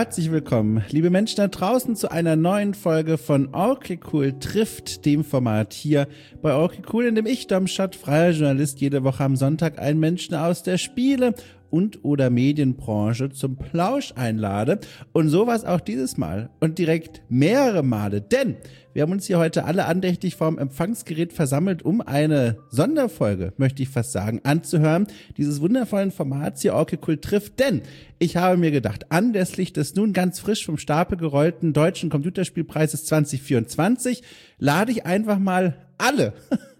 Herzlich willkommen, liebe Menschen da draußen, zu einer neuen Folge von Okay Cool trifft, dem Format hier bei Okay Cool, in dem ich, Domschat, freier Journalist, jede Woche am Sonntag einen Menschen aus der Spiele- und oder Medienbranche zum Plausch einlade. Und so war es auch dieses Mal und direkt mehrere Male, denn wir haben uns hier heute alle andächtig vorm Empfangsgerät versammelt, um eine Sonderfolge, möchte ich fast sagen, anzuhören, dieses wundervollen Formats hier Okay Cool trifft, denn ich habe mir gedacht, anlässlich des nun ganz frisch vom Stapel gerollten Deutschen Computerspielpreises 2024 lade ich einfach mal alle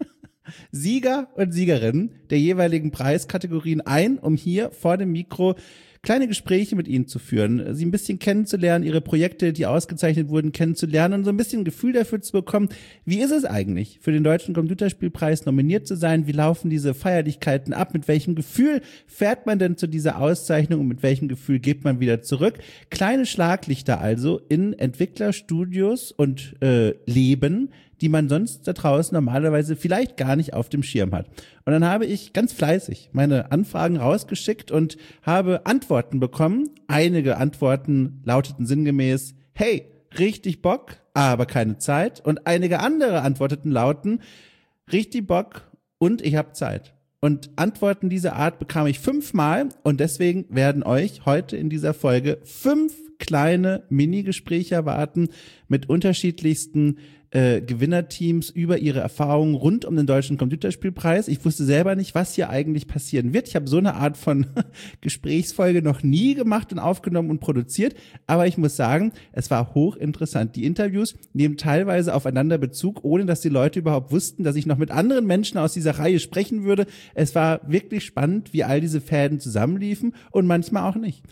Sieger und Siegerinnen der jeweiligen Preiskategorien ein, um hier vor dem Mikro kleine Gespräche mit ihnen zu führen, sie ein bisschen kennenzulernen, ihre Projekte, die ausgezeichnet wurden, kennenzulernen und so ein bisschen ein Gefühl dafür zu bekommen, wie ist es eigentlich, für den Deutschen Computerspielpreis nominiert zu sein, wie laufen diese Feierlichkeiten ab, mit welchem Gefühl fährt man denn zu dieser Auszeichnung und mit welchem Gefühl geht man wieder zurück. Kleine Schlaglichter also in Entwicklerstudios und Leben, die man sonst da draußen normalerweise vielleicht gar nicht auf dem Schirm hat. Und dann habe ich ganz fleißig meine Anfragen rausgeschickt und habe Antworten bekommen. Einige Antworten lauteten sinngemäß, hey, richtig Bock, aber keine Zeit. Und einige andere antworteten lauten, richtig Bock und ich habe Zeit. Und Antworten dieser Art bekam ich 5-mal und deswegen werden euch heute in dieser Folge 5 kleine Mini-Gespräche erwarten mit unterschiedlichsten Gewinnerteams über ihre Erfahrungen rund um den Deutschen Computerspielpreis. Ich wusste selber nicht, was hier eigentlich passieren wird. Ich habe so eine Art von Gesprächsfolge noch nie gemacht und aufgenommen und produziert, aber ich muss sagen, es war hochinteressant. Die Interviews nehmen teilweise aufeinander Bezug, ohne dass die Leute überhaupt wussten, dass ich noch mit anderen Menschen aus dieser Reihe sprechen würde. Es war wirklich spannend, wie all diese Fäden zusammenliefen und manchmal auch nicht.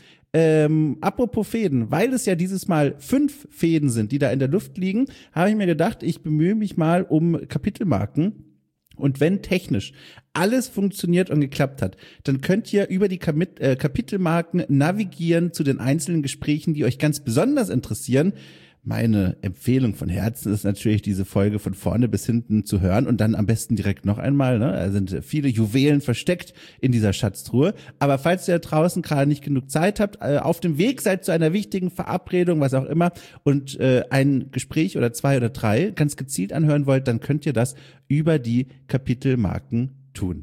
Apropos Fäden, weil es ja dieses Mal 5 Fäden sind, die da in der Luft liegen, habe ich mir gedacht, ich bemühe mich mal um Kapitelmarken. Und wenn technisch alles funktioniert und geklappt hat, dann könnt ihr über die Kapitelmarken navigieren zu den einzelnen Gesprächen, die euch ganz besonders interessieren. Meine Empfehlung von Herzen ist natürlich, diese Folge von vorne bis hinten zu hören und dann am besten direkt noch einmal. Ne? Da sind viele Juwelen versteckt in dieser Schatztruhe. Aber falls ihr da draußen gerade nicht genug Zeit habt, auf dem Weg seid zu einer wichtigen Verabredung, was auch immer, und ein Gespräch oder 2 oder 3 ganz gezielt anhören wollt, dann könnt ihr das über die Kapitelmarken tun.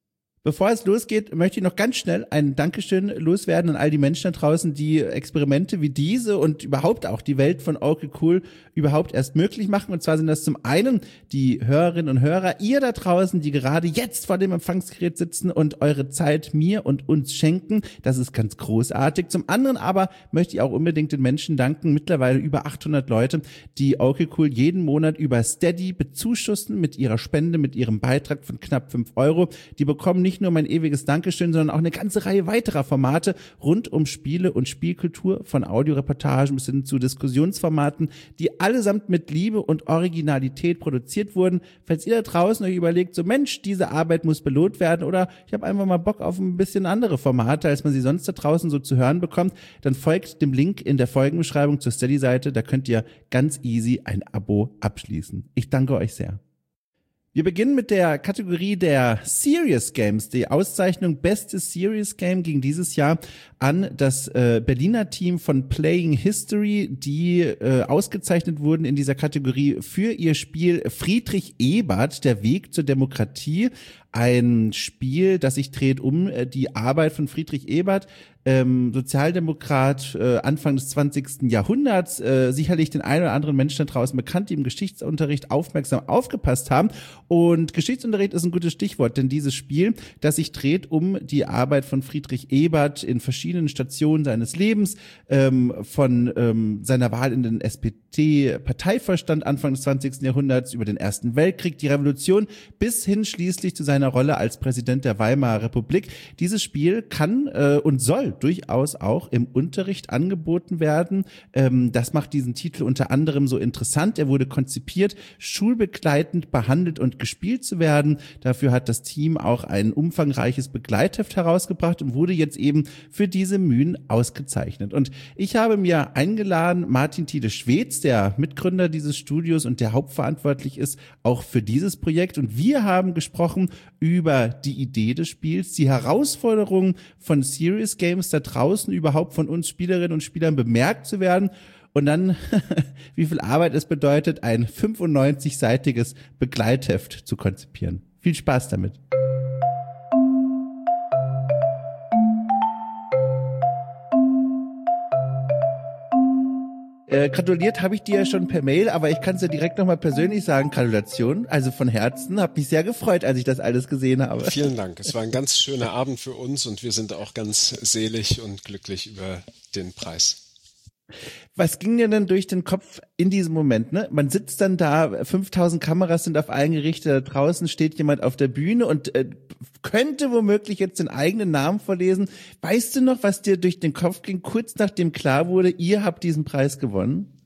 Bevor es losgeht, möchte ich noch ganz schnell ein Dankeschön loswerden an all die Menschen da draußen, die Experimente wie diese und überhaupt auch die Welt von Okay Cool überhaupt erst möglich machen. Und zwar sind das zum einen die Hörerinnen und Hörer, ihr da draußen, die gerade jetzt vor dem Empfangsgerät sitzen und eure Zeit mir und uns schenken. Das ist ganz großartig. Zum anderen aber möchte ich auch unbedingt den Menschen danken, mittlerweile über 800 Leute, die Okay Cool jeden Monat über Steady bezuschussen mit ihrer Spende, mit ihrem Beitrag von knapp 5 Euro. Die bekommen nicht nur mein ewiges Dankeschön, sondern auch eine ganze Reihe weiterer Formate rund um Spiele und Spielkultur, von Audioreportagen bis hin zu Diskussionsformaten, die allesamt mit Liebe und Originalität produziert wurden. Falls ihr da draußen euch überlegt, so Mensch, diese Arbeit muss belohnt werden oder ich habe einfach mal Bock auf ein bisschen andere Formate, als man sie sonst da draußen so zu hören bekommt, dann folgt dem Link in der Folgenbeschreibung zur Steady-Seite, da könnt ihr ganz easy ein Abo abschließen. Ich danke euch sehr. Wir beginnen mit der Kategorie der Serious Games. Die Auszeichnung Bestes Serious Game ging dieses Jahr an das Berliner Team von Playing History, die ausgezeichnet wurden in dieser Kategorie für ihr Spiel Friedrich Ebert, der Weg zur Demokratie. Ein Spiel, das sich dreht um die Arbeit von Friedrich Ebert, Sozialdemokrat Anfang des 20. Jahrhunderts, sicherlich den einen oder anderen Menschen da draußen bekannt, die im Geschichtsunterricht aufmerksam aufgepasst haben. Und Geschichtsunterricht ist ein gutes Stichwort, denn dieses Spiel, das sich dreht um die Arbeit von Friedrich Ebert in verschiedenen Stationen seines Lebens, von seiner Wahl in den SPD-Parteivorstand Anfang des 20. Jahrhunderts, über den Ersten Weltkrieg, die Revolution, bis hin schließlich zu seiner Rolle als Präsident der Weimarer Republik. Dieses Spiel kann und soll durchaus auch im Unterricht angeboten werden. Das macht diesen Titel unter anderem so interessant. Er wurde konzipiert, schulbegleitend behandelt und gespielt zu werden. Dafür hat das Team auch ein umfangreiches Begleitheft herausgebracht und wurde jetzt eben für diese Mühen ausgezeichnet. Und ich habe mir eingeladen, Martin Thiele-Schwedz, der Mitgründer dieses Studios und der hauptverantwortlich ist auch für dieses Projekt. Und wir haben gesprochen über die Idee des Spiels, die Herausforderungen von Serious Games Games da draußen überhaupt von uns Spielerinnen und Spielern bemerkt zu werden. Und dann, wie viel Arbeit es bedeutet, ein 95-seitiges Begleitheft zu konzipieren. Viel Spaß damit. Gratuliert habe ich dir ja schon per Mail, aber ich kann es dir direkt nochmal persönlich sagen, Gratulation, also von Herzen, habe mich sehr gefreut, als ich das alles gesehen habe. Vielen Dank, es war ein ganz schöner Abend für uns und wir sind auch ganz selig und glücklich über den Preis. Was ging dir denn durch den Kopf in diesem Moment, ne? Man sitzt dann da, 5000 Kameras sind auf einen gerichtet, da draußen steht jemand auf der Bühne und könnte womöglich jetzt den eigenen Namen vorlesen. Weißt du noch, was dir durch den Kopf ging, kurz nachdem klar wurde, ihr habt diesen Preis gewonnen?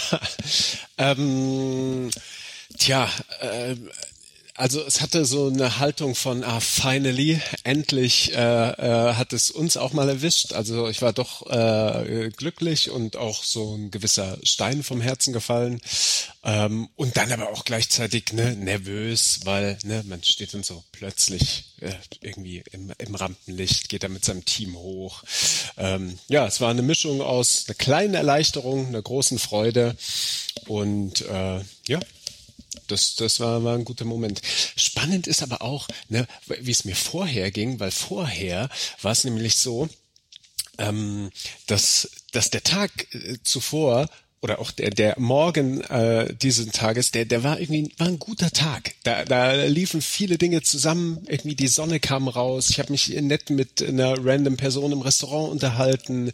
Also es hatte so eine Haltung von finally, endlich hat es uns auch mal erwischt. Also ich war doch glücklich und auch so ein gewisser Stein vom Herzen gefallen. Und dann aber auch gleichzeitig nervös, weil man steht dann so plötzlich irgendwie im Rampenlicht, geht da mit seinem Team hoch. Es war eine Mischung aus einer kleinen Erleichterung, einer großen Freude und Das war ein guter Moment. Spannend ist aber auch, wie es mir vorher ging, weil vorher war es nämlich so, dass der Tag zuvor oder auch der Morgen dieses Tages, der war ein guter Tag. Da liefen viele Dinge zusammen, irgendwie die Sonne kam raus, ich habe mich nett mit einer random Person im Restaurant unterhalten,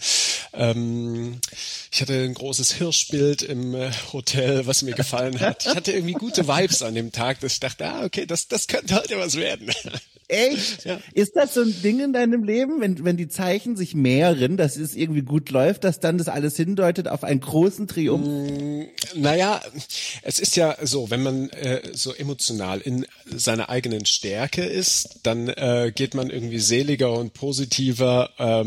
ich hatte ein großes Hirschbild im Hotel, was mir gefallen hat. Ich hatte irgendwie gute Vibes an dem Tag, dass ich dachte, okay, das könnte heute was werden. Echt? Ja. Ist das so ein Ding in deinem Leben, wenn die Zeichen sich mehren, dass es irgendwie gut läuft, dass dann das alles hindeutet auf einen großen Triumph? Naja, es ist ja so, wenn man so emotional in seiner eigenen Stärke ist, dann geht man irgendwie seliger und positiver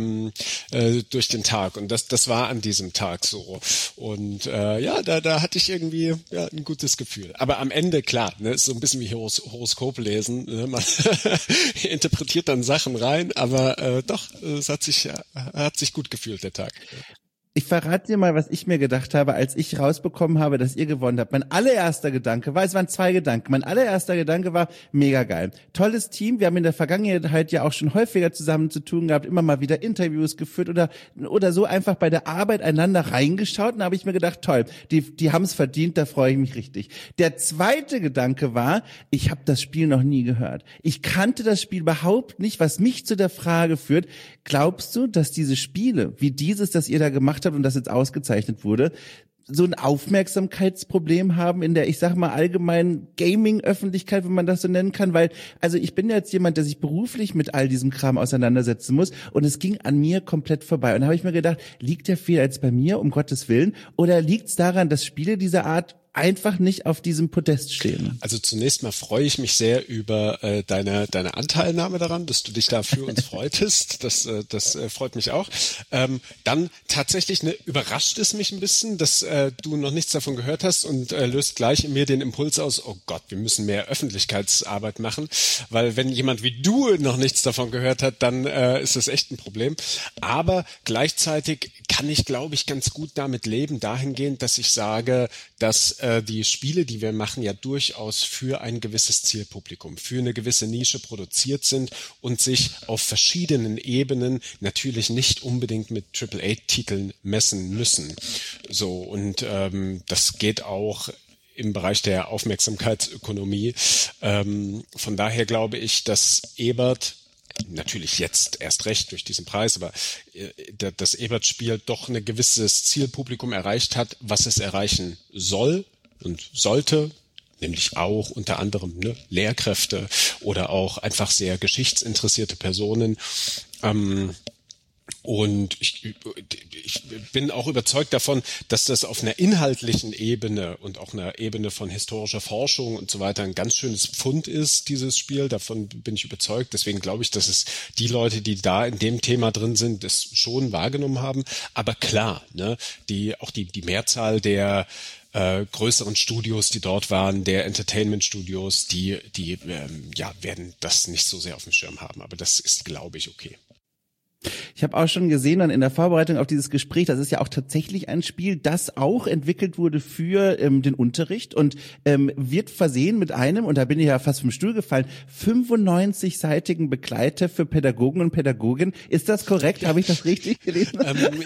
durch den Tag. Und das war an diesem Tag so. Und da hatte ich irgendwie ein gutes Gefühl. Aber am Ende, klar, ist so ein bisschen wie Horoskop lesen. Man interpretiert dann Sachen rein, aber es hat sich gut gefühlt, der Tag. Ich verrate dir mal, was ich mir gedacht habe, als ich rausbekommen habe, dass ihr gewonnen habt. Mein allererster Gedanke war, es waren zwei Gedanken. Mein allererster Gedanke war, mega geil. Tolles Team. Wir haben in der Vergangenheit ja auch schon häufiger zusammen zu tun gehabt, immer mal wieder Interviews geführt oder so einfach bei der Arbeit einander reingeschaut. Und da habe ich mir gedacht, toll, die haben es verdient, da freue ich mich richtig. Der zweite Gedanke war, ich habe das Spiel noch nie gehört. Ich kannte das Spiel überhaupt nicht, was mich zu der Frage führt, glaubst du, dass diese Spiele, wie dieses, das ihr da gemacht habt und das jetzt ausgezeichnet wurde, so ein Aufmerksamkeitsproblem haben in der, ich sag mal, allgemeinen Gaming-Öffentlichkeit, wenn man das so nennen kann, weil, also ich bin jetzt jemand, der sich beruflich mit all diesem Kram auseinandersetzen muss und es ging an mir komplett vorbei und da habe ich mir gedacht, liegt der Fehler jetzt bei mir, um Gottes Willen, oder liegt es daran, dass Spiele dieser Art einfach nicht auf diesem Podest stehen? Also zunächst mal freue ich mich sehr über deine Anteilnahme daran, dass du dich da für uns freutest. Das freut mich auch. Dann tatsächlich überrascht es mich ein bisschen, dass du noch nichts davon gehört hast und löst gleich in mir den Impuls aus, oh Gott, wir müssen mehr Öffentlichkeitsarbeit machen, weil wenn jemand wie du noch nichts davon gehört hat, dann ist das echt ein Problem. Aber gleichzeitig kann ich, glaube ich, ganz gut damit leben, dahingehend, dass ich sage, dass die Spiele, die wir machen, ja durchaus für ein gewisses Zielpublikum, für eine gewisse Nische produziert sind und sich auf verschiedenen Ebenen natürlich nicht unbedingt mit AAA-Titeln messen müssen. So, und das geht auch im Bereich der Aufmerksamkeitsökonomie. Von daher glaube ich, dass Ebert natürlich jetzt erst recht durch diesen Preis, aber das Ebert-Spiel doch ein gewisses Zielpublikum erreicht hat, was es erreichen soll und sollte, nämlich auch unter anderem Lehrkräfte oder auch einfach sehr geschichtsinteressierte Personen. Und ich bin auch überzeugt davon, dass das auf einer inhaltlichen Ebene und auch einer Ebene von historischer Forschung und so weiter ein ganz schönes Pfund ist, dieses Spiel. Davon bin ich überzeugt. Deswegen glaube ich, dass es die Leute, die da in dem Thema drin sind, das schon wahrgenommen haben. Aber klar, die Mehrzahl der größeren Studios, die dort waren, der Entertainment-Studios, die werden das nicht so sehr auf dem Schirm haben. Aber das ist, glaube ich, okay. Ich habe auch schon gesehen dann in der Vorbereitung auf dieses Gespräch, das ist ja auch tatsächlich ein Spiel, das auch entwickelt wurde für den Unterricht und wird versehen mit einem, und da bin ich ja fast vom Stuhl gefallen, 95-seitigen Begleiter für Pädagogen und Pädagoginnen. Ist das korrekt? Ja. Habe ich das richtig gelesen?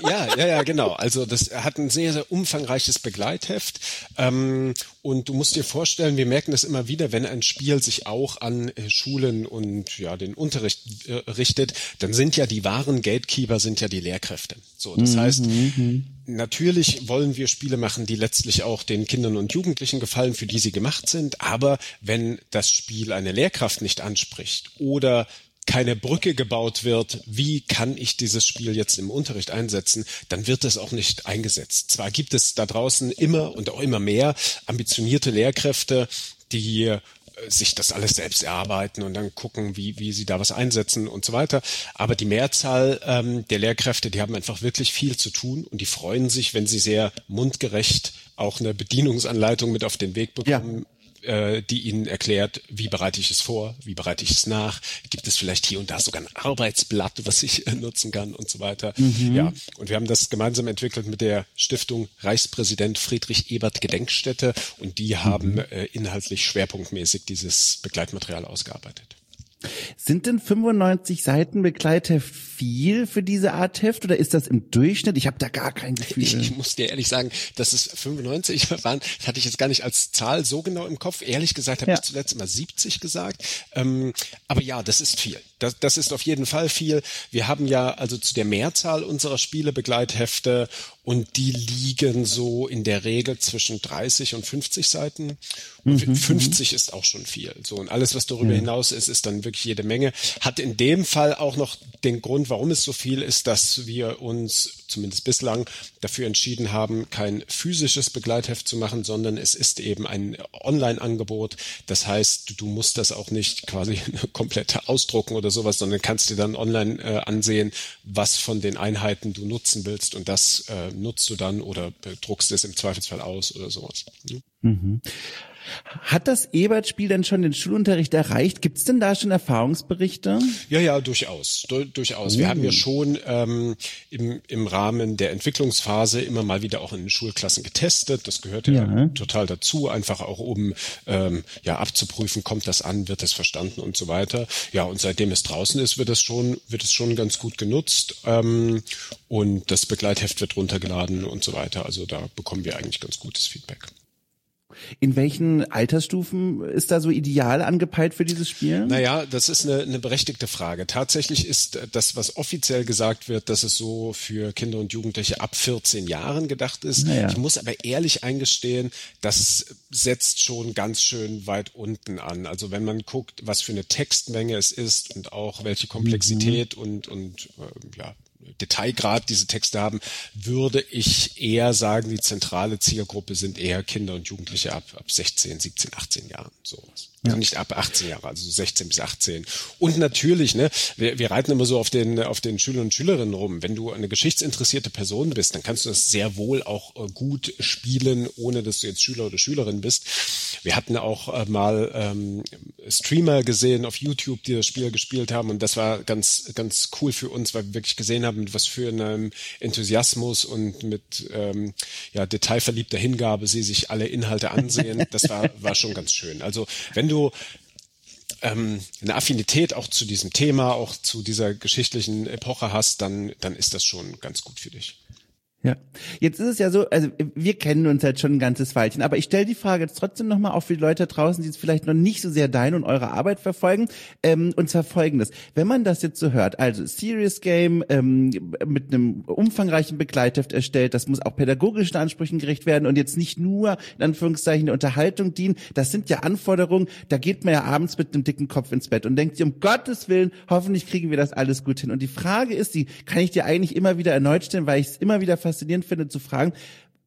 Ja, genau. Also das hat ein sehr, sehr umfangreiches Begleitheft. Und du musst dir vorstellen, wir merken das immer wieder, wenn ein Spiel sich auch an Schulen und ja den Unterricht richtet, dann sind ja die wahren Gatekeeper sind ja die Lehrkräfte. So, das heißt, natürlich wollen wir Spiele machen, die letztlich auch den Kindern und Jugendlichen gefallen, für die sie gemacht sind. Aber wenn das Spiel eine Lehrkraft nicht anspricht oder keine Brücke gebaut wird, wie kann ich dieses Spiel jetzt im Unterricht einsetzen, dann wird es auch nicht eingesetzt. Zwar gibt es da draußen immer und auch immer mehr ambitionierte Lehrkräfte, die sich das alles selbst erarbeiten und dann gucken, wie sie da was einsetzen und so weiter. Aber die Mehrzahl der Lehrkräfte, die haben einfach wirklich viel zu tun und die freuen sich, wenn sie sehr mundgerecht auch eine Bedienungsanleitung mit auf den Weg bekommen. Ja. Die ihnen erklärt, wie bereite ich es vor, wie bereite ich es nach, gibt es vielleicht hier und da sogar ein Arbeitsblatt, was ich nutzen kann und so weiter. Ja, und wir haben das gemeinsam entwickelt mit der Stiftung Reichspräsident Friedrich Ebert Gedenkstätte und die haben inhaltlich schwerpunktmäßig dieses Begleitmaterial ausgearbeitet. Sind denn 95 Seiten Begleitheft viel für diese Art Heft oder ist das im Durchschnitt? Ich habe da gar kein Gefühl. Ich muss dir ehrlich sagen, dass es 95 waren, das hatte ich jetzt gar nicht als Zahl so genau im Kopf. Ehrlich gesagt habe ich zuletzt immer 70 gesagt. Aber ja, das ist viel. Das ist auf jeden Fall viel. Wir haben ja also zu der Mehrzahl unserer Spiele Begleithefte und die liegen so in der Regel zwischen 30 und 50 Seiten. Und 50 ist auch schon viel. So, und alles, was darüber hinaus ist dann wirklich jede Menge. Hat in dem Fall auch noch den Grund, warum es so viel ist, dass wir uns zumindest bislang dafür entschieden haben, kein physisches Begleitheft zu machen, sondern es ist eben ein Online-Angebot. Das heißt, du musst das auch nicht quasi komplett ausdrucken oder sowas, sondern kannst dir dann online ansehen, was von den Einheiten du nutzen willst und das nutzt du dann oder druckst es im Zweifelsfall aus oder sowas. Hat das Ebert-Spiel denn schon den Schulunterricht erreicht? Gibt es denn da schon Erfahrungsberichte? Ja, durchaus. Durchaus. Wir haben ja schon im Rahmen der Entwicklungsphase immer mal wieder auch in den Schulklassen getestet. Das gehört ja total dazu, einfach auch um abzuprüfen, kommt das an, wird es verstanden und so weiter. Ja, und seitdem es draußen ist, wird es schon ganz gut genutzt. Und das Begleitheft wird runtergeladen und so weiter. Also da bekommen wir eigentlich ganz gutes Feedback. In welchen Altersstufen ist da so ideal angepeilt für dieses Spiel? Naja, das ist eine berechtigte Frage. Tatsächlich ist das, was offiziell gesagt wird, dass es so für Kinder und Jugendliche ab 14 Jahren gedacht ist. Naja. Ich muss aber ehrlich eingestehen, das setzt schon ganz schön weit unten an. Also wenn man guckt, was für eine Textmenge es ist und auch welche Komplexität und Detailgrad diese Texte haben, würde ich eher sagen, die zentrale Zielgruppe sind eher Kinder und Jugendliche ab 16, 17, 18 Jahren, sowas. Also nicht ab 18 Jahre, also so 16 bis 18. Und natürlich, wir reiten immer so auf den Schülern und Schülerinnen rum. Wenn du eine geschichtsinteressierte Person bist, dann kannst du das sehr wohl auch gut spielen, ohne dass du jetzt Schüler oder Schülerin bist. Wir hatten auch mal Streamer gesehen auf YouTube, die das Spiel gespielt haben, und das war ganz, ganz cool für uns, weil wir wirklich gesehen haben, mit was für einem Enthusiasmus und mit detailverliebter Hingabe sie sich alle Inhalte ansehen. Das war schon ganz schön. Also wenn du eine Affinität auch zu diesem Thema, auch zu dieser geschichtlichen Epoche hast, dann ist das schon ganz gut für dich. Ja, jetzt ist es ja so, also wir kennen uns halt schon ein ganzes Weilchen, aber ich stelle die Frage jetzt trotzdem nochmal auch für die Leute da draußen, die jetzt vielleicht noch nicht so sehr deine und eure Arbeit verfolgen, und zwar Folgendes: Wenn man das jetzt so hört, also Serious Game mit einem umfangreichen Begleitheft erstellt, das muss auch pädagogischen Ansprüchen gerecht werden und jetzt nicht nur in Anführungszeichen der Unterhaltung dienen, das sind ja Anforderungen, da geht man ja abends mit einem dicken Kopf ins Bett und denkt sich, um Gottes Willen, hoffentlich kriegen wir das alles gut hin. Und die Frage ist, die kann ich dir eigentlich immer wieder erneut stellen, weil ich es immer wieder faszinierend finde zu fragen,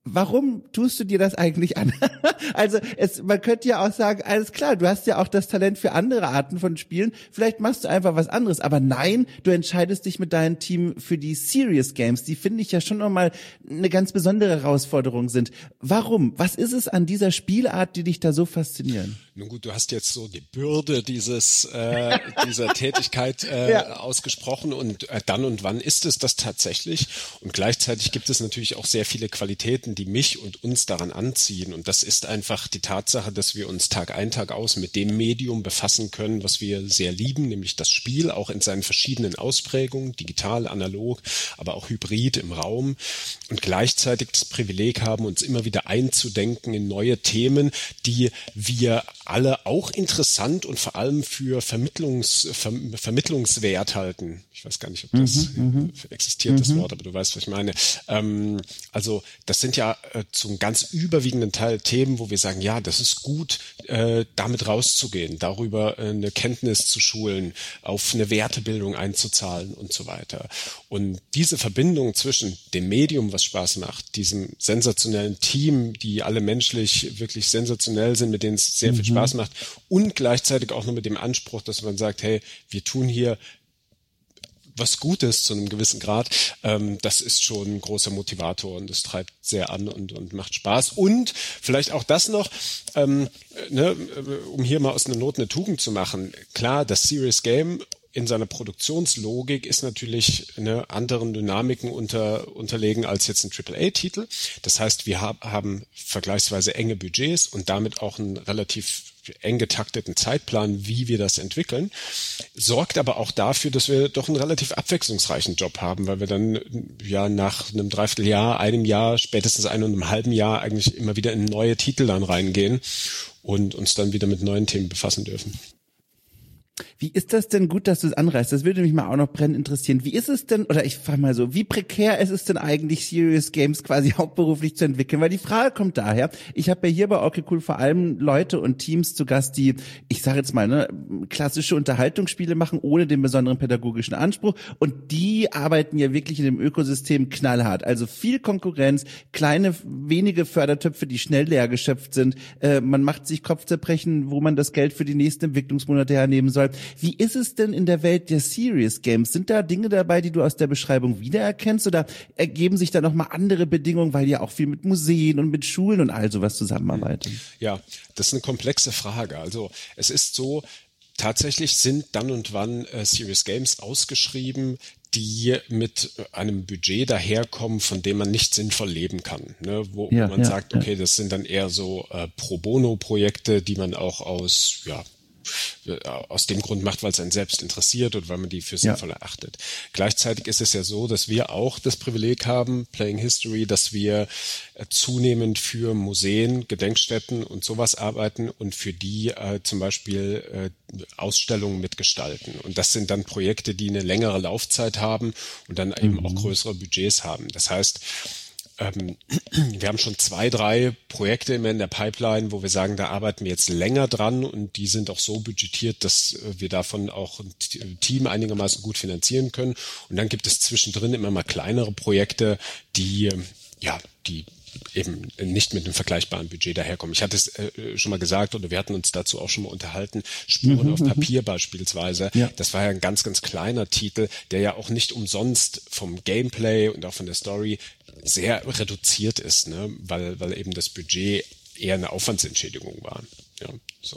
Warum tust du dir das eigentlich an? Also man könnte ja auch sagen, alles klar, du hast ja auch das Talent für andere Arten von Spielen, vielleicht machst du einfach was anderes. Aber nein, du entscheidest dich mit deinem Team für die Serious Games, die finde ich ja schon nochmal eine ganz besondere Herausforderung sind. Warum? Was ist es an dieser Spielart, die dich da so faszinieren? Nun gut, du hast jetzt so die Bürde dieser Tätigkeit ausgesprochen und dann und wann ist es das tatsächlich? Und gleichzeitig gibt es natürlich auch sehr viele Qualitäten, die mich und uns daran anziehen. Und das ist einfach die Tatsache, dass wir uns Tag ein, Tag aus mit dem Medium befassen können, was wir sehr lieben, nämlich das Spiel, auch in seinen verschiedenen Ausprägungen, digital, analog, aber auch hybrid im Raum. Und gleichzeitig das Privileg haben, uns immer wieder einzudenken in neue Themen, die wir alle auch interessant und vor allem für Vermittlungswert halten. Ich weiß gar nicht, ob das existiert, das Wort, aber du weißt, was ich meine. Also das sind ja zum ganz überwiegenden Teil Themen, wo wir sagen, ja, das ist gut, damit rauszugehen, darüber eine Kenntnis zu schulen, auf eine Wertebildung einzuzahlen und so weiter. Und diese Verbindung zwischen dem Medium, was Spaß macht, diesem sensationellen Team, die alle menschlich wirklich sensationell sind, mit denen es sehr viel Spaß macht und gleichzeitig auch noch mit dem Anspruch, dass man sagt, hey, wir tun hier was Gutes zu einem gewissen Grad, das ist schon ein großer Motivator und das treibt sehr an und macht Spaß. Und vielleicht auch das noch, um hier mal aus einer Not eine Tugend zu machen. Klar, das Serious Game in seiner Produktionslogik ist natürlich anderen Dynamiken unterlegen als jetzt ein AAA-Titel. Das heißt, wir haben vergleichsweise enge Budgets und damit auch einen relativ eng getakteten Zeitplan, wie wir das entwickeln, sorgt aber auch dafür, dass wir doch einen relativ abwechslungsreichen Job haben, weil wir dann ja nach einem Dreivierteljahr, einem Jahr, spätestens einem halben Jahr eigentlich immer wieder in neue Titel dann reingehen und uns dann wieder mit neuen Themen befassen dürfen. Wie ist das denn, gut, dass du es anreißt? Das würde mich mal auch noch brennend interessieren. Wie ist es denn, oder ich frage mal so, wie prekär ist es denn eigentlich, Serious Games quasi hauptberuflich zu entwickeln? Weil die Frage kommt daher, ich habe ja hier bei Okay Cool vor allem Leute und Teams zu Gast, die, ich sage jetzt mal, klassische Unterhaltungsspiele machen, ohne den besonderen pädagogischen Anspruch. Und die arbeiten ja wirklich in dem Ökosystem knallhart. Also viel Konkurrenz, kleine, wenige Fördertöpfe, die schnell leer geschöpft sind. Man macht sich Kopfzerbrechen, wo man das Geld für die nächsten Entwicklungsmonate hernehmen soll. Wie ist es denn in der Welt der Serious Games? Sind da Dinge dabei, die du aus der Beschreibung wiedererkennst, oder ergeben sich da nochmal andere Bedingungen, weil ihr auch viel mit Museen und mit Schulen und all sowas zusammenarbeitet? Ja, das ist eine komplexe Frage. Also es ist so, tatsächlich sind dann und wann Serious Games ausgeschrieben, die mit einem Budget daherkommen, von dem man nicht sinnvoll leben kann. Ne? Wo man sagt, okay, das sind dann eher so Pro-Bono-Projekte, die man auch aus dem Grund macht, weil es einen selbst interessiert und weil man die für sinnvoll erachtet. Gleichzeitig ist es ja so, dass wir auch das Privileg haben, Playing History, dass wir zunehmend für Museen, Gedenkstätten und sowas arbeiten und für die zum Beispiel Ausstellungen mitgestalten. Und das sind dann Projekte, die eine längere Laufzeit haben und dann eben auch größere Budgets haben. Das heißt, wir haben schon 2, 3 Projekte immer in der Pipeline, wo wir sagen, da arbeiten wir jetzt länger dran und die sind auch so budgetiert, dass wir davon auch ein Team einigermaßen gut finanzieren können. Und dann gibt es zwischendrin immer mal kleinere Projekte, die eben nicht mit einem vergleichbaren Budget daherkommen. Ich hatte es schon mal gesagt oder wir hatten uns dazu auch schon mal unterhalten, Spuren auf Papier beispielsweise. Ja. Das war ja ein ganz, ganz kleiner Titel, der ja auch nicht umsonst vom Gameplay und auch von der Story sehr reduziert ist, ne? weil eben das Budget eher eine Aufwandsentschädigung war. Ja, so.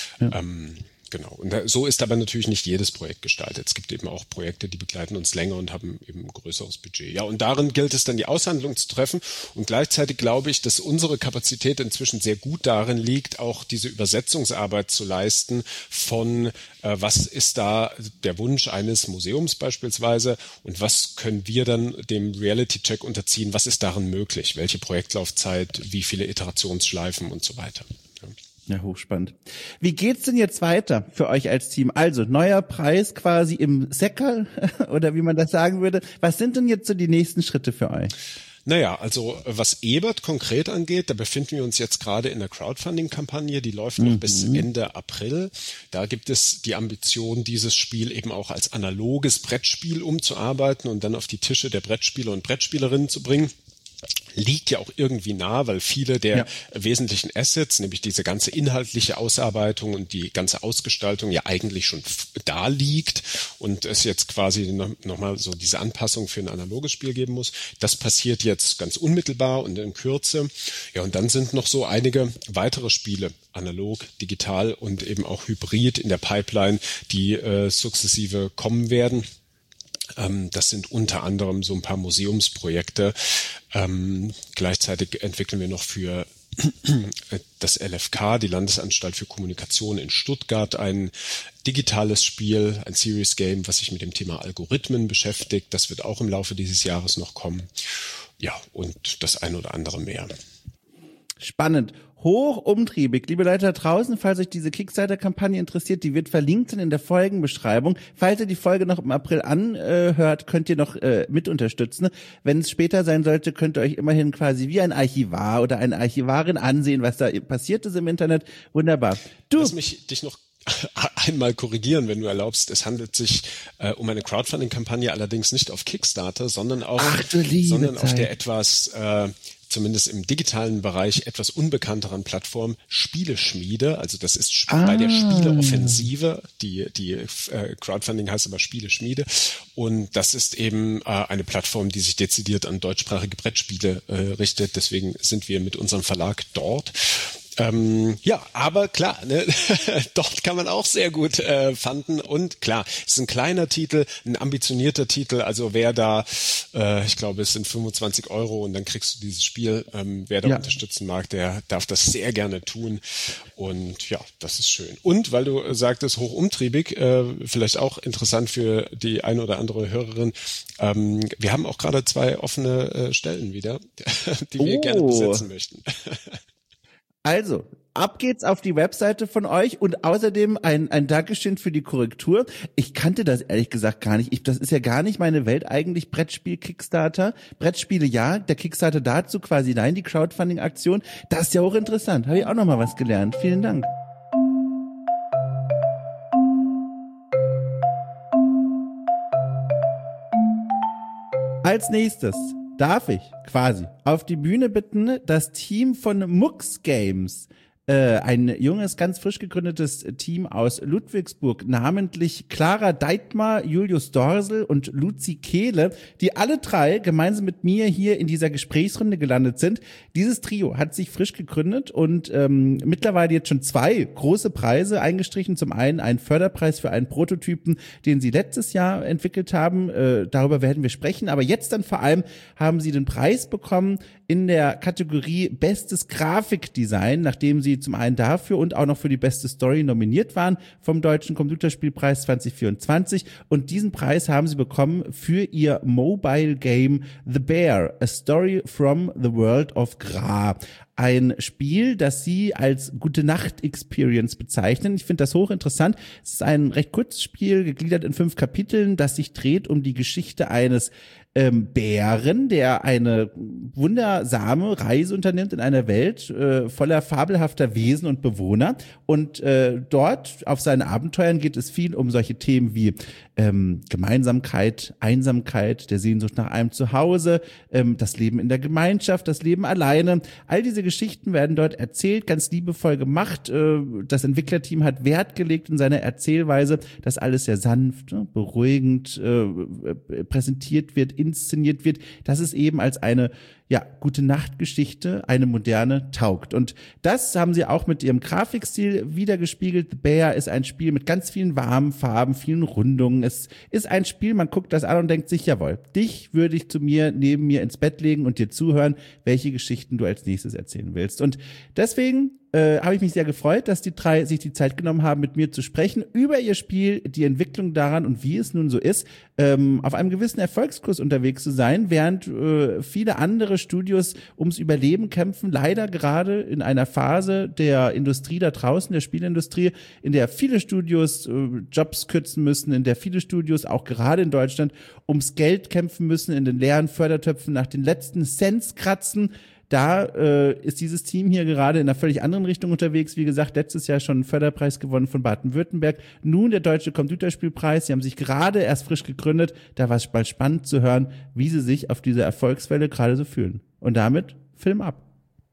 Genau. Und so ist aber natürlich nicht jedes Projekt gestaltet. Es gibt eben auch Projekte, die begleiten uns länger und haben eben ein größeres Budget. Ja, und darin gilt es dann, die Aushandlung zu treffen. Und gleichzeitig glaube ich, dass unsere Kapazität inzwischen sehr gut darin liegt, auch diese Übersetzungsarbeit zu leisten von, was ist da der Wunsch eines Museums beispielsweise und was können wir dann dem Reality-Check unterziehen, was ist darin möglich, welche Projektlaufzeit, wie viele Iterationsschleifen und so weiter. Ja, hochspannend. Wie geht's denn jetzt weiter für euch als Team? Also, neuer Preis quasi im Säckerl oder wie man das sagen würde. Was sind denn jetzt so die nächsten Schritte für euch? Naja, also was Ebert konkret angeht, da befinden wir uns jetzt gerade in der Crowdfunding-Kampagne, die läuft noch bis Ende April. Da gibt es die Ambition, dieses Spiel eben auch als analoges Brettspiel umzuarbeiten und dann auf die Tische der Brettspieler und Brettspielerinnen zu bringen. liegt ja auch irgendwie nah, weil viele der wesentlichen Assets, nämlich diese ganze inhaltliche Ausarbeitung und die ganze Ausgestaltung ja eigentlich schon da liegt und es jetzt quasi nochmal so diese Anpassung für ein analoges Spiel geben muss. Das passiert jetzt ganz unmittelbar und in Kürze. Ja, und dann sind noch so einige weitere Spiele, analog, digital und eben auch hybrid in der Pipeline, die sukzessive kommen werden. Das sind unter anderem so ein paar Museumsprojekte. Gleichzeitig entwickeln wir noch für das LFK, die Landesanstalt für Kommunikation in Stuttgart, ein digitales Spiel, ein Serious Game, was sich mit dem Thema Algorithmen beschäftigt. Das wird auch im Laufe dieses Jahres noch kommen. Ja, und das ein oder andere mehr. Spannend. Hochumtriebig. Liebe Leute da draußen, falls euch diese Kickstarter-Kampagne interessiert, die wird verlinkt in der Folgenbeschreibung. Falls ihr die Folge noch im April anhört, könnt ihr noch mit unterstützen. Wenn es später sein sollte, könnt ihr euch immerhin quasi wie ein Archivar oder eine Archivarin ansehen, was da passiert ist im Internet. Wunderbar. Lass mich dich noch einmal korrigieren, wenn du erlaubst. Es handelt sich um eine Crowdfunding-Kampagne, allerdings nicht auf Kickstarter, sondern auf der etwas zumindest im digitalen Bereich etwas unbekannteren Plattform Spieleschmiede. Also das ist bei der Spieleoffensive. Die Crowdfunding heißt aber Spieleschmiede. Und das ist eben eine Plattform, die sich dezidiert an deutschsprachige Brettspiele richtet. Deswegen sind wir mit unserem Verlag dort. Ja, aber klar, ne, dort kann man auch sehr gut fanden und klar, es ist ein kleiner Titel, ein ambitionierter Titel, also wer da, ich glaube, es sind 25 € und dann kriegst du dieses Spiel, wer da unterstützen mag, der darf das sehr gerne tun und ja, das ist schön. Und weil du sagtest, hochumtriebig, vielleicht auch interessant für die eine oder andere Hörerin, wir haben auch gerade 2 offene Stellen wieder, die wir gerne besetzen möchten. Also, ab geht's auf die Webseite von euch und außerdem ein Dankeschön für die Korrektur. Ich kannte das ehrlich gesagt gar nicht. Das ist ja gar nicht meine Welt eigentlich, Brettspiel-Kickstarter. Brettspiele ja, der Kickstarter dazu quasi nein, die Crowdfunding-Aktion. Das ist ja auch interessant. Habe ich auch nochmal was gelernt. Vielen Dank. Als nächstes darf ich quasi auf die Bühne bitten das Team von Mux Games. Ein junges, ganz frisch gegründetes Team aus Ludwigsburg, namentlich Clara Deitmar, Julius Dorsel und Luzi Kehle, die alle 3 gemeinsam mit mir hier in dieser Gesprächsrunde gelandet sind. Dieses Trio hat sich frisch gegründet und mittlerweile jetzt schon 2 große Preise eingestrichen. Zum einen einen Förderpreis für einen Prototypen, den sie letztes Jahr entwickelt haben. Darüber werden wir sprechen. Aber jetzt dann vor allem haben sie den Preis bekommen in der Kategorie Bestes Grafikdesign, nachdem sie zum einen dafür und auch noch für die beste Story nominiert waren vom Deutschen Computerspielpreis 2024. Und diesen Preis haben sie bekommen für ihr Mobile Game The Bear, A Story from the World of Gra. Ein Spiel, das sie als Gute-Nacht-Experience bezeichnen. Ich finde das hochinteressant. Es ist ein recht kurzes Spiel, gegliedert in 5 Kapiteln, das sich dreht um die Geschichte eines Bären, der eine wundersame Reise unternimmt in einer Welt voller fabelhafter Wesen und Bewohner. Und dort auf seinen Abenteuern geht es viel um solche Themen wie Gemeinsamkeit, Einsamkeit, der Sehnsucht nach einem Zuhause, das Leben in der Gemeinschaft, das Leben alleine. All diese Geschichten werden dort erzählt, ganz liebevoll gemacht. Das Entwicklerteam hat Wert gelegt in seiner Erzählweise, dass alles sehr sanft, beruhigend präsentiert wird, inszeniert wird, dass es eben als eine Gute-Nacht-Geschichte, eine moderne, taugt. Und das haben sie auch mit ihrem Grafikstil wiedergespiegelt. The Bear ist ein Spiel mit ganz vielen warmen Farben, vielen Rundungen. Es ist ein Spiel, man guckt das an und denkt sich, jawohl, dich würde ich neben mir ins Bett legen und dir zuhören, welche Geschichten du als nächstes erzählen willst. Und deswegen habe ich mich sehr gefreut, dass die 3 sich die Zeit genommen haben, mit mir zu sprechen über ihr Spiel, die Entwicklung daran und wie es nun so ist, auf einem gewissen Erfolgskurs unterwegs zu sein, während viele andere Studios ums Überleben kämpfen, leider gerade in einer Phase der Industrie da draußen, der Spielindustrie, in der viele Studios Jobs kürzen müssen, in der viele Studios auch gerade in Deutschland ums Geld kämpfen müssen, in den leeren Fördertöpfen nach den letzten Cents kratzen. Da ist dieses Team hier gerade in einer völlig anderen Richtung unterwegs. Wie gesagt, letztes Jahr schon einen Förderpreis gewonnen von Baden-Württemberg. Nun der Deutsche Computerspielpreis. Sie haben sich gerade erst frisch gegründet. Da war es bald spannend zu hören, wie sie sich auf dieser Erfolgswelle gerade so fühlen. Und damit Film ab.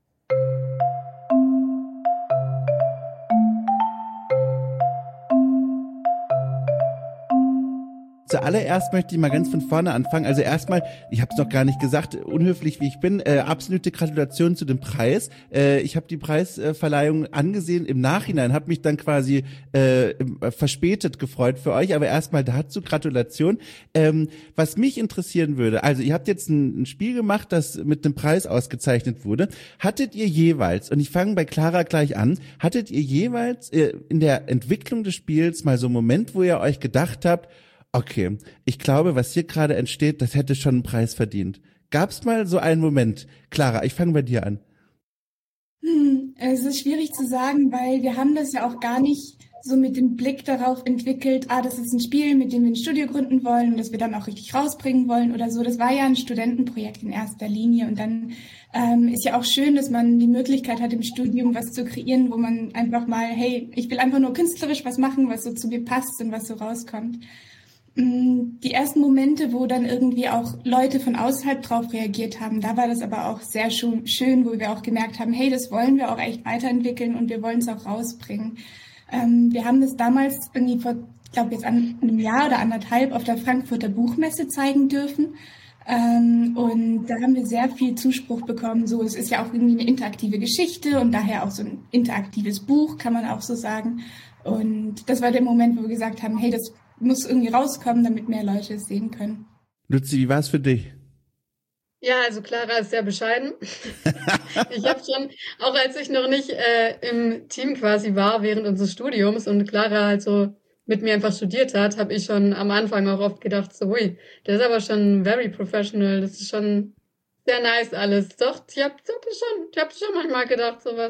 Zuallererst möchte ich mal ganz von vorne anfangen. Also erstmal, ich habe es noch gar nicht gesagt, unhöflich wie ich bin, absolute Gratulation zu dem Preis. Ich habe die Preisverleihung angesehen im Nachhinein, habe mich dann quasi verspätet gefreut für euch, aber erstmal dazu Gratulation. Was mich interessieren würde, also ihr habt jetzt ein Spiel gemacht, das mit einem Preis ausgezeichnet wurde. Hattet ihr jeweils, und ich fange bei Clara gleich an, hattet ihr jeweils in der Entwicklung des Spiels mal so einen Moment, wo ihr euch gedacht habt, okay, ich glaube, was hier gerade entsteht, das hätte schon einen Preis verdient. Gab's mal so einen Moment? Clara, ich fange bei dir an. Es ist schwierig zu sagen, weil wir haben das ja auch gar nicht so mit dem Blick darauf entwickelt, das ist ein Spiel, mit dem wir ein Studio gründen wollen und das wir dann auch richtig rausbringen wollen oder so. Das war ja ein Studentenprojekt in erster Linie und dann ist ja auch schön, dass man die Möglichkeit hat, im Studium was zu kreieren, wo man einfach mal, hey, ich will einfach nur künstlerisch was machen, was so zu mir passt und was so rauskommt. Die ersten Momente, wo dann irgendwie auch Leute von außerhalb drauf reagiert haben, da war das aber auch sehr schön, wo wir auch gemerkt haben, hey, das wollen wir auch echt weiterentwickeln und wir wollen es auch rausbringen. Wir haben das damals irgendwie vor, ich glaube jetzt einem Jahr oder anderthalb auf der Frankfurter Buchmesse zeigen dürfen. Und da haben wir sehr viel Zuspruch bekommen. So, es ist ja auch irgendwie eine interaktive Geschichte und daher auch so ein interaktives Buch, kann man auch so sagen. Und das war der Moment, wo wir gesagt haben, hey, das muss irgendwie rauskommen, damit mehr Leute es sehen können. Luzi, wie war es für dich? Ja, also Clara ist sehr bescheiden. Ich habe schon, auch als ich noch nicht im Team quasi war während unseres Studiums und Clara halt so mit mir einfach studiert hat, habe ich schon am Anfang auch oft gedacht, so, ui, der ist aber schon very professional, das ist schon sehr nice alles. Doch, ich hab schon manchmal gedacht, sowas.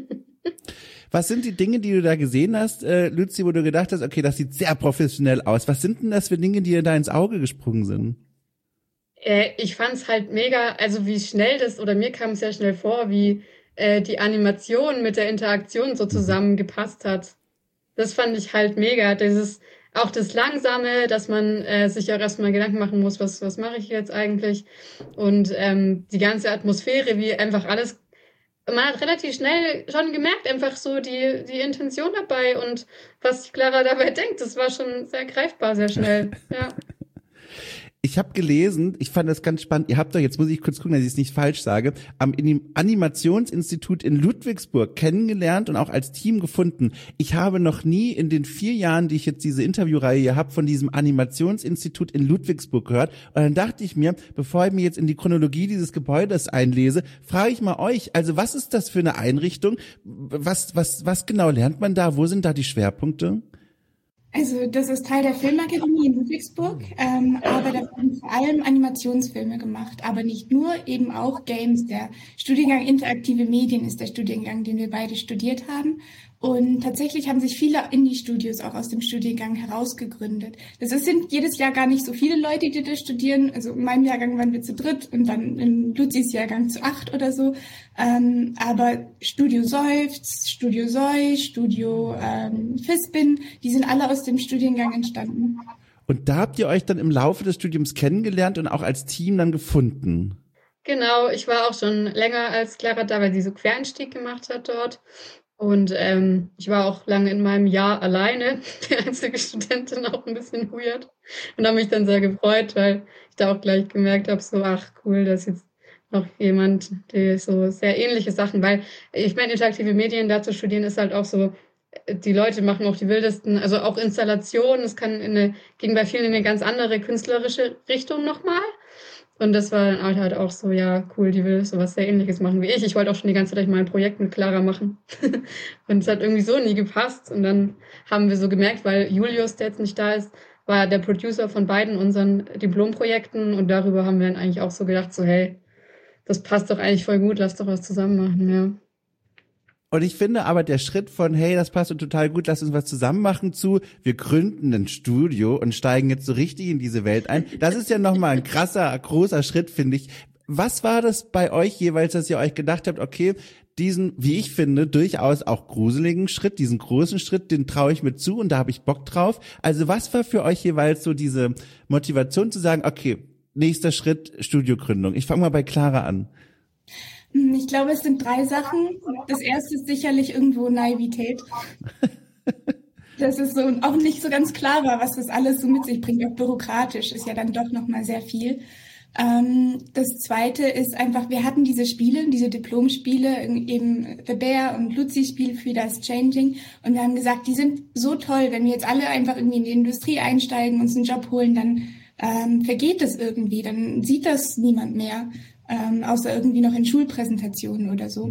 Was sind die Dinge, die du da gesehen hast, Luzi, wo du gedacht hast, okay, das sieht sehr professionell aus. Was sind denn das für Dinge, die dir da ins Auge gesprungen sind? Ich fand's halt mega, also wie schnell das, oder mir kam es sehr schnell vor, wie die Animation mit der Interaktion so zusammengepasst hat. Das fand ich halt mega. Auch das Langsame, dass man sich auch erstmal Gedanken machen muss, was mache ich jetzt eigentlich? Und die ganze Atmosphäre, wie einfach alles. Man hat relativ schnell schon gemerkt, einfach so die Intention dabei und was Clara dabei denkt, das war schon sehr greifbar, sehr schnell, ja. Ich habe gelesen, ich fand das ganz spannend, ihr habt doch, jetzt muss ich kurz gucken, dass ich es nicht falsch sage, am Animationsinstitut in Ludwigsburg kennengelernt und auch als Team gefunden. Ich habe noch nie in den 4 Jahren, die ich jetzt diese Interviewreihe hier habe, von diesem Animationsinstitut in Ludwigsburg gehört. Und dann dachte ich mir, bevor ich mir jetzt in die Chronologie dieses Gebäudes einlese, frage ich mal euch, also was ist das für eine Einrichtung? Was genau lernt man da? Wo sind da die Schwerpunkte? Also das ist Teil der Filmakademie in Ludwigsburg, aber da werden vor allem Animationsfilme gemacht, aber nicht nur, eben auch Games. Der Studiengang Interaktive Medien ist der Studiengang, den wir beide studiert haben. Und tatsächlich haben sich viele Indie-Studios auch aus dem Studiengang herausgegründet. Sind jedes Jahr gar nicht so viele Leute, die das studieren. Also in meinem Jahrgang waren wir zu 3 und dann in Luzis Jahrgang zu 8 oder so. Aber Studio Seufz, Studio Soi, Studio Fispin, die sind alle aus dem Studiengang entstanden. Und da habt ihr euch dann im Laufe des Studiums kennengelernt und auch als Team dann gefunden? Genau, ich war auch schon länger als Clara da, weil sie so Quereinstieg gemacht hat dort. Und ich war auch lange in meinem Jahr alleine, die einzige Studentin, auch ein bisschen weird. Und habe mich dann sehr gefreut, weil ich da auch gleich gemerkt habe, so, ach cool, da ist jetzt noch jemand, der so sehr ähnliche Sachen, weil ich meine, interaktive Medien da zu studieren ist halt auch so, die Leute machen auch die wildesten, also auch Installationen, es ging bei vielen in eine ganz andere künstlerische Richtung nochmal. Und das war dann halt auch so, ja, cool, die will sowas sehr Ähnliches machen wie ich. Ich wollte auch schon die ganze Zeit mal ein Projekt mit Clara machen. Und es hat irgendwie so nie gepasst. Und dann haben wir so gemerkt, weil Julius, der jetzt nicht da ist, war der Producer von beiden unseren Diplomprojekten. Und darüber haben wir dann eigentlich auch so gedacht, so, hey, das passt doch eigentlich voll gut, lass doch was zusammen machen, ja. Und ich finde aber der Schritt von, hey, das passt total gut, lass uns was zusammen machen zu, wir gründen ein Studio und steigen jetzt so richtig in diese Welt ein, das ist ja nochmal ein großer Schritt, finde ich. Was war das bei euch jeweils, dass ihr euch gedacht habt, okay, diesen, wie ich finde, durchaus auch gruseligen Schritt, diesen großen Schritt, den traue ich mir zu und da habe ich Bock drauf. Also was war für euch jeweils so diese Motivation zu sagen, okay, nächster Schritt, Studiogründung. Ich fange mal bei Clara an. Ich glaube, es sind 3 Sachen. Das erste ist sicherlich irgendwo Naivität. Das ist so auch nicht so ganz klar war, was das alles so mit sich bringt. Auch bürokratisch ist ja dann doch nochmal sehr viel. Das zweite ist einfach, wir hatten diese Spiele, diese Diplomspiele, eben The Bear und Lucy's Spiel, Frida is Changing. Und wir haben gesagt, die sind so toll, wenn wir jetzt alle einfach irgendwie in die Industrie einsteigen, uns einen Job holen, dann vergeht das irgendwie, dann sieht das niemand mehr, außer irgendwie noch in Schulpräsentationen oder so.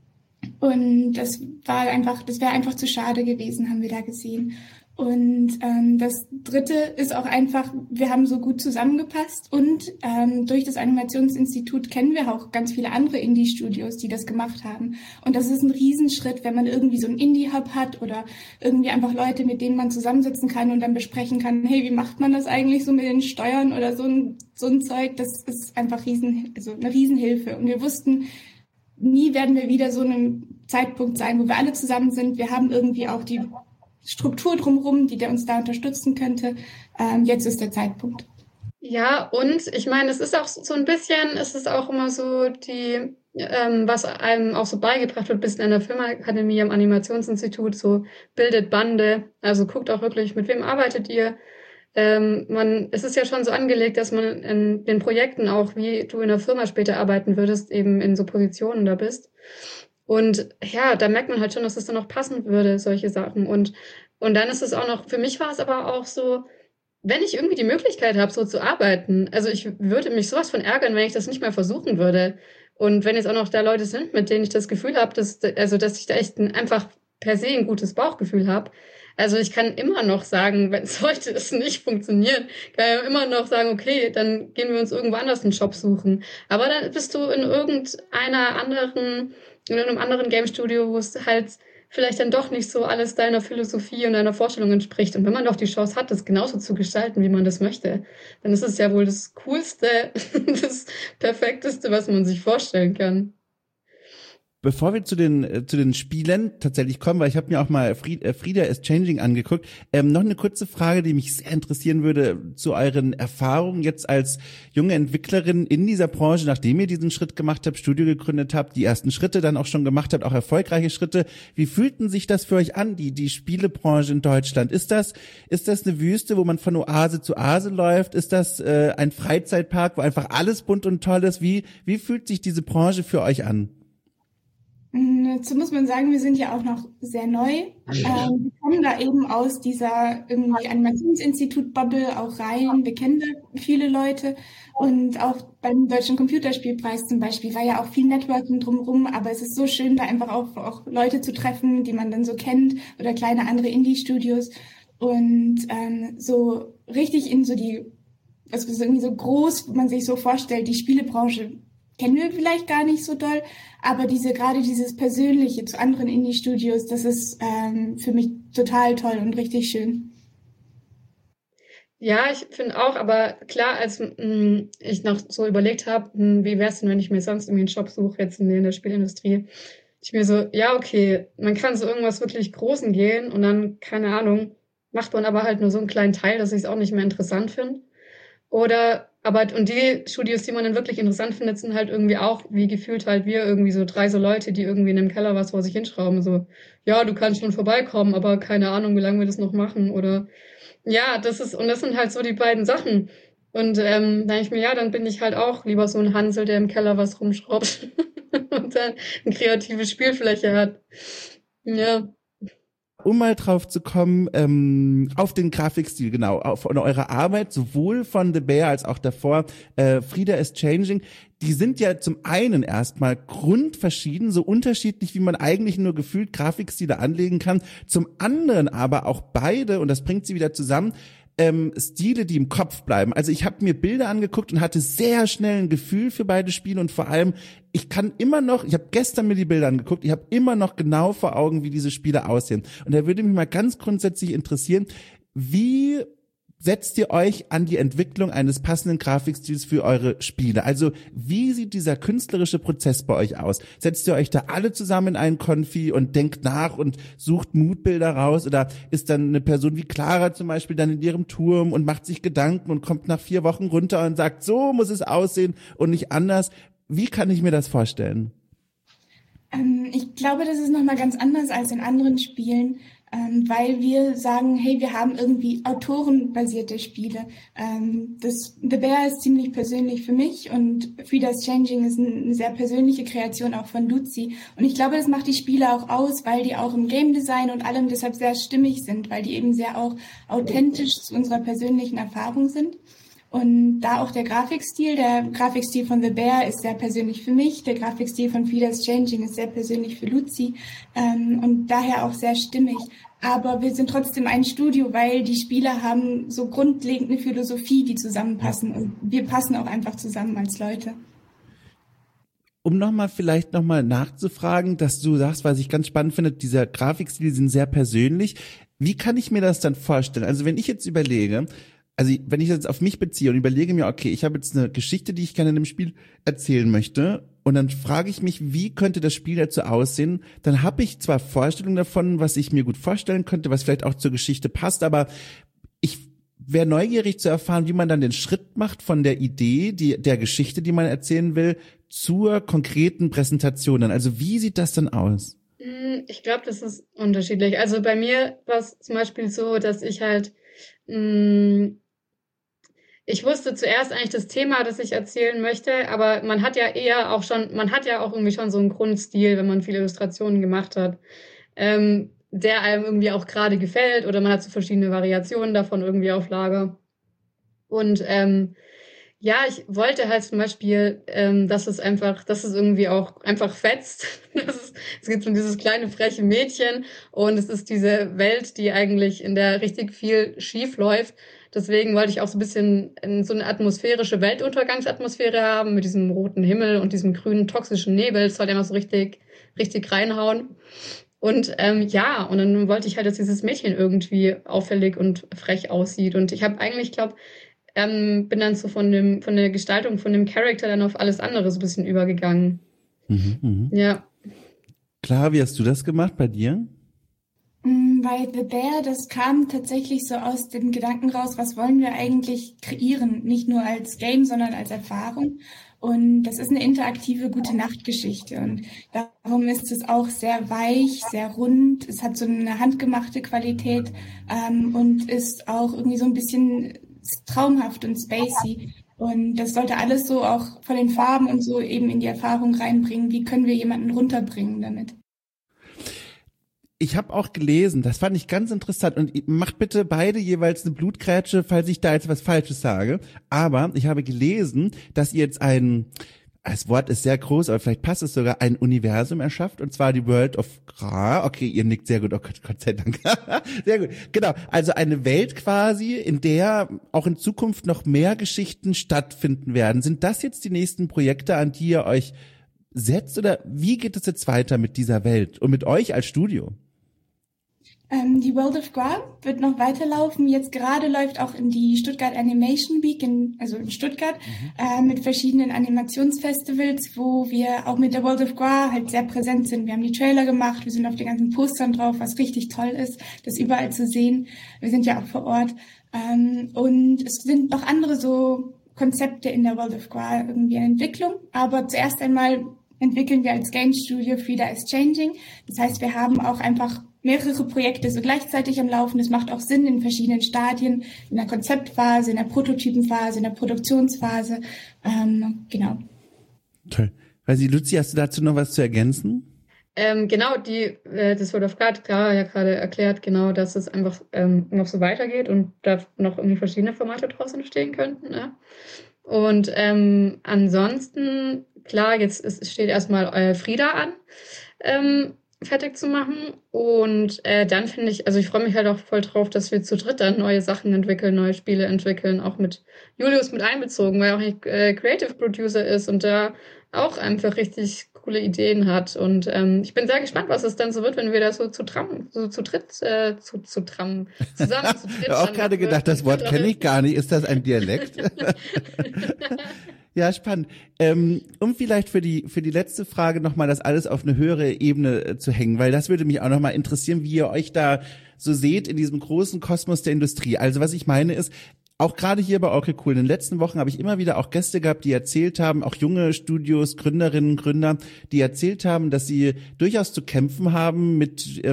Und das wäre einfach zu schade gewesen, haben wir da gesehen. Und das dritte ist auch einfach, wir haben so gut zusammengepasst und durch das Animationsinstitut kennen wir auch ganz viele andere Indie-Studios, die das gemacht haben. Und das ist ein Riesenschritt, wenn man irgendwie so einen Indie-Hub hat oder irgendwie einfach Leute, mit denen man zusammensitzen kann und dann besprechen kann, hey, wie macht man das eigentlich so mit den Steuern oder so ein Zeug. Das ist einfach eine Riesenhilfe. Und wir wussten, nie werden wir wieder so einem Zeitpunkt sein, wo wir alle zusammen sind. Wir haben irgendwie auch die Struktur drumherum, die uns da unterstützen könnte. Jetzt ist der Zeitpunkt. Ja, und ich meine, es ist auch so ein bisschen, es ist auch immer so was einem auch so beigebracht wird, bisschen an der Filmakademie, am Animationsinstitut, so bildet Bande, also guckt auch wirklich, mit wem arbeitet ihr. Es ist ja schon so angelegt, dass man in den Projekten auch, wie du in der Firma später arbeiten würdest, eben in so Positionen da bist. Und ja, da merkt man halt schon, dass es dann auch passen würde, solche Sachen. Und dann ist es auch noch, für mich war es aber auch so, wenn ich irgendwie die Möglichkeit habe, so zu arbeiten, also ich würde mich sowas von ärgern, wenn ich das nicht mehr versuchen würde. Und wenn jetzt auch noch da Leute sind, mit denen ich das Gefühl habe, dass ich da echt einfach per se ein gutes Bauchgefühl habe. Also ich kann immer noch sagen, wenn sollte es nicht funktionieren, kann ich immer noch sagen, okay, dann gehen wir uns irgendwo anders einen Job suchen. Aber dann bist du in einem anderen Game Studio, wo es halt vielleicht dann doch nicht so alles deiner Philosophie und deiner Vorstellung entspricht. Und wenn man doch die Chance hat, das genauso zu gestalten, wie man das möchte, dann ist es ja wohl das Coolste, das Perfekteste, was man sich vorstellen kann. Bevor wir zu den Spielen tatsächlich kommen, weil ich habe mir auch mal Frida is Changing angeguckt, noch eine kurze Frage, die mich sehr interessieren würde zu euren Erfahrungen jetzt als junge Entwicklerin in dieser Branche, nachdem ihr diesen Schritt gemacht habt, Studio gegründet habt, die ersten Schritte dann auch schon gemacht habt, auch erfolgreiche Schritte. Wie fühlten sich das für euch an, die Spielebranche in Deutschland? Ist das eine Wüste, wo man von Oase zu Oase läuft? Ist das ein Freizeitpark, wo einfach alles bunt und toll ist? Wie fühlt sich diese Branche für euch an? Dazu muss man sagen, wir sind ja auch noch sehr neu. Wir kommen da eben aus dieser irgendwie Animationsinstitut-Bubble auch rein. Wir kennen da viele Leute und auch beim Deutschen Computerspielpreis zum Beispiel war ja auch viel Networking drumherum, aber es ist so schön, da einfach auch Leute zu treffen, die man dann so kennt oder kleine andere Indie-Studios und so richtig in so also irgendwie so groß, wo man sich so vorstellt, die Spielebranche kennen wir vielleicht gar nicht so doll, aber gerade dieses Persönliche zu anderen Indie-Studios, das ist für mich total toll und richtig schön. Ja, ich finde auch, aber klar, als ich noch so überlegt habe, wie wäre es denn, wenn ich mir sonst irgendwie einen Job suche, jetzt in der Spielindustrie, ich mir so, ja, okay, man kann so irgendwas wirklich Großen gehen und dann, keine Ahnung, macht man aber halt nur so einen kleinen Teil, dass ich es auch nicht mehr interessant finde. Und die Studios, die man dann wirklich interessant findet, sind halt irgendwie auch, wie gefühlt halt wir, irgendwie so 3 so Leute, die irgendwie in einem Keller was vor sich hinschrauben. So, ja, du kannst schon vorbeikommen, aber keine Ahnung, wie lange wir das noch machen. Oder ja, das sind halt so die beiden Sachen. Und dann denke ich mir, ja, dann bin ich halt auch lieber so ein Hansel, der im Keller was rumschraubt und dann eine kreative Spielfläche hat. Ja. Um mal drauf zu kommen, auf den Grafikstil, genau, von eurer Arbeit, sowohl von The Bear als auch davor, Frida is Changing, die sind ja zum einen erstmal grundverschieden, so unterschiedlich, wie man eigentlich nur gefühlt Grafikstile anlegen kann, zum anderen aber auch beide, und das bringt sie wieder zusammen, Stile, die im Kopf bleiben. Also ich habe mir Bilder angeguckt und hatte sehr schnell ein Gefühl für beide Spiele und vor allem, ich habe gestern mir die Bilder angeguckt, ich habe immer noch genau vor Augen, wie diese Spiele aussehen. Und da würde mich mal ganz grundsätzlich interessieren, wie setzt ihr euch an die Entwicklung eines passenden Grafikstils für eure Spiele? Also wie sieht dieser künstlerische Prozess bei euch aus? Setzt ihr euch da alle zusammen in einen Konfi und denkt nach und sucht Moodbilder raus? Oder ist dann eine Person wie Clara zum Beispiel dann in ihrem Turm und macht sich Gedanken und kommt nach 4 Wochen runter und sagt, so muss es aussehen und nicht anders? Wie kann ich mir das vorstellen? Ich glaube, das ist nochmal ganz anders als in anderen Spielen, weil wir sagen, hey, wir haben irgendwie autorenbasierte Spiele. The Bear ist ziemlich persönlich für mich und Frida's Changing ist eine sehr persönliche Kreation auch von Luzi. Und ich glaube, das macht die Spiele auch aus, weil die auch im Game Design und allem deshalb sehr stimmig sind, weil die eben sehr auch authentisch zu unserer persönlichen Erfahrung sind. Und da auch der Grafikstil von The Bear ist sehr persönlich für mich, der Grafikstil von Frida's Changing ist sehr persönlich für Luzi und daher auch sehr stimmig. Aber wir sind trotzdem ein Studio, weil die Spiele haben so grundlegend eine Philosophie, die zusammenpassen und wir passen auch einfach zusammen als Leute. Um vielleicht nochmal nachzufragen, dass du sagst, was ich ganz spannend finde, dieser Grafikstil sind sehr persönlich. Wie kann ich mir das dann vorstellen? Also wenn ich jetzt überlege, wenn ich das jetzt auf mich beziehe und überlege mir, okay, ich habe jetzt eine Geschichte, die ich gerne in dem Spiel erzählen möchte und dann frage ich mich, wie könnte das Spiel dazu aussehen, dann habe ich zwar Vorstellungen davon, was ich mir gut vorstellen könnte, was vielleicht auch zur Geschichte passt, aber ich wäre neugierig zu erfahren, wie man dann den Schritt macht von der Idee, der Geschichte, die man erzählen will, zur konkreten Präsentation. Also wie sieht das dann aus? Ich glaube, das ist unterschiedlich. Also bei mir war es zum Beispiel so, dass ich halt ich wusste zuerst eigentlich das Thema, das ich erzählen möchte, aber man hat ja auch irgendwie schon so einen Grundstil, wenn man viele Illustrationen gemacht hat, der einem irgendwie auch gerade gefällt oder man hat so verschiedene Variationen davon irgendwie auf Lager. Und ich wollte halt zum Beispiel, dass es irgendwie auch einfach fetzt. Es gibt so dieses kleine freche Mädchen und es ist diese Welt, die eigentlich in der richtig viel schief läuft. Deswegen wollte ich auch so ein bisschen so eine atmosphärische Weltuntergangsatmosphäre haben mit diesem roten Himmel und diesem grünen toxischen Nebel. Das sollte immer so richtig, richtig reinhauen. Und und dann wollte ich halt, dass dieses Mädchen irgendwie auffällig und frech aussieht. Und ich habe eigentlich, bin dann so von der Gestaltung von dem Charakter dann auf alles andere so ein bisschen übergegangen. Ja. Klar, wie hast du das gemacht bei dir? Bei The Bear, das kam tatsächlich so aus dem Gedanken raus, was wollen wir eigentlich kreieren? Nicht nur als Game, sondern als Erfahrung. Und das ist eine interaktive Gute-Nacht-Geschichte. Und darum ist es auch sehr weich, sehr rund. Es hat so eine handgemachte Qualität und ist auch irgendwie so ein bisschen traumhaft und spacey. Und das sollte alles so auch von den Farben und so eben in die Erfahrung reinbringen. Wie können wir jemanden runterbringen damit? Ich habe auch gelesen, das fand ich ganz interessant und macht bitte beide jeweils eine Blutgrätsche, falls ich da jetzt was Falsches sage. Aber ich habe gelesen, dass ihr jetzt das Wort ist sehr groß, aber vielleicht passt es sogar, ein Universum erschafft, und zwar die World of Gra. Okay, ihr nickt sehr gut, oh Gott sei Dank. Sehr gut, genau. Also eine Welt quasi, in der auch in Zukunft noch mehr Geschichten stattfinden werden. Sind das jetzt die nächsten Projekte, an die ihr euch setzt, oder wie geht es jetzt weiter mit dieser Welt und mit euch als Studio? Die World of Gra wird noch weiterlaufen. Jetzt gerade läuft auch in die Stuttgart Animation Week in Stuttgart mit verschiedenen Animationsfestivals, wo wir auch mit der World of Gra halt sehr präsent sind. Wir haben die Trailer gemacht, wir sind auf den ganzen Postern drauf, was richtig toll ist, das überall zu sehen. Wir sind ja auch vor Ort. Und es sind noch andere so Konzepte in der World of Gra irgendwie in Entwicklung. Aber zuerst einmal entwickeln wir als Game Studio Frida is Changing. Das heißt, wir haben auch einfach mehrere Projekte so gleichzeitig am Laufen. Das macht auch Sinn in verschiedenen Stadien, in der Konzeptphase, in der Prototypenphase, in der Produktionsphase. Genau. Toll. Luzi, hast du dazu noch was zu ergänzen? Genau, das World of Clara ja gerade erklärt, genau, dass es einfach noch so weitergeht und da noch irgendwie verschiedene Formate draus entstehen könnten. Ne? Und ansonsten, klar, jetzt steht erstmal Frida an, fertig zu machen. Und dann finde ich, also ich freue mich halt auch voll drauf, dass wir zu dritt dann neue Sachen entwickeln, neue Spiele entwickeln, auch mit Julius mit einbezogen, weil er auch ein Creative Producer ist und da auch einfach richtig coole Ideen hat. Und ich bin sehr gespannt, was es dann so wird, wenn wir da so zusammen zu dritt. Ich habe auch gerade gedacht, das Wort kenne ich gar nicht. Ist das ein Dialekt? Ja, spannend. Um vielleicht für die letzte Frage nochmal das alles auf eine höhere Ebene zu hängen, weil das würde mich auch nochmal interessieren, wie ihr euch da so seht in diesem großen Kosmos der Industrie. Also was ich meine ist, auch gerade hier bei Okay Cool, in den letzten Wochen habe ich immer wieder auch Gäste gehabt, die erzählt haben, auch junge Studios, Gründerinnen, Gründer, die erzählt haben, dass sie durchaus zu kämpfen haben mit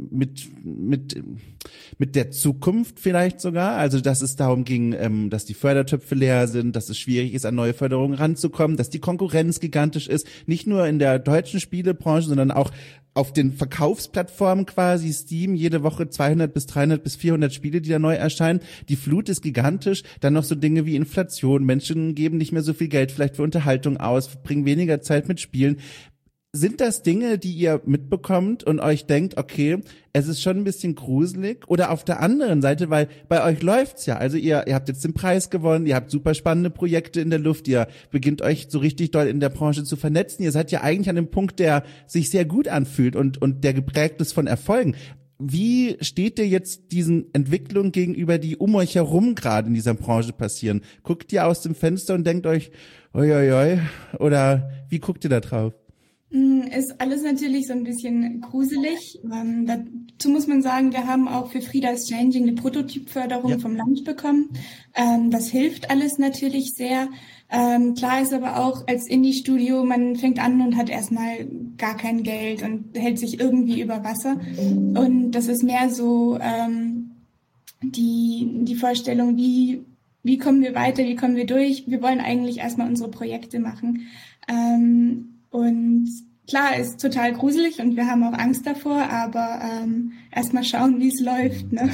der Zukunft vielleicht sogar. Also dass es darum ging, dass die Fördertöpfe leer sind, dass es schwierig ist, an neue Förderungen ranzukommen, dass die Konkurrenz gigantisch ist, nicht nur in der deutschen Spielebranche, sondern auch auf den Verkaufsplattformen quasi, Steam, jede Woche 200 bis 300 bis 400 Spiele, die da neu erscheinen. Die Flut ist gigantisch. Dann noch so Dinge wie Inflation. Menschen geben nicht mehr so viel Geld vielleicht für Unterhaltung aus, verbringen weniger Zeit mit Spielen. Sind das Dinge, die ihr mitbekommt und euch denkt, okay, es ist schon ein bisschen gruselig? Oder auf der anderen Seite, weil bei euch läuft's ja. Also ihr habt jetzt den Preis gewonnen, ihr habt super spannende Projekte in der Luft, ihr beginnt euch so richtig doll in der Branche zu vernetzen. Ihr seid ja eigentlich an dem Punkt, der sich sehr gut anfühlt und der geprägt ist von Erfolgen. Wie steht ihr jetzt diesen Entwicklungen gegenüber, die um euch herum gerade in dieser Branche passieren? Guckt ihr aus dem Fenster und denkt euch, oi, oi, oi, oder wie guckt ihr da drauf? Ist alles natürlich so ein bisschen gruselig. Dazu muss man sagen, wir haben auch für Frida's Changing eine Prototypförderung vom Land bekommen. Das hilft alles natürlich sehr. Klar ist aber auch als Indie-Studio, man fängt an und hat erstmal gar kein Geld und hält sich irgendwie über Wasser. Und das ist mehr so die Vorstellung, wie kommen wir weiter, wie kommen wir durch. Wir wollen eigentlich erstmal unsere Projekte machen. Und klar, ist total gruselig und wir haben auch Angst davor, aber erstmal schauen, wie es läuft. Ne?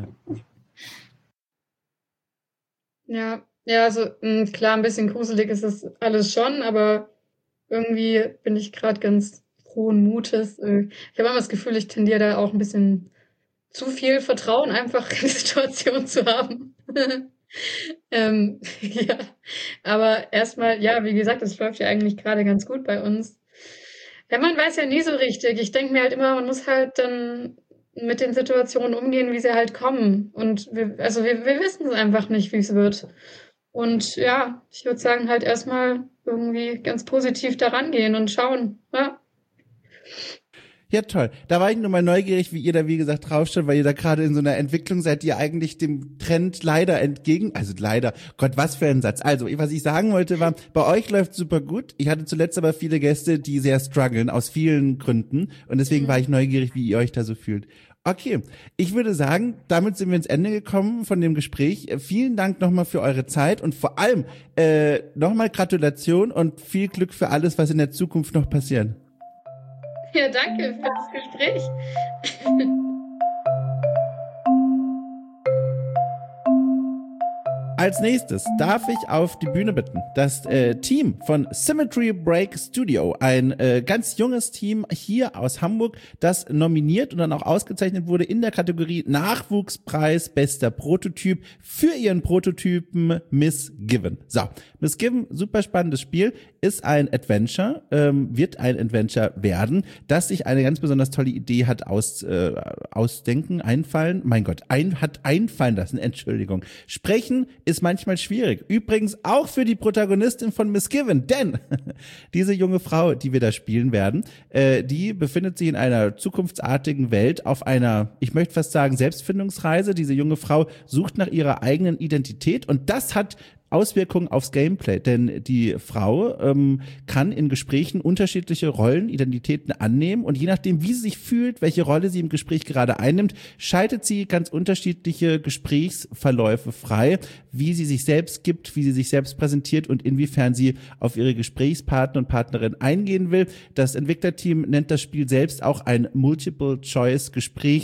Ja, also klar, ein bisschen gruselig ist es alles schon, aber irgendwie bin ich gerade ganz frohen Mutes. Ich habe immer das Gefühl, ich tendiere da auch ein bisschen zu viel Vertrauen einfach in die Situation zu haben. Ja, aber erstmal, ja, wie gesagt, es läuft ja eigentlich gerade ganz gut bei uns. Ja, man weiß ja nie so richtig. Ich denke mir halt immer, man muss halt dann mit den Situationen umgehen, wie sie halt kommen. Und wir wissen es einfach nicht, wie es wird. Und ja, ich würde sagen, halt erstmal irgendwie ganz positiv daran gehen und schauen. Ja. Ja, toll. Da war ich nur mal neugierig, wie ihr da, wie gesagt, draufsteht, weil ihr da gerade in so einer Entwicklung seid, die eigentlich dem Trend leider Gott, was für ein Satz. Also, was ich sagen wollte war, bei euch läuft super gut. Ich hatte zuletzt aber viele Gäste, die sehr strugglen, aus vielen Gründen. Und deswegen war ich neugierig, wie ihr euch da so fühlt. Okay, ich würde sagen, damit sind wir ins Ende gekommen von dem Gespräch. Vielen Dank nochmal für eure Zeit und vor allem nochmal Gratulation und viel Glück für alles, was in der Zukunft noch passiert. Ja, danke für das Gespräch. Als nächstes darf ich auf die Bühne bitten das Team von Symmetry Break Studio, ein ganz junges Team hier aus Hamburg, das nominiert und dann auch ausgezeichnet wurde in der Kategorie Nachwuchspreis bester Prototyp für ihren Prototypen Miss Given. So, Miss Given, super spannendes Spiel, ist ein Adventure, wird ein Adventure werden, das sich eine ganz besonders tolle Idee hat einfallen lassen, Entschuldigung. Sprechen ist manchmal schwierig. Übrigens auch für die Protagonistin von Miss Given, denn diese junge Frau, die wir da spielen werden, die befindet sich in einer zukunftsartigen Welt auf einer, ich möchte fast sagen, Selbstfindungsreise. Diese junge Frau sucht nach ihrer eigenen Identität und das hat Auswirkungen aufs Gameplay, denn die Frau kann in Gesprächen unterschiedliche Rollen, Identitäten annehmen und je nachdem, wie sie sich fühlt, welche Rolle sie im Gespräch gerade einnimmt, schaltet sie ganz unterschiedliche Gesprächsverläufe frei, wie sie sich selbst gibt, wie sie sich selbst präsentiert und inwiefern sie auf ihre Gesprächspartner und Partnerin eingehen will. Das Entwicklerteam nennt das Spiel selbst auch ein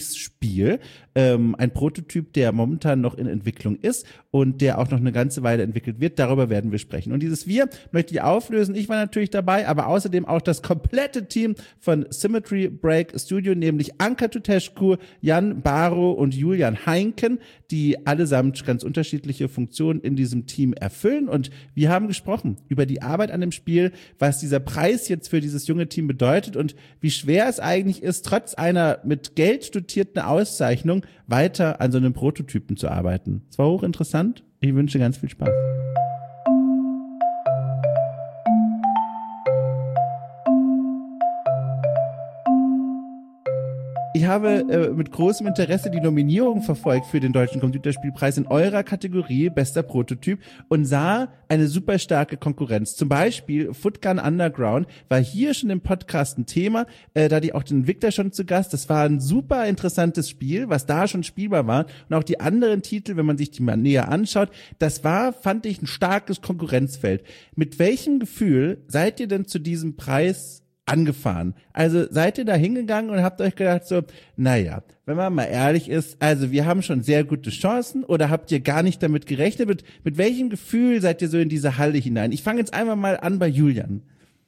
Multiple-Choice-Gesprächsspiel, ein Prototyp, der momentan noch in Entwicklung ist und der auch noch eine ganze Weile weiterentwickelt wird. Darüber werden wir sprechen. Und dieses Wir möchte ich auflösen. Ich war natürlich dabei, aber außerdem auch das komplette Team von Symmetry Break Studio, nämlich Anka Tuteschku, Jan Baro und Julian Heinken, die allesamt ganz unterschiedliche Funktionen in diesem Team erfüllen. Und wir haben gesprochen über die Arbeit an dem Spiel, was dieser Preis jetzt für dieses junge Team bedeutet und wie schwer es eigentlich ist, trotz einer mit Geld dotierten Auszeichnung weiter an so einem Prototypen zu arbeiten. Es war hochinteressant. Ich wünsche ganz viel Spaß. Ich habe mit großem Interesse die Nominierung verfolgt für den Deutschen Computerspielpreis in eurer Kategorie Bester Prototyp und sah eine super starke Konkurrenz. Zum Beispiel Footgun Underground war hier schon im Podcast ein Thema, da die auch den Entwickler schon zu Gast. Das war ein super interessantes Spiel, was da schon spielbar war. Und auch die anderen Titel, wenn man sich die mal näher anschaut, das war, fand ich, ein starkes Konkurrenzfeld. Mit welchem Gefühl seid ihr denn zu diesem Preis angefahren? Also seid ihr da hingegangen und habt euch gedacht so, naja, wenn man mal ehrlich ist, also wir haben schon sehr gute Chancen, oder habt ihr gar nicht damit gerechnet? Mit welchem Gefühl seid ihr so in diese Halle hinein? Ich fange jetzt einmal mal an bei Julian.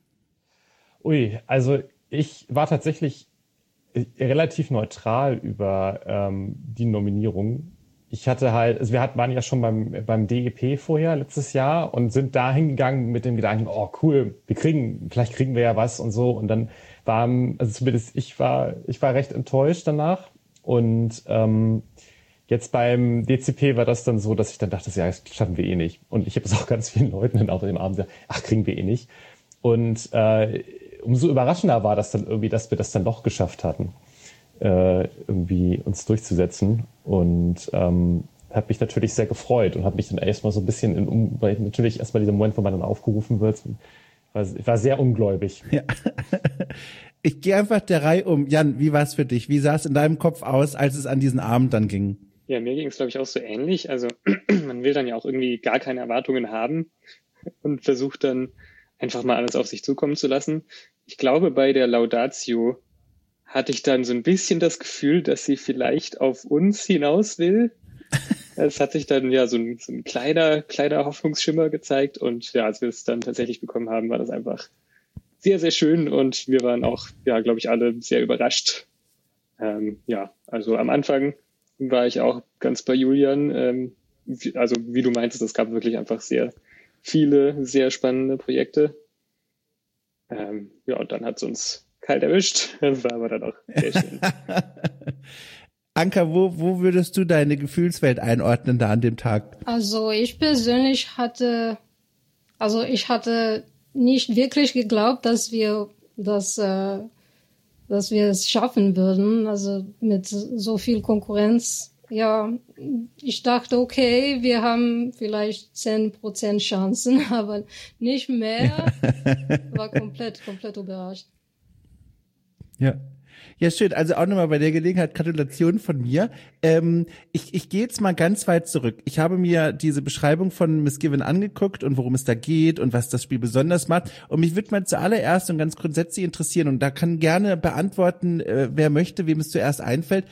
Ui, also ich war tatsächlich relativ neutral über die Nominierung. Ich hatte halt, also waren ja schon beim DEP vorher letztes Jahr und sind da hingegangen mit dem Gedanken, oh cool, vielleicht kriegen wir ja was und so. Und dann also zumindest ich war recht enttäuscht danach. Und jetzt beim DCP war das dann so, dass ich dann dachte, ja, das schaffen wir eh nicht. Und ich habe es auch ganz vielen Leuten dann auch dem Abend gesagt, ach, kriegen wir eh nicht. Und umso überraschender war das dann irgendwie, dass wir das dann doch geschafft hatten, irgendwie uns durchzusetzen, und habe mich natürlich sehr gefreut und habe mich dann erstmal so ein bisschen weil natürlich erstmal dieser Moment, wo man dann aufgerufen wird, ich war sehr ungläubig. Ja. Ich gehe einfach der Reihe um. Jan, wie war es für dich? Wie sah es in deinem Kopf aus, als es an diesen Abend dann ging? Ja, mir ging es, glaube ich, auch so ähnlich. Also man will dann ja auch irgendwie gar keine Erwartungen haben und versucht dann einfach mal alles auf sich zukommen zu lassen. Ich glaube, bei der Laudatio hatte ich dann so ein bisschen das Gefühl, dass sie vielleicht auf uns hinaus will. Es hat sich dann ja so ein kleiner Hoffnungsschimmer gezeigt, und ja, als wir es dann tatsächlich bekommen haben, war das einfach sehr, sehr schön, und wir waren auch, ja, glaube ich, alle sehr überrascht. Ja, also am Anfang war ich auch ganz bei Julian. Also wie du meintest, es gab wirklich einfach sehr viele, sehr spannende Projekte. Ja, und dann hat es uns kalt erwischt. Das war aber dann auch sehr schön. Anka, wo würdest du deine Gefühlswelt einordnen da an dem Tag? Also ich persönlich hatte nicht wirklich geglaubt, dass wir es schaffen würden. Also mit so viel Konkurrenz. Ja, ich dachte, okay, wir haben vielleicht 10% Chancen, aber nicht mehr. War komplett überrascht. Ja. Ja, schön. Also auch nochmal bei der Gelegenheit Gratulation von mir. Ich gehe jetzt mal ganz weit zurück. Ich habe mir diese Beschreibung von Miss Given angeguckt und worum es da geht und was das Spiel besonders macht. Und mich würde mal zuallererst und ganz grundsätzlich interessieren, und da kann gerne beantworten, wer möchte, wem es zuerst einfällt.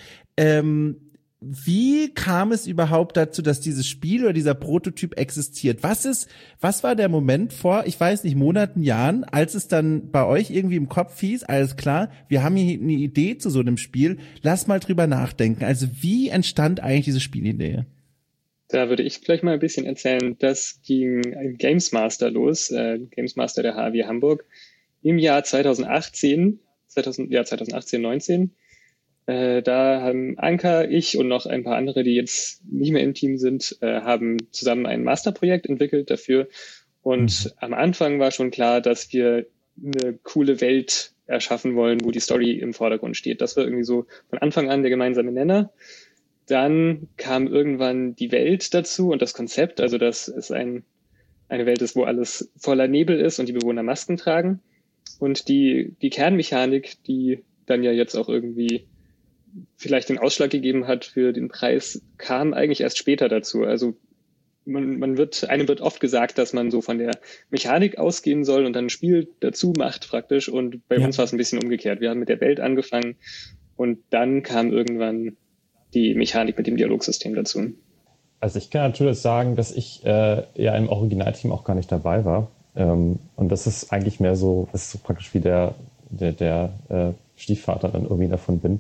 Wie kam es überhaupt dazu, dass dieses Spiel oder dieser Prototyp existiert? Was war der Moment vor, ich weiß nicht, Monaten, Jahren, als es dann bei euch irgendwie im Kopf hieß, alles klar, wir haben hier eine Idee zu so einem Spiel, lass mal drüber nachdenken. Also wie entstand eigentlich diese Spielidee? Da würde ich gleich mal ein bisschen erzählen. Das ging im Games Master los, Games Master der HW Hamburg, im Jahr 2018, 19. Da haben Anka, ich und noch ein paar andere, die jetzt nicht mehr im Team sind, haben zusammen ein Masterprojekt entwickelt dafür. Und am Anfang war schon klar, dass wir eine coole Welt erschaffen wollen, wo die Story im Vordergrund steht. Das war irgendwie so von Anfang an der gemeinsame Nenner. Dann kam irgendwann die Welt dazu und das Konzept, also dass es eine Welt ist, wo alles voller Nebel ist und die Bewohner Masken tragen. Und die Kernmechanik, die dann ja jetzt auch irgendwie vielleicht den Ausschlag gegeben hat für den Preis, kam eigentlich erst später dazu. Also einem wird oft gesagt, dass man so von der Mechanik ausgehen soll und dann ein Spiel dazu macht praktisch. Und bei uns war es ein bisschen umgekehrt. Wir haben mit der Welt angefangen und dann kam irgendwann die Mechanik mit dem Dialogsystem dazu. Also ich kann natürlich sagen, dass ich ja im Originalteam auch gar nicht dabei war. Und das ist eigentlich mehr so, das ist so praktisch wie der Stiefvater dann irgendwie davon bin.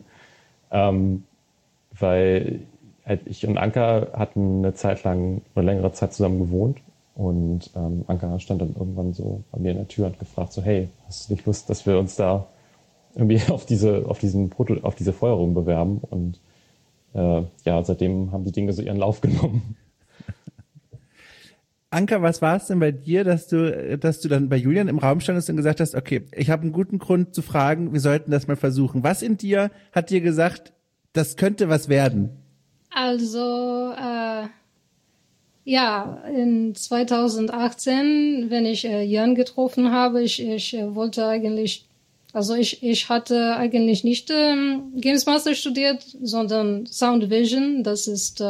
Weil halt ich und Anka hatten eine Zeit lang oder längere Zeit zusammen gewohnt. Und Anka stand dann irgendwann so bei mir in der Tür und gefragt so, hey, hast du nicht Lust, dass wir uns da irgendwie auf diese Feuerung bewerben? Und seitdem haben die Dinge so ihren Lauf genommen. Anka, was war es denn bei dir, dass du dann bei Julian im Raum standest und gesagt hast, okay, ich habe einen guten Grund zu fragen, wir sollten das mal versuchen. Was in dir hat dir gesagt, das könnte was werden? Also, in 2018, wenn ich Jan getroffen habe, ich wollte eigentlich, also ich hatte eigentlich nicht Games Master studiert, sondern Sound Vision. Das ist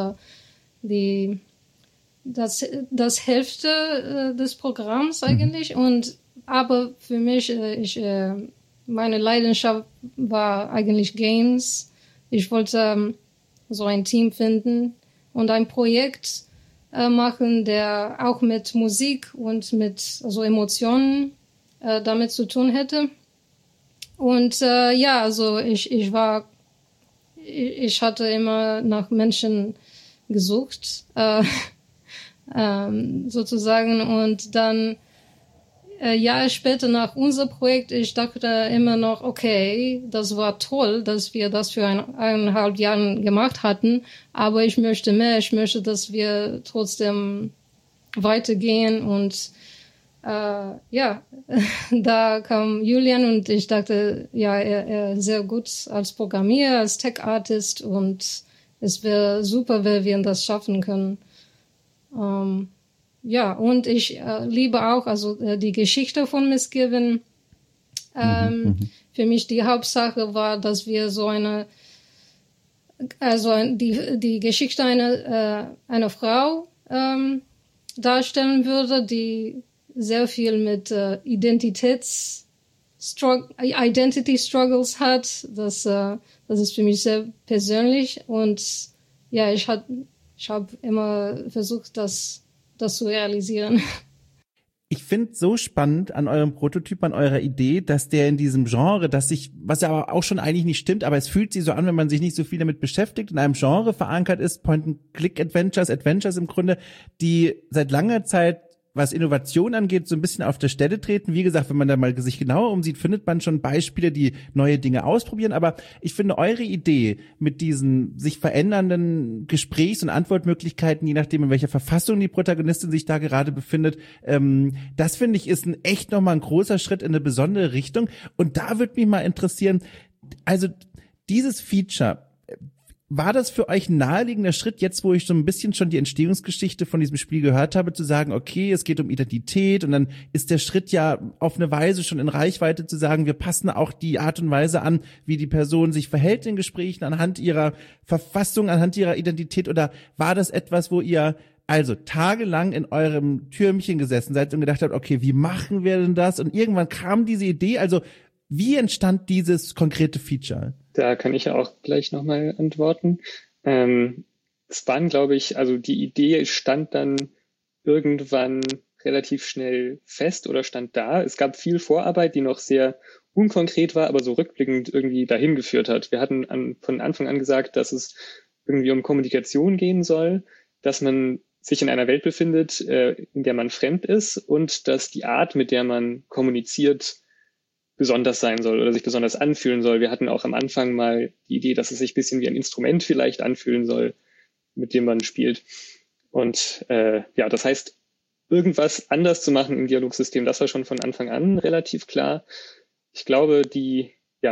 das Hälfte des Programms eigentlich. Aber für mich, meine Leidenschaft war eigentlich Games. Ich wollte so ein Team finden und ein Projekt machen, der auch mit Musik und mit so Emotionen damit zu tun hätte. Und also ich hatte immer nach Menschen gesucht, sozusagen. Und dann Jahre später nach unserem Projekt, ich dachte immer noch, okay, das war toll, dass wir das für 1,5 Jahren gemacht hatten, aber ich möchte mehr, ich möchte, dass wir trotzdem weitergehen und da kam Julian und ich dachte, ja, er ist sehr gut als Programmierer, als Tech-Artist und es wäre super, wenn wir das schaffen können. Und ich liebe auch die Geschichte von Misgiven. Für mich die Hauptsache war, dass wir die Geschichte einer Frau darstellen würde, die sehr viel mit Identity Struggles hat. Das ist für mich sehr persönlich und ja, ich habe immer versucht, das zu realisieren. Ich finde so spannend an eurem Prototyp, an eurer Idee, dass der in diesem Genre, was ja aber auch schon eigentlich nicht stimmt, aber es fühlt sich so an, wenn man sich nicht so viel damit beschäftigt, in einem Genre verankert ist, Point-and-Click-Adventures im Grunde, die seit langer Zeit, was Innovation angeht, so ein bisschen auf der Stelle treten. Wie gesagt, wenn man da mal sich genauer umsieht, findet man schon Beispiele, die neue Dinge ausprobieren. Aber ich finde eure Idee mit diesen sich verändernden Gesprächs- und Antwortmöglichkeiten, je nachdem, in welcher Verfassung die Protagonistin sich da gerade befindet, das finde ich ist echt nochmal ein großer Schritt in eine besondere Richtung. Und da würde mich mal interessieren, also dieses Feature, war das für euch ein naheliegender Schritt, jetzt wo ich so ein bisschen schon die Entstehungsgeschichte von diesem Spiel gehört habe, zu sagen, okay, es geht um Identität und dann ist der Schritt ja auf eine Weise schon in Reichweite zu sagen, wir passen auch die Art und Weise an, wie die Person sich verhält in Gesprächen anhand ihrer Verfassung, anhand ihrer Identität, oder war das etwas, wo ihr also tagelang in eurem Türmchen gesessen seid und gedacht habt, okay, wie machen wir denn das? Und irgendwann kam diese Idee, also wie entstand dieses konkrete Feature? Da kann ich ja auch gleich nochmal antworten. Es waren, glaube ich, also die Idee stand dann irgendwann relativ schnell fest oder stand da. Es gab viel Vorarbeit, die noch sehr unkonkret war, aber so rückblickend irgendwie dahin geführt hat. Wir hatten von Anfang an gesagt, dass es irgendwie um Kommunikation gehen soll, dass man sich in einer Welt befindet, in der man fremd ist und dass die Art, mit der man kommuniziert, besonders sein soll oder sich besonders anfühlen soll. Wir hatten auch am Anfang mal die Idee, dass es sich ein bisschen wie ein Instrument vielleicht anfühlen soll, mit dem man spielt. Und das heißt, irgendwas anders zu machen im Dialogsystem, das war schon von Anfang an relativ klar. Ich glaube, die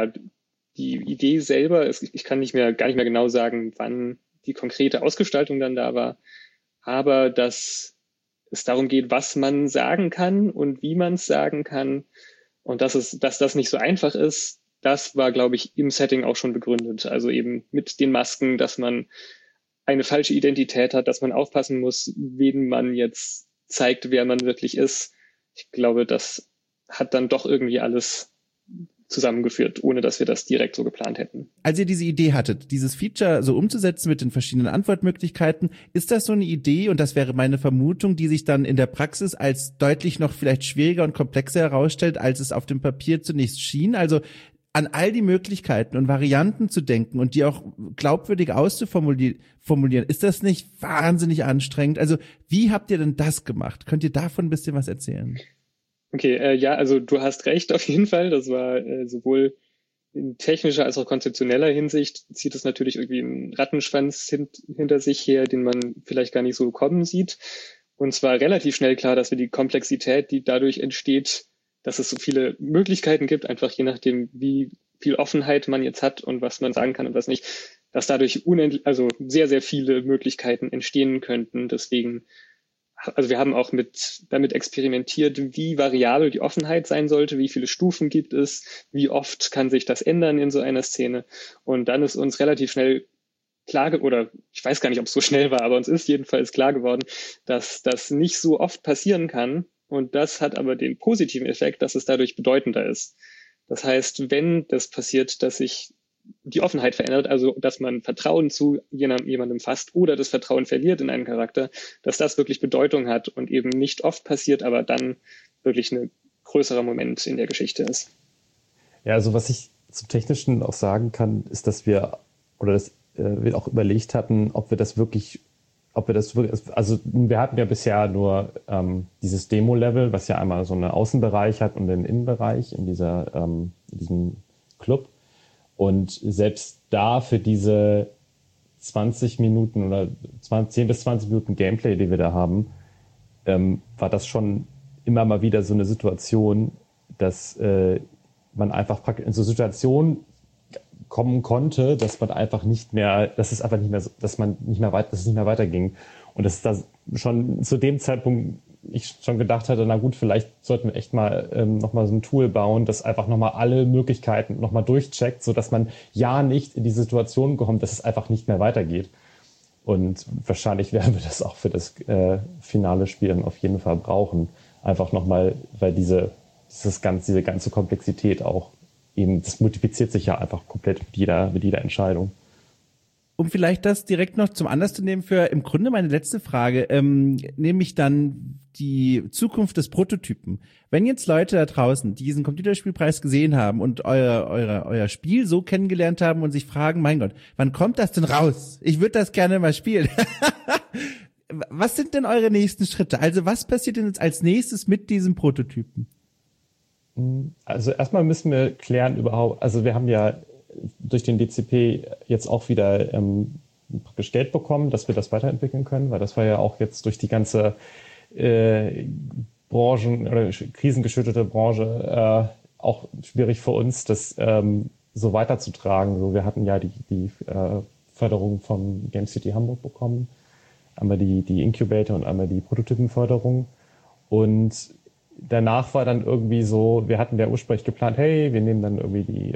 Idee selber, ich kann gar nicht mehr genau sagen, wann die konkrete Ausgestaltung dann da war, aber dass es darum geht, was man sagen kann und wie man es sagen kann. Und dass das nicht so einfach ist, das war, glaube ich, im Setting auch schon begründet. Also eben mit den Masken, dass man eine falsche Identität hat, dass man aufpassen muss, wen man jetzt zeigt, wer man wirklich ist. Ich glaube, das hat dann doch irgendwie alles zusammengeführt, ohne dass wir das direkt so geplant hätten. Als ihr diese Idee hattet, dieses Feature so umzusetzen mit den verschiedenen Antwortmöglichkeiten, ist das so eine Idee, und das wäre meine Vermutung, die sich dann in der Praxis als deutlich noch vielleicht schwieriger und komplexer herausstellt, als es auf dem Papier zunächst schien? Also an all die Möglichkeiten und Varianten zu denken und die auch glaubwürdig auszuformulieren, ist das nicht wahnsinnig anstrengend? Also wie habt ihr denn das gemacht? Könnt ihr davon ein bisschen was erzählen? Okay, ja, also du hast recht auf jeden Fall. Das war sowohl in technischer als auch konzeptioneller Hinsicht zieht es natürlich irgendwie einen Rattenschwanz hinter sich her, den man vielleicht gar nicht so kommen sieht. Und zwar relativ schnell klar, dass wir die Komplexität, die dadurch entsteht, dass es so viele Möglichkeiten gibt, einfach je nachdem, wie viel Offenheit man jetzt hat und was man sagen kann und was nicht, dass dadurch sehr, sehr viele Möglichkeiten entstehen könnten. Deswegen, also wir haben auch damit experimentiert, wie variabel die Offenheit sein sollte, wie viele Stufen gibt es, wie oft kann sich das ändern in so einer Szene. Und dann ist uns relativ schnell oder ich weiß gar nicht, ob es so schnell war, aber uns ist jedenfalls klar geworden, dass das nicht so oft passieren kann. Und das hat aber den positiven Effekt, dass es dadurch bedeutender ist. Das heißt, wenn das passiert, dass sich die Offenheit verändert, also dass man Vertrauen zu jemandem fasst oder das Vertrauen verliert in einen Charakter, dass das wirklich Bedeutung hat und eben nicht oft passiert, aber dann wirklich ein größerer Moment in der Geschichte ist. Ja, also was ich zum Technischen auch sagen kann, ist, dass wir auch überlegt hatten, ob wir das wirklich, also wir hatten ja bisher nur dieses Demo-Level, was ja einmal so einen Außenbereich hat und den Innenbereich in diesem Club. Und selbst da für diese 20 Minuten oder 10 bis 20 Minuten Gameplay, die wir da haben, war das schon immer mal wieder so eine Situation, dass man einfach in so Situationen kommen konnte, dass man einfach nicht mehr, dass es nicht mehr weiterging. Und dass da schon zu dem Zeitpunkt ich schon gedacht hatte, na gut, vielleicht sollten wir echt mal nochmal so ein Tool bauen, das einfach nochmal alle Möglichkeiten nochmal durchcheckt, sodass man ja nicht in die Situation kommt, dass es einfach nicht mehr weitergeht. Und wahrscheinlich werden wir das auch für das finale Spiel dann auf jeden Fall brauchen. Einfach nochmal, weil diese ganze Komplexität auch eben, das multipliziert sich ja einfach komplett mit jeder Entscheidung. Um vielleicht das direkt noch zum Anlass zu nehmen für im Grunde meine letzte Frage, nämlich dann die Zukunft des Prototypen. Wenn jetzt Leute da draußen diesen Computerspielpreis gesehen haben und euer Spiel so kennengelernt haben und sich fragen, mein Gott, wann kommt das denn raus? Ich würde das gerne mal spielen. Was sind denn eure nächsten Schritte? Also was passiert denn jetzt als nächstes mit diesem Prototypen? Also erstmal müssen wir klären überhaupt, also wir haben ja durch den DCP jetzt auch wieder praktisch Geld bekommen, dass wir das weiterentwickeln können, weil das war ja auch jetzt durch die ganze Branchen- oder krisengeschüttete Branche auch schwierig für uns, das so weiterzutragen. So, wir hatten ja die Förderung vom Game City Hamburg bekommen, einmal die Incubator und einmal die Prototypenförderung. Und danach war dann irgendwie so, wir hatten ja ursprünglich geplant, hey, wir nehmen dann irgendwie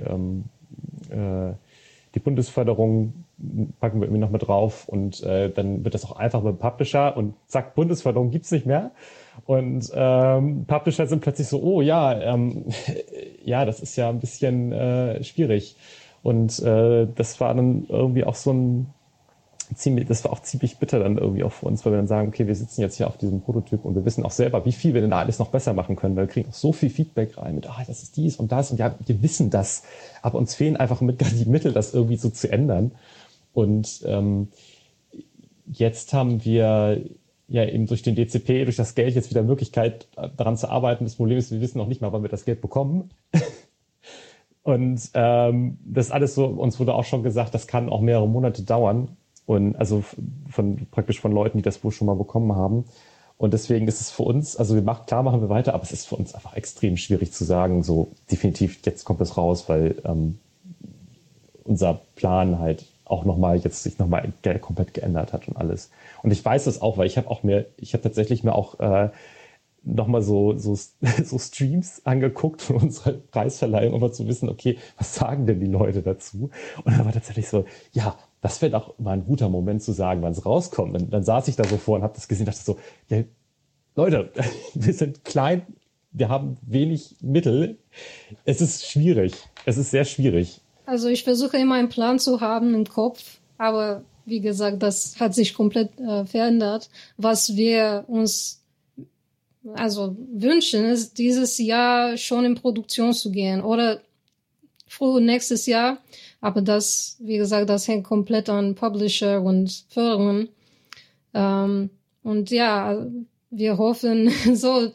die Bundesförderung, packen wir irgendwie noch mit drauf und dann wird das auch einfach mit Publisher und zack, Bundesförderung gibt's nicht mehr. Und Publisher sind plötzlich so, oh ja, das ist ja ein bisschen schwierig. Und das war dann irgendwie auch das war auch ziemlich bitter dann irgendwie auch für uns, weil wir dann sagen, okay, wir sitzen jetzt hier auf diesem Prototyp und wir wissen auch selber, wie viel wir denn da alles noch besser machen können, weil wir kriegen auch so viel Feedback rein mit, das ist dies und das und ja, wir wissen das, aber uns fehlen einfach die Mittel, das irgendwie so zu ändern. Und jetzt haben wir ja eben durch den DCP, durch das Geld jetzt wieder Möglichkeit, daran zu arbeiten. Das Problem ist, wir wissen noch nicht mal, wann wir das Geld bekommen. Und das alles so, uns wurde auch schon gesagt, das kann auch mehrere Monate dauern. Und also praktisch von Leuten, die das wohl schon mal bekommen haben. Und deswegen ist es für uns, also klar machen wir weiter, aber es ist für uns einfach extrem schwierig zu sagen, so definitiv, jetzt kommt es raus, weil unser Plan halt auch sich nochmal komplett geändert hat und alles. Und ich weiß das auch, weil ich habe tatsächlich mir auch nochmal so Streams angeguckt von unserer Preisverleihung, um mal zu wissen, okay, was sagen denn die Leute dazu? Und da war tatsächlich so, ja, das wäre doch mal ein guter Moment zu sagen, wann es rauskommt. Und dann saß ich da so vor und habe das gesehen und dachte so, ja, Leute, wir sind klein, wir haben wenig Mittel. Es ist schwierig. Es ist sehr schwierig. Also ich versuche immer einen Plan zu haben im Kopf, aber wie gesagt, das hat sich komplett verändert. Was wir uns also wünschen, ist dieses Jahr schon in Produktion zu gehen oder früh nächstes Jahr. Aber das, wie gesagt, das hängt komplett an Publisher und Förderungen. Und ja, wir hoffen so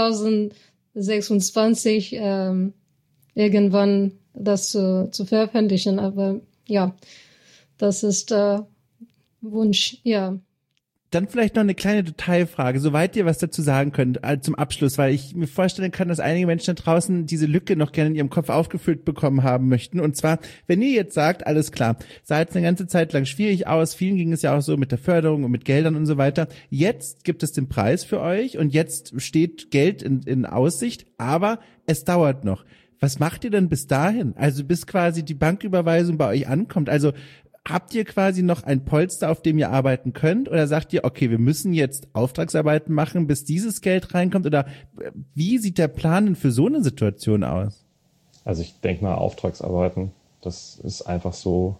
2026 irgendwann das zu veröffentlichen. Aber ja, das ist Wunsch, ja. Dann vielleicht noch eine kleine Detailfrage, soweit ihr was dazu sagen könnt zum Abschluss, weil ich mir vorstellen kann, dass einige Menschen da draußen diese Lücke noch gerne in ihrem Kopf aufgefüllt bekommen haben möchten. Und zwar, wenn ihr jetzt sagt, alles klar, sah jetzt eine ganze Zeit lang schwierig aus, vielen ging es ja auch so mit der Förderung und mit Geldern und so weiter. Jetzt gibt es den Preis für euch und jetzt steht Geld in Aussicht, aber es dauert noch. Was macht ihr denn bis dahin? Also bis quasi die Banküberweisung bei euch ankommt? Also habt ihr quasi noch ein Polster, auf dem ihr arbeiten könnt? Oder sagt ihr, okay, wir müssen jetzt Auftragsarbeiten machen, bis dieses Geld reinkommt? Oder wie sieht der Plan denn für so eine Situation aus? Also ich denke mal, Auftragsarbeiten, das ist einfach so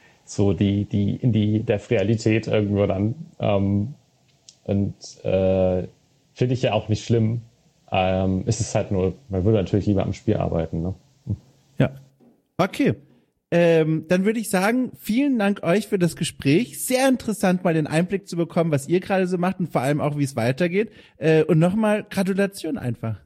der Realität irgendwo dann. Finde ich ja auch nicht schlimm. Es ist halt nur, man würde natürlich lieber am Spiel arbeiten. Ne? Ja, okay. Dann würde ich sagen, vielen Dank euch für das Gespräch. Sehr interessant, mal den Einblick zu bekommen, was ihr gerade so macht und vor allem auch, wie es weitergeht. Und nochmal Gratulation einfach.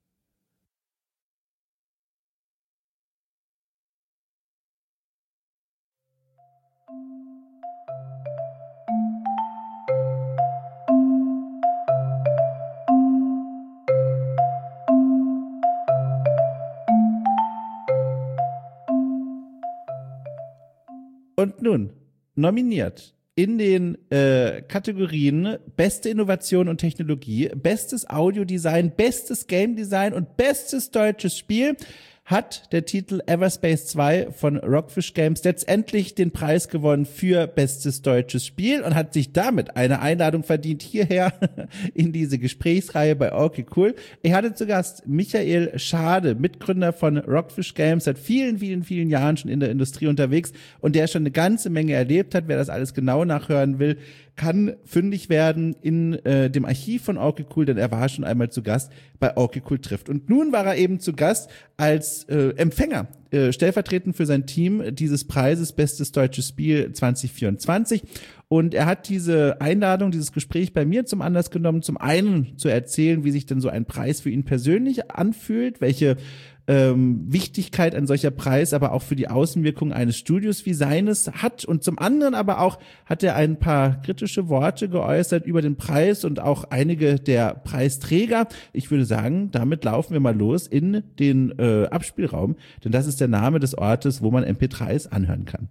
Und nun, nominiert in den Kategorien Beste Innovation und Technologie, Bestes Audiodesign, Bestes Game Design und Bestes deutsches Spiel hat der Titel Everspace 2 von Rockfish Games letztendlich den Preis gewonnen für bestes deutsches Spiel und hat sich damit eine Einladung verdient hierher in diese Gesprächsreihe bei Okay Cool. Ich hatte zu Gast Michael Schade, Mitgründer von Rockfish Games, seit vielen, vielen, vielen Jahren schon in der Industrie unterwegs und der schon eine ganze Menge erlebt hat. Wer das alles genau nachhören will, kann fündig werden in dem Archiv von Okay Cool, denn er war schon einmal zu Gast bei Okay Cool trifft. Und nun war er eben zu Gast als Empfänger, stellvertretend für sein Team dieses Preises Bestes deutsches Spiel 2024. Und er hat diese Einladung, dieses Gespräch bei mir zum Anlass genommen, zum einen zu erzählen, wie sich denn so ein Preis für ihn persönlich anfühlt, welche Wichtigkeit ein solcher Preis aber auch für die Außenwirkung eines Studios wie seines hat. Und zum anderen aber auch hat er ein paar kritische Worte geäußert über den Preis und auch einige der Preisträger. Ich würde sagen, damit laufen wir mal los in den Abspielraum, denn das ist der Name des Ortes, wo man MP3s anhören kann.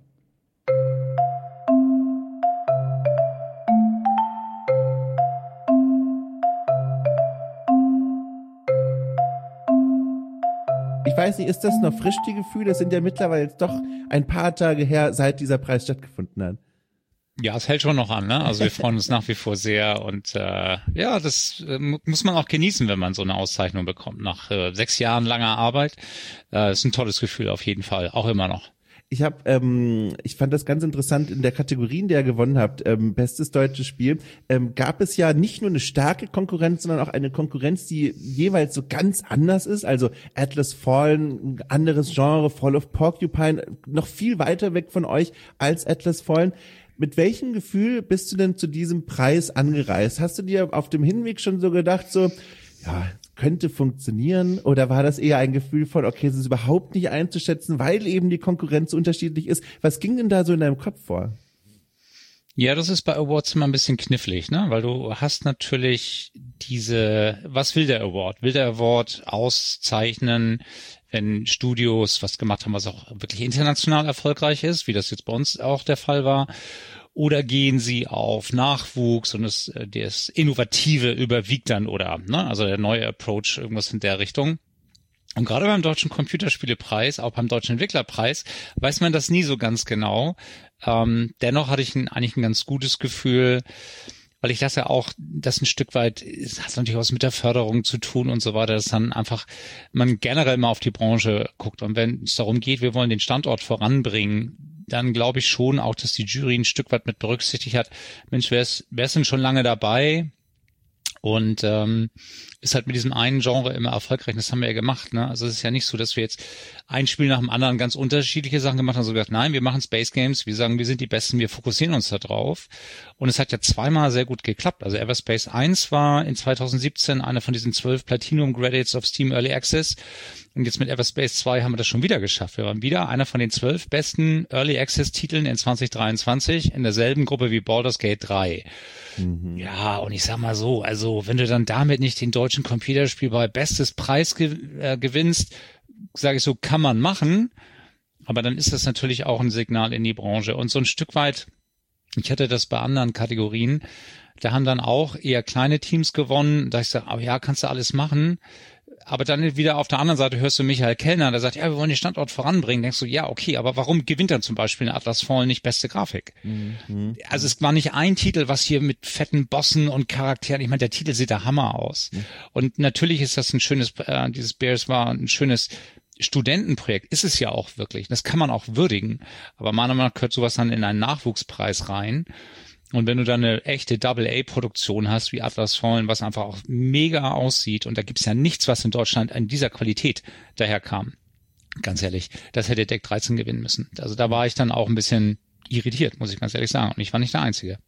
Ich weiß nicht, ist das noch frisch, die Gefühle? Es sind ja mittlerweile jetzt doch ein paar Tage her, seit dieser Preis stattgefunden hat. Ja, es hält schon noch an, ne? Also wir freuen uns nach wie vor sehr und ja, das muss man auch genießen, wenn man so eine Auszeichnung bekommt. Nach 6 Jahren langer Arbeit ist ein tolles Gefühl auf jeden Fall, auch immer noch. Ich fand das ganz interessant, in der Kategorie, in der ihr gewonnen habt, bestes deutsches Spiel, gab es ja nicht nur eine starke Konkurrenz, sondern auch eine Konkurrenz, die jeweils so ganz anders ist. Also Atlas Fallen, ein anderes Genre, Fall of Porcupine, noch viel weiter weg von euch als Atlas Fallen. Mit welchem Gefühl bist du denn zu diesem Preis angereist? Hast du dir auf dem Hinweg schon so gedacht, so, ja, könnte funktionieren? Oder war das eher ein Gefühl von, okay, es ist überhaupt nicht einzuschätzen, weil eben die Konkurrenz so unterschiedlich ist? Was ging denn da so in deinem Kopf vor? Ja, das ist bei Awards immer ein bisschen knifflig, ne? Weil du hast natürlich was will der Award? Will der Award auszeichnen, wenn Studios was gemacht haben, was auch wirklich international erfolgreich ist, wie das jetzt bei uns auch der Fall war? Oder gehen sie auf Nachwuchs und das Innovative überwiegt dann oder, ne? Also der neue Approach, irgendwas in der Richtung. Und gerade beim Deutschen Computerspielepreis, auch beim Deutschen Entwicklerpreis, weiß man das nie so ganz genau. Dennoch hatte ich eigentlich ein ganz gutes Gefühl, weil ich das ja auch, das ein Stück weit, hat natürlich was mit der Förderung zu tun und so weiter, dass dann einfach man generell mal auf die Branche guckt. Und wenn es darum geht, wir wollen den Standort voranbringen, dann glaube ich schon auch, dass die Jury ein Stück weit mit berücksichtigt hat, Mensch, wer ist denn schon lange dabei? Und ist halt mit diesem einen Genre immer erfolgreich. Das haben wir ja gemacht, ne? Also es ist ja nicht so, dass wir jetzt ein Spiel nach dem anderen ganz unterschiedliche Sachen gemacht haben. So gesagt, nein, wir machen Space Games, wir sagen, wir sind die Besten, wir fokussieren uns da drauf. Und es hat ja zweimal sehr gut geklappt. Also Everspace 1 war in 2017 einer von diesen 12 Platinum Credits of Steam Early Access. Und jetzt mit Everspace 2 haben wir das schon wieder geschafft. Wir waren wieder einer von den 12 besten Early Access Titeln in 2023 in derselben Gruppe wie Baldur's Gate 3. Ja, und ich sag mal so, also wenn du dann damit nicht den deutschen Computerspiel bei bestes Preis gewinnst, sage ich so, kann man machen, aber dann ist das natürlich auch ein Signal in die Branche. Und so ein Stück weit, ich hatte das bei anderen Kategorien, da haben dann auch eher kleine Teams gewonnen, da ich sage, oh ja, kannst du alles machen. Aber dann wieder auf der anderen Seite hörst du Michael Kellner, der sagt, ja, wir wollen den Standort voranbringen. Denkst du, ja, okay, aber warum gewinnt dann zum Beispiel in Atlas Fallen nicht beste Grafik? Also es war nicht ein Titel, was hier mit fetten Bossen und Charakteren, ich meine, der Titel sieht der Hammer aus. Und natürlich ist das ein schönes, dieses Bears war ein schönes Studentenprojekt, ist es ja auch wirklich. Das kann man auch würdigen. Aber meiner Meinung nach gehört sowas dann in einen Nachwuchspreis rein. Und wenn du dann eine echte Double-A-Produktion hast, wie Atlas Fallen, was einfach auch mega aussieht, und da gibt's ja nichts, was in Deutschland in dieser Qualität daherkam. Ganz ehrlich, das hätte Deck 13 gewinnen müssen. Also da war ich dann auch ein bisschen irritiert, muss ich ganz ehrlich sagen. Und ich war nicht der Einzige.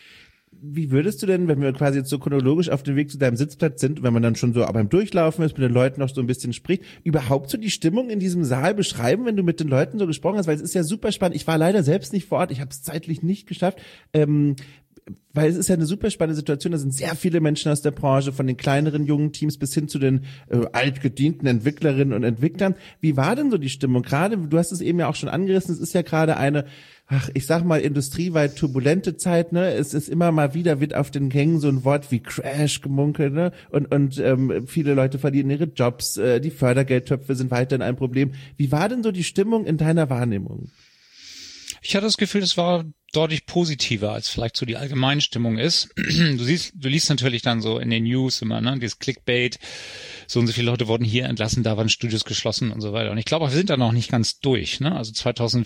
Wie würdest du denn, wenn wir quasi jetzt so chronologisch auf dem Weg zu deinem Sitzplatz sind, wenn man dann schon so beim Durchlaufen ist, mit den Leuten noch so ein bisschen spricht, überhaupt so die Stimmung in diesem Saal beschreiben, wenn du mit den Leuten so gesprochen hast? Weil es ist ja super spannend. Ich war leider selbst nicht vor Ort. Ich habe es zeitlich nicht geschafft. Weil es ist ja eine super spannende Situation. Da sind sehr viele Menschen aus der Branche, von den kleineren jungen Teams bis hin zu den altgedienten Entwicklerinnen und Entwicklern. Wie war denn so die Stimmung? Gerade, du hast es eben ja auch schon angerissen, es ist ja gerade eine, ich sag mal, industrieweit turbulente Zeit, ne? Es ist immer mal wieder, wird auf den Gängen so ein Wort wie Crash gemunkelt, ne? Und viele Leute verlieren ihre Jobs, die Fördergeldtöpfe sind weiterhin ein Problem. Wie war denn so die Stimmung in deiner Wahrnehmung? Ich hatte das Gefühl, es war deutlich positiver, als vielleicht so die allgemeine Stimmung ist. Du liest natürlich dann so in den News immer, ne, dieses Clickbait, so und so viele Leute wurden hier entlassen, da waren Studios geschlossen und so weiter. Und ich glaube, wir sind da noch nicht ganz durch, ne? Also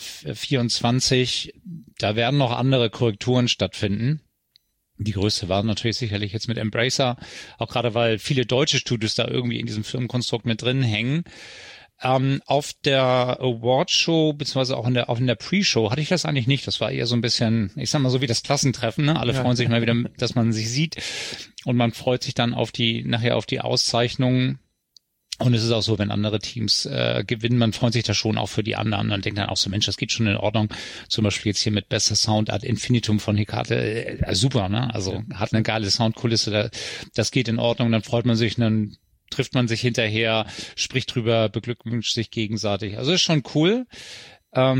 2024, da werden noch andere Korrekturen stattfinden. Die größte war natürlich sicherlich jetzt mit Embracer, auch gerade weil viele deutsche Studios da irgendwie in diesem Firmenkonstrukt mit drin hängen. Auf der Awardshow, beziehungsweise auch in der Pre-Show hatte ich das eigentlich nicht. Das war eher so ein bisschen, ich sag mal so wie das Klassentreffen, ne? Alle freuen sich mal wieder, dass man sich sieht. Und man freut sich dann nachher auf die Auszeichnungen. Und es ist auch so, wenn andere Teams gewinnen, man freut sich da schon auch für die anderen und denkt dann auch so, Mensch, das geht schon in Ordnung. Zum Beispiel jetzt hier mit bester Sound Ad Infinitum von Hecate, super, ne? Also hat eine geile Soundkulisse, das geht in Ordnung, dann freut man sich, dann trifft man sich hinterher, spricht drüber, beglückwünscht sich gegenseitig. Also ist schon cool. Aber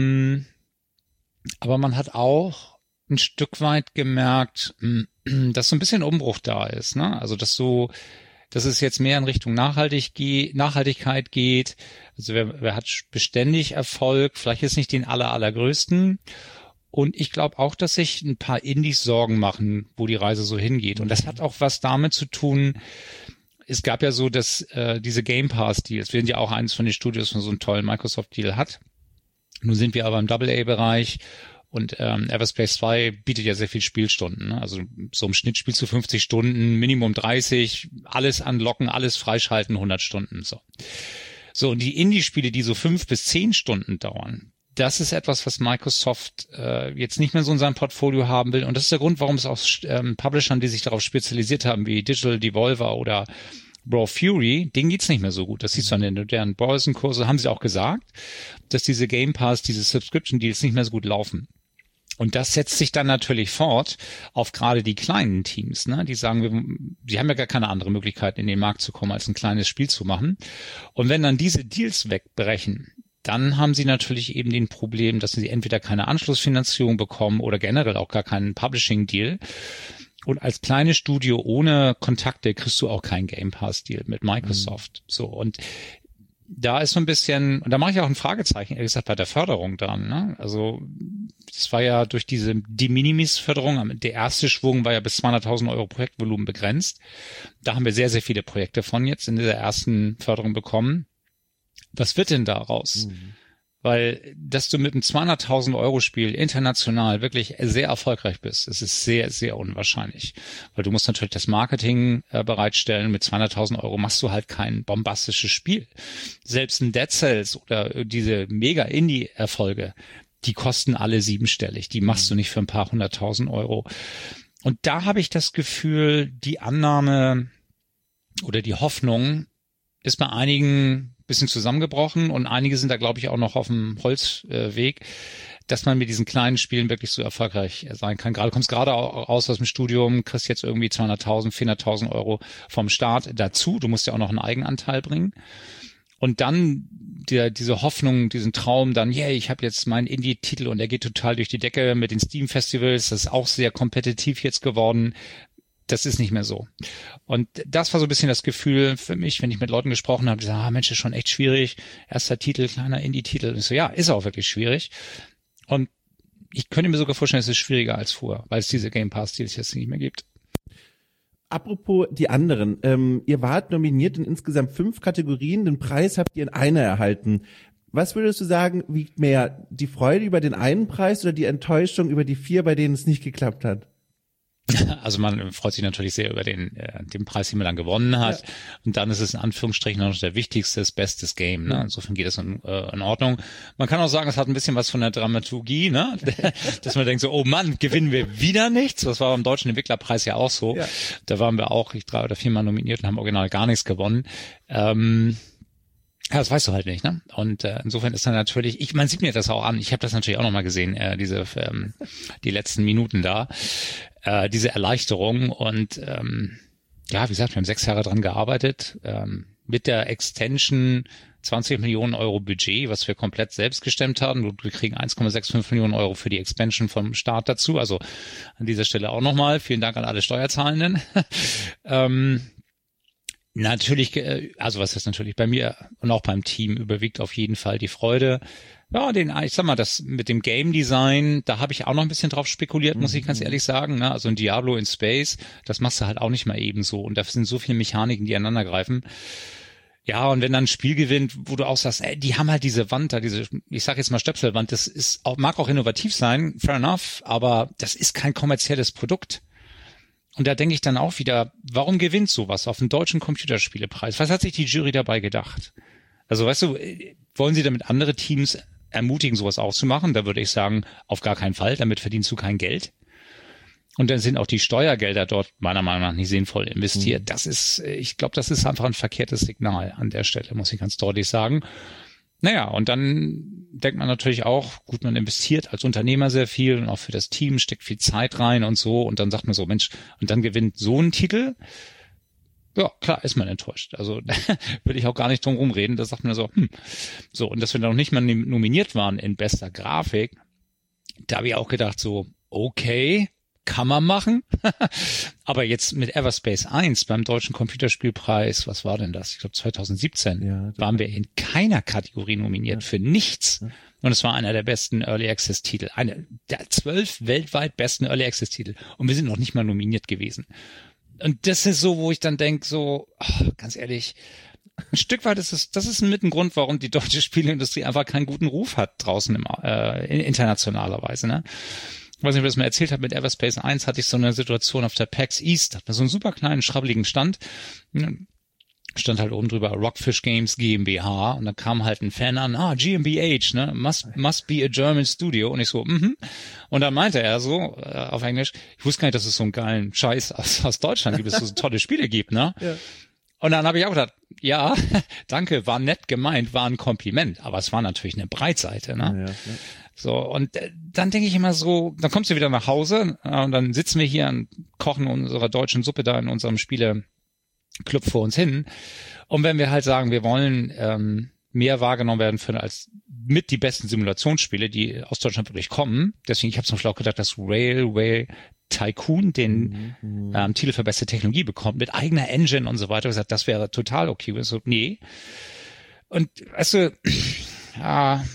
man hat auch ein Stück weit gemerkt, dass so ein bisschen Umbruch da ist, ne? Also dass es jetzt mehr in Richtung Nachhaltigkeit geht. Also wer hat beständig Erfolg, vielleicht jetzt nicht den allergrößten. Und ich glaube auch, dass sich ein paar Indies Sorgen machen, wo die Reise so hingeht. Und das hat auch was damit zu tun. Es gab ja so, dass diese Game Pass-Deals, wir sind ja auch eines von den Studios, von so einem tollen Microsoft-Deal hat. Nun sind wir aber im AA-Bereich und Everspace 2 bietet ja sehr viel Spielstunden. Ne? Also so im Schnitt spielst du 50 Stunden, Minimum 30, alles anlocken, alles freischalten, 100 Stunden. So, und die Indie-Spiele, die so 5 bis 10 Stunden dauern, das ist etwas, was Microsoft jetzt nicht mehr so in seinem Portfolio haben will. Und das ist der Grund, warum es auch Publishern, die sich darauf spezialisiert haben, wie Digital Devolver oder Raw Fury, denen geht's nicht mehr so gut. Das siehst du an den modernen Börsenkurse, haben sie auch gesagt, dass diese Game Pass, diese Subscription Deals nicht mehr so gut laufen. Und das setzt sich dann natürlich fort auf gerade die kleinen Teams, ne? Die sagen, sie haben ja gar keine andere Möglichkeit, in den Markt zu kommen, als ein kleines Spiel zu machen. Und wenn dann diese Deals wegbrechen, dann haben sie natürlich eben den Problem, dass sie entweder keine Anschlussfinanzierung bekommen oder generell auch gar keinen Publishing-Deal. Und als kleines Studio ohne Kontakte kriegst du auch keinen Game Pass-Deal mit Microsoft. So, und da ist so ein bisschen, und da mache ich auch ein Fragezeichen, ehrlich gesagt, bei der Förderung dran, ne? Also Das war ja durch diese De Minimis-Förderung, der erste Schwung war ja bis 200.000 Euro Projektvolumen begrenzt. Da haben wir sehr, sehr viele Projekte von jetzt in dieser ersten Förderung bekommen. Was wird denn daraus? Weil, dass du mit einem 200.000 Euro Spiel international wirklich sehr erfolgreich bist, das ist sehr, sehr unwahrscheinlich. Weil du musst natürlich das Marketing bereitstellen. Mit 200.000 Euro machst du halt kein bombastisches Spiel. Selbst ein Dead Cells oder diese Mega-Indie-Erfolge, die kosten alle siebenstellig. Die machst du nicht für ein paar 100.000 Euro. Und da habe ich das Gefühl, die Annahme oder die Hoffnung ist bei einigen bisschen zusammengebrochen und einige sind da, glaube ich, auch noch auf dem Holzweg, dass man mit diesen kleinen Spielen wirklich so erfolgreich sein kann. Kommst gerade raus aus dem Studium, kriegst jetzt irgendwie 200.000, 400.000 Euro vom Staat dazu. Du musst ja auch noch einen Eigenanteil bringen. Und dann diese Hoffnung, diesen Traum, dann, ich habe jetzt meinen Indie-Titel und der geht total durch die Decke mit den Steam-Festivals. Das ist auch sehr kompetitiv jetzt geworden. Das ist nicht mehr so. Und das war so ein bisschen das Gefühl für mich, wenn ich mit Leuten gesprochen habe, die sagen, Mensch, ist schon echt schwierig. Erster Titel, kleiner Indie-Titel. Und ich so, ja, ist auch wirklich schwierig. Und ich könnte mir sogar vorstellen, es ist schwieriger als vorher, weil es diese Game Pass-Deals jetzt nicht mehr gibt. Apropos die anderen. Ihr wart nominiert in insgesamt 5 Kategorien. Den Preis habt ihr in einer erhalten. Was würdest du sagen, wiegt mehr? Die Freude über den einen Preis oder die Enttäuschung über die 4, bei denen es nicht geklappt hat? Also man freut sich natürlich sehr über den Preis, den man dann gewonnen hat. Ja. Und dann ist es in Anführungsstrichen noch der wichtigste, das bestes Game. Ne? Insofern geht es in Ordnung. Man kann auch sagen, es hat ein bisschen was von der Dramaturgie, ne? Dass man denkt so, oh Mann, gewinnen wir wieder nichts. Das war beim Deutschen Entwicklerpreis ja auch so. Ja. Da waren wir auch 3 oder 4 Mal nominiert und haben original gar nichts gewonnen. Ja, das weißt du halt nicht, ne? Und insofern ist dann natürlich, man sieht mir das auch an, ich habe das natürlich auch nochmal gesehen, die letzten Minuten da, diese Erleichterung und wie gesagt, wir haben 6 Jahre dran gearbeitet, mit der Extension 20 Millionen Euro Budget, was wir komplett selbst gestemmt haben. Wir kriegen 1,65 Millionen Euro für die Expansion vom Staat dazu, also an dieser Stelle auch nochmal, vielen Dank an alle Steuerzahlenden. Natürlich, also was ist natürlich bei mir und auch beim Team überwiegt auf jeden Fall die Freude. Ja, ich sag mal, das mit dem Game Design, da habe ich auch noch ein bisschen drauf spekuliert, muss ich ganz ehrlich sagen. Ne? Also ein Diablo in Space, das machst du halt auch nicht mal ebenso. Und da sind so viele Mechaniken, die aneinander greifen. Ja, und wenn dann ein Spiel gewinnt, wo du auch sagst, die haben halt diese Wand da, ich sag jetzt mal Stöpselwand, das mag auch innovativ sein, fair enough, aber das ist kein kommerzielles Produkt. Und da denke ich dann auch wieder, warum gewinnt sowas auf dem deutschen Computerspielepreis? Was hat sich die Jury dabei gedacht? Also weißt du, wollen sie damit andere Teams ermutigen, sowas auch zu machen? Da würde ich sagen, auf gar keinen Fall, damit verdienst du kein Geld. Und dann sind auch die Steuergelder dort meiner Meinung nach nicht sinnvoll investiert. Ich glaube, das ist einfach ein verkehrtes Signal an der Stelle, muss ich ganz deutlich sagen. Naja, und dann denkt man natürlich auch, gut, man investiert als Unternehmer sehr viel und auch für das Team steckt viel Zeit rein und so. Und dann sagt man so, Mensch, und dann gewinnt so ein Titel. Ja, klar, ist man enttäuscht. Also da will ich auch gar nicht drum rumreden. Da sagt man so, So, und dass wir da noch nicht mal nominiert waren in bester Grafik, da habe ich auch gedacht so, okay, kann man machen. Aber jetzt mit Everspace 1 beim Deutschen Computerspielpreis, was war denn das? Ich glaube 2017, waren wir in keiner Kategorie nominiert, für nichts. Ja. Und es war einer der besten Early Access Titel. Einer der 12 weltweit besten Early Access Titel. Und wir sind noch nicht mal nominiert gewesen. Und das ist so, wo ich dann denke, so, ganz ehrlich, ein Stück weit das ist mit ein Grund, warum die deutsche Spieleindustrie einfach keinen guten Ruf hat draußen internationalerweise, ne? Ich weiß nicht, ob ich das mal erzählt habe, mit Everspace 1 hatte ich so eine Situation auf der PAX East, hat man so einen super kleinen, schrabbeligen Stand, stand halt oben drüber Rockfish Games GmbH und dann kam halt ein Fan an, GmbH, ne, must be a German Studio und ich so, und dann meinte er so, auf Englisch, ich wusste gar nicht, dass es so einen geilen Scheiß aus Deutschland gibt, dass es so tolle Spiele gibt, ne? Ja. Und dann habe ich auch gedacht, ja, danke, war nett gemeint, war ein Kompliment, aber es war natürlich eine Breitseite, ne? Ja. So, und dann denke ich immer so, dann kommst du wieder nach Hause und dann sitzen wir hier und kochen unsere deutschen Suppe da in unserem Spieleclub vor uns hin. Und wenn wir halt sagen, wir wollen mehr wahrgenommen werden als mit die besten Simulationsspiele, die aus Deutschland wirklich kommen. Deswegen, ich habe zum Beispiel auch gedacht, dass Railway Tycoon den Titel für beste Technologie bekommt, mit eigener Engine und so weiter. Ich gesagt, das wäre total okay. Und so, nee. Und weißt du, ja,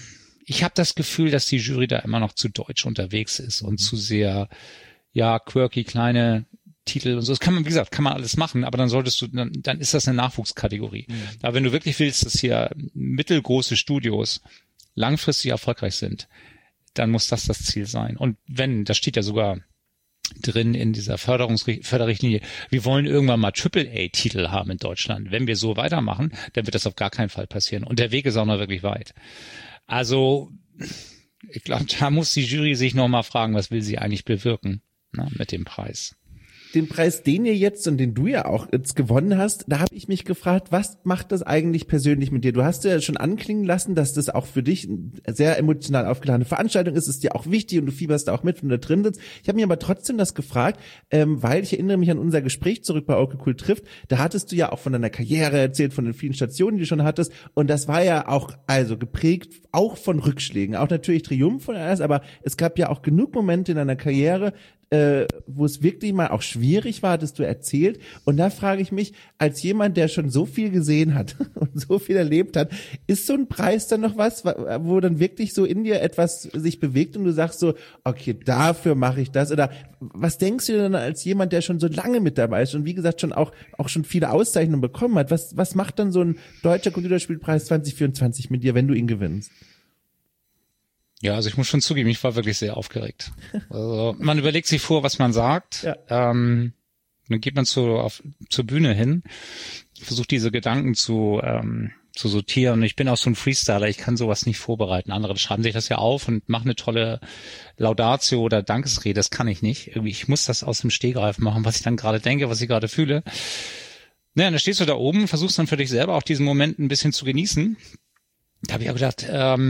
ich habe das Gefühl, dass die Jury da immer noch zu deutsch unterwegs ist und zu sehr, ja, quirky, kleine Titel und so. Das kann man, wie gesagt, kann man alles machen, aber dann solltest du, dann ist das eine Nachwuchskategorie. Aber wenn du wirklich willst, dass hier mittelgroße Studios langfristig erfolgreich sind, dann muss das Ziel sein. Und wenn, das steht ja sogar drin in dieser Förderrichtlinie, wir wollen irgendwann mal AAA-Titel haben in Deutschland. Wenn wir so weitermachen, dann wird das auf gar keinen Fall passieren. Und der Weg ist auch noch wirklich weit. Also, ich glaube, da muss die Jury sich noch mal fragen, was will sie eigentlich bewirken, mit dem Preis. Den Preis, den ihr jetzt und den du ja auch jetzt gewonnen hast, da habe ich mich gefragt, was macht das eigentlich persönlich mit dir? Du hast ja schon anklingen lassen, dass das auch für dich eine sehr emotional aufgeladene Veranstaltung ist. Es ist dir auch wichtig und du fieberst da auch mit, wenn du da drin sitzt. Ich habe mir aber trotzdem das gefragt, weil ich erinnere mich an unser Gespräch zurück bei Okay Cool trifft. Da hattest du ja auch von deiner Karriere erzählt, von den vielen Stationen, die du schon hattest. Und das war ja auch also geprägt auch von Rückschlägen. Auch natürlich Triumph und alles, aber es gab ja auch genug Momente in deiner Karriere, wo es wirklich mal auch schwierig war, hattest du erzählt. Und da frage ich mich, als jemand, der schon so viel gesehen hat und so viel erlebt hat, ist so ein Preis dann noch was, wo dann wirklich so in dir etwas sich bewegt und du sagst so, okay, dafür mache ich das? Oder was denkst du denn als jemand, der schon so lange mit dabei ist und wie gesagt schon auch schon viele Auszeichnungen bekommen hat? Was macht dann so ein Deutscher Computerspielpreis 2024 mit dir, wenn du ihn gewinnst? Ja, also ich muss schon zugeben, ich war wirklich sehr aufgeregt. Also man überlegt sich vor, was man sagt. Ja. Dann geht man zur Bühne hin, versucht diese Gedanken zu sortieren. Und ich bin auch so ein Freestyler, ich kann sowas nicht vorbereiten. Andere schreiben sich das ja auf und machen eine tolle Laudatio oder Dankesrede. Das kann ich nicht. Irgendwie, ich muss das aus dem Stegreif machen, was ich dann gerade denke, was ich gerade fühle. Naja, dann stehst du da oben, versuchst dann für dich selber auch diesen Moment ein bisschen zu genießen. Da habe ich auch gedacht,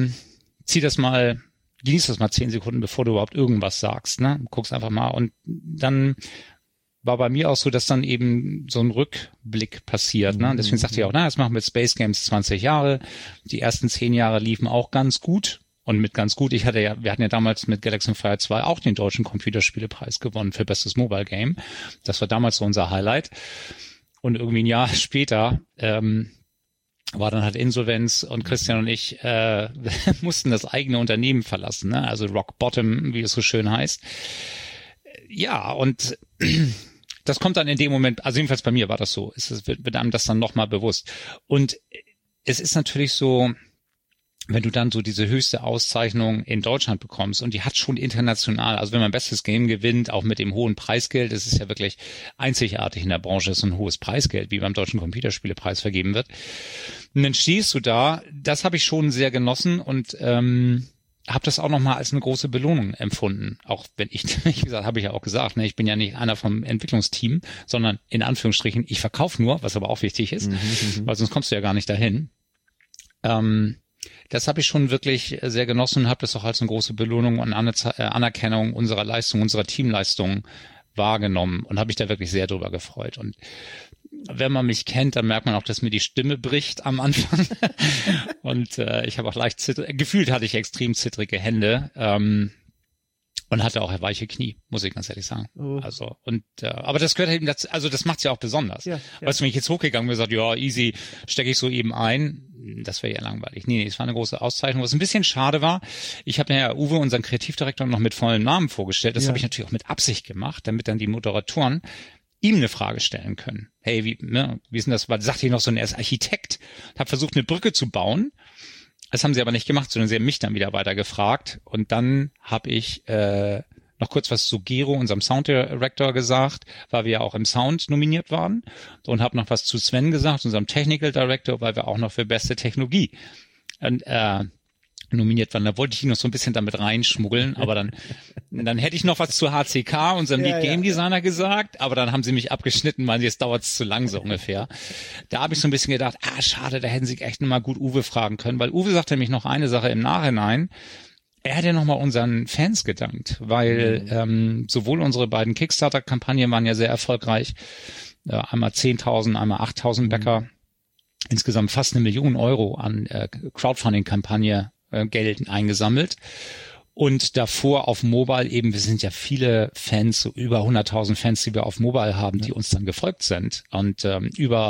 genieß das mal 10 Sekunden, bevor du überhaupt irgendwas sagst, ne? Guckst einfach mal. Und dann war bei mir auch so, dass dann eben so ein Rückblick passiert, ne? Deswegen sagte ich auch, jetzt machen wir Space Games 20 Jahre. Die ersten 10 Jahre liefen auch ganz gut. Und mit ganz gut, wir hatten ja damals mit Galaxy on Fire 2 auch den deutschen Computerspielepreis gewonnen für bestes Mobile Game. Das war damals so unser Highlight. Und irgendwie ein Jahr später, war dann halt Insolvenz und Christian und ich mussten das eigene Unternehmen verlassen, ne? Also Rock Bottom, wie es so schön heißt. Ja, und das kommt dann in dem Moment, also jedenfalls bei mir war das so, wird einem das dann nochmal bewusst. Und es ist natürlich so, wenn du dann so diese höchste Auszeichnung in Deutschland bekommst und die hat schon international, also wenn man bestes Game gewinnt, auch mit dem hohen Preisgeld, das ist ja wirklich einzigartig in der Branche, das ist ein hohes Preisgeld, wie beim Deutschen Computerspielepreis vergeben wird. Und dann stehst du da, das habe ich schon sehr genossen und habe das auch nochmal als eine große Belohnung empfunden. Auch wenn wie gesagt, habe ich ja auch gesagt, ne, ich bin ja nicht einer vom Entwicklungsteam, sondern in Anführungsstrichen, ich verkaufe nur, was aber auch wichtig ist, weil sonst kommst du ja gar nicht dahin. Das habe ich schon wirklich sehr genossen und habe das auch als eine große Belohnung und Anerkennung unserer Leistung, unserer Teamleistung wahrgenommen und habe mich da wirklich sehr drüber gefreut. Und wenn man mich kennt, dann merkt man auch, dass mir die Stimme bricht am Anfang. Und ich habe auch gefühlt hatte ich extrem zittrige Hände. Und hatte auch weiche Knie, muss ich ganz ehrlich sagen. Oh. Also, aber das gehört eben dazu, also das macht's ja auch besonders. Ja. Weißt du, wenn ich jetzt hochgegangen wäre und gesagt, ja, easy, stecke ich so eben ein, das wäre ja langweilig. Nee, es war eine große Auszeichnung. Was ein bisschen schade war, ich habe ja Uwe, unseren Kreativdirektor, noch mit vollem Namen vorgestellt. Das habe ich natürlich auch mit Absicht gemacht, damit dann die Moderatoren ihm eine Frage stellen können. Hey, wie ist denn das? Weil sagte ich noch so, er ist Architekt, habe versucht, eine Brücke zu bauen. Das haben sie aber nicht gemacht, sondern sie haben mich dann wieder weiter gefragt. Und dann habe ich noch kurz was zu Gero, unserem Sound Director, gesagt, weil wir ja auch im Sound nominiert waren. Und habe noch was zu Sven gesagt, unserem Technical Director, weil wir auch noch für beste Technologie nominiert waren. Da wollte ich ihn noch so ein bisschen damit reinschmuggeln, aber dann hätte ich noch was zu HCK, unserem Lead Game Designer, gesagt, aber dann haben sie mich abgeschnitten, weil jetzt dauert es zu lang so ungefähr. Da habe ich so ein bisschen gedacht, schade, da hätten sie echt noch mal gut Uwe fragen können, weil Uwe sagte nämlich noch eine Sache im Nachhinein. Er hat ja noch mal unseren Fans gedankt, weil sowohl unsere beiden Kickstarter-Kampagnen waren ja sehr erfolgreich, einmal 10.000, einmal 8.000 Bäcker, insgesamt fast 1 Million Euro an Crowdfunding-Kampagne Geld eingesammelt. Und davor auf Mobile eben, wir sind ja viele Fans, so über 100.000 Fans, die wir auf Mobile haben, die uns dann gefolgt sind. Und über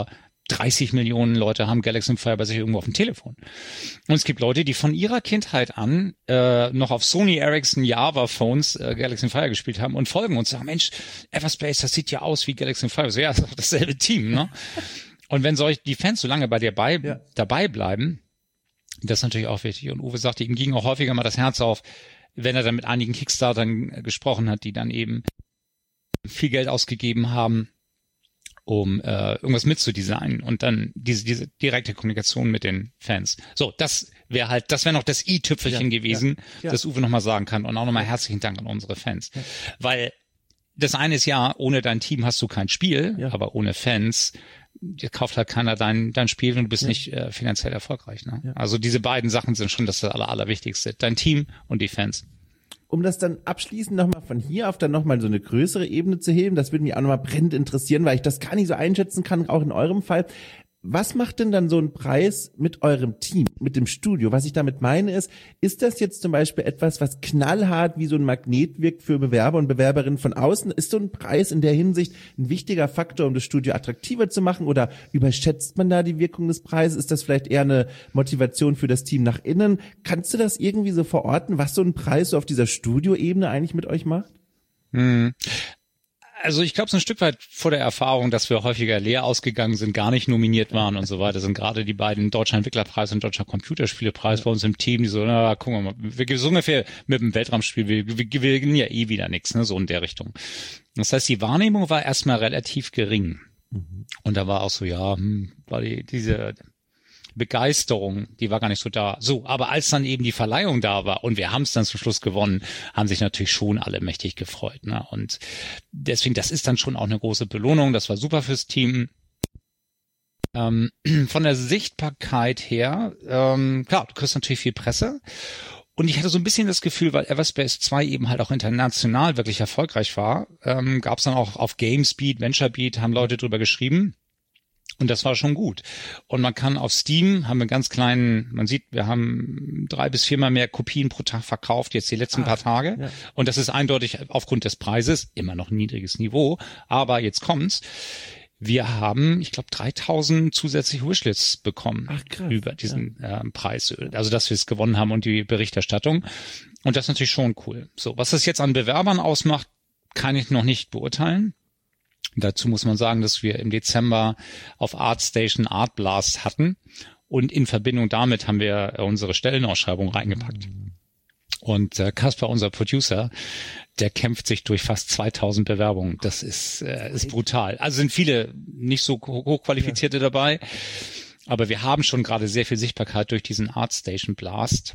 30 Millionen Leute haben Galaxy Fire bei sich irgendwo auf dem Telefon. Und es gibt Leute, die von ihrer Kindheit an noch auf Sony Ericsson Java Phones Galaxy Fire gespielt haben und folgen uns und sagen, Mensch, Everspace, das sieht ja aus wie Galaxy Fire. So, ja, das ist doch dasselbe Team, ne? Und wenn die Fans so lange bei dir dabei bleiben, das ist natürlich auch wichtig. Und Uwe sagte, ihm ging auch häufiger mal das Herz auf, wenn er dann mit einigen Kickstartern gesprochen hat, die dann eben viel Geld ausgegeben haben, um irgendwas mitzudesignen und dann diese direkte Kommunikation mit den Fans. So, das wäre noch das i-Tüpfelchen gewesen, das Uwe nochmal sagen kann. Und auch nochmal herzlichen Dank an unsere Fans. Ja. Weil das eine ist ja, ohne dein Team hast du kein Spiel, aber ohne Fans kauft halt keiner dein Spiel und du bist nicht finanziell erfolgreich. Ne? Ja. Also diese beiden Sachen sind schon das Allerwichtigste. Dein Team und die Fans. Um das dann abschließend nochmal von hier auf dann nochmal so eine größere Ebene zu heben, das würde mich auch nochmal brennend interessieren, weil ich das gar nicht so einschätzen kann, auch in eurem Fall. Was macht denn dann so ein Preis mit eurem Team, mit dem Studio? Was ich damit meine ist das jetzt zum Beispiel etwas, was knallhart wie so ein Magnet wirkt für Bewerber und Bewerberinnen von außen? Ist so ein Preis in der Hinsicht ein wichtiger Faktor, um das Studio attraktiver zu machen? Oder überschätzt man da die Wirkung des Preises? Ist das vielleicht eher eine Motivation für das Team nach innen? Kannst du das irgendwie so verorten, was so ein Preis so auf dieser Studioebene eigentlich mit euch macht? Also ich glaube, so ein Stück weit vor der Erfahrung, dass wir häufiger leer ausgegangen sind, gar nicht nominiert waren und so weiter, sind gerade die beiden Deutscher Entwicklerpreis und Deutscher Computerspielepreis bei uns im Team, die so, na, gucken wir mal, wir gehen so ungefähr mit dem Weltraumspiel, wir gewinnen ja eh wieder nichts, ne, so in der Richtung. Das heißt, die Wahrnehmung war erstmal relativ gering. Und da war auch so, war diese Begeisterung, die war gar nicht so da. So, aber als dann eben die Verleihung da war und wir haben es dann zum Schluss gewonnen, haben sich natürlich schon alle mächtig gefreut. Ne? Und deswegen, das ist dann schon auch eine große Belohnung. Das war super fürs Team. Von der Sichtbarkeit her, klar, du kriegst natürlich viel Presse. Und ich hatte so ein bisschen das Gefühl, weil Everspace 2 eben halt auch international wirklich erfolgreich war, gab es dann auch auf GameSpeed, VentureBeat, haben Leute drüber geschrieben. Und das war schon gut. Und man kann auf Steam, haben wir ganz kleinen, man sieht, wir haben 3 bis 4 Mal mehr Kopien pro Tag verkauft, jetzt die letzten paar Tage. Ja. Und das ist eindeutig aufgrund des Preises, immer noch ein niedriges Niveau. Aber jetzt kommt's. Wir haben, ich glaube, 3000 zusätzliche Wishlists bekommen über diesen Preis. Also, dass wir es gewonnen haben und die Berichterstattung. Und das ist natürlich schon cool. So, was das jetzt an Bewerbern ausmacht, kann ich noch nicht beurteilen. Dazu muss man sagen, dass wir im Dezember auf ArtStation Art Blast hatten und in Verbindung damit haben wir unsere Stellenausschreibung reingepackt. Und Kasper, unser Producer, der kämpft sich durch fast 2000 Bewerbungen. Das ist brutal. Also sind viele nicht so hochqualifizierte dabei, aber wir haben schon gerade sehr viel Sichtbarkeit durch diesen ArtStation Blast.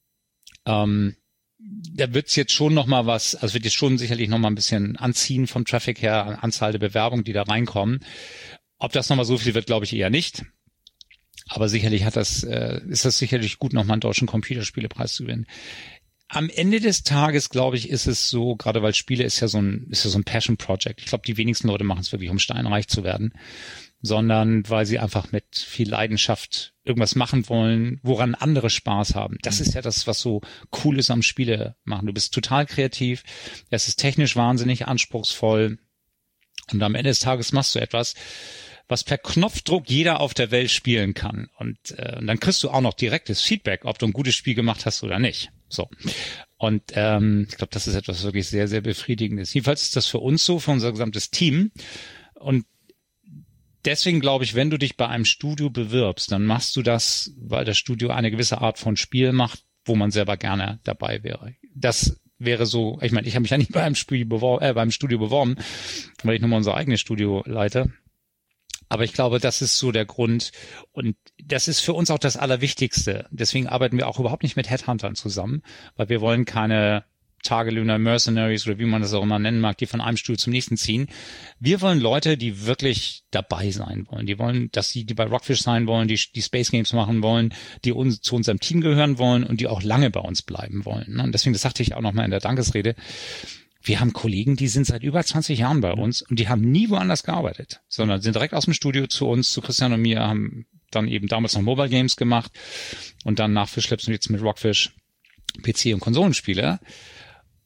Da wird's jetzt schon noch mal was, also wird jetzt schon sicherlich noch mal ein bisschen anziehen vom Traffic her, an Anzahl der Bewerbungen, die da reinkommen. Ob das noch mal so viel wird, glaube ich eher nicht. Aber sicherlich ist das sicherlich gut, noch mal einen deutschen Computerspielepreis zu gewinnen. Am Ende des Tages, glaube ich, ist es so, gerade weil Spiele ist ja so ein Passion Project. Ich glaube, die wenigsten Leute machen es wirklich, um steinreich zu werden, sondern weil sie einfach mit viel Leidenschaft irgendwas machen wollen, woran andere Spaß haben. Das ist ja das, was so cool ist am Spiele machen. Du bist total kreativ, es ist technisch wahnsinnig anspruchsvoll und am Ende des Tages machst du etwas, was per Knopfdruck jeder auf der Welt spielen kann. Und dann kriegst du auch noch direktes Feedback, ob du ein gutes Spiel gemacht hast oder nicht. So. Und ich glaube, das ist etwas wirklich sehr, sehr Befriedigendes. Jedenfalls ist das für uns so, für unser gesamtes Team. Und deswegen glaube ich, wenn du dich bei einem Studio bewirbst, dann machst du das, weil das Studio eine gewisse Art von Spiel macht, wo man selber gerne dabei wäre. Das wäre so, ich meine, ich habe mich ja nicht beim Studio beworben, weil ich nur mal unser eigenes Studio leite. Aber ich glaube, das ist so der Grund und das ist für uns auch das Allerwichtigste. Deswegen arbeiten wir auch überhaupt nicht mit Headhuntern zusammen, weil wir wollen keine Tagelöhner, Mercenaries oder wie man das auch immer nennen mag, die von einem Stuhl zum nächsten ziehen. Wir wollen Leute, die wirklich dabei sein wollen. Die wollen, dass die bei Rockfish sein wollen, die Space Games machen wollen, die zu unserem Team gehören wollen und die auch lange bei uns bleiben wollen. Und deswegen, das sagte ich auch nochmal in der Dankesrede, wir haben Kollegen, die sind seit über 20 Jahren bei uns und die haben nie woanders gearbeitet, sondern sind direkt aus dem Studio zu uns, zu Christian und mir, haben dann eben damals noch Mobile Games gemacht und dann nach Fish Labs und jetzt mit Rockfish PC- und Konsolenspiele.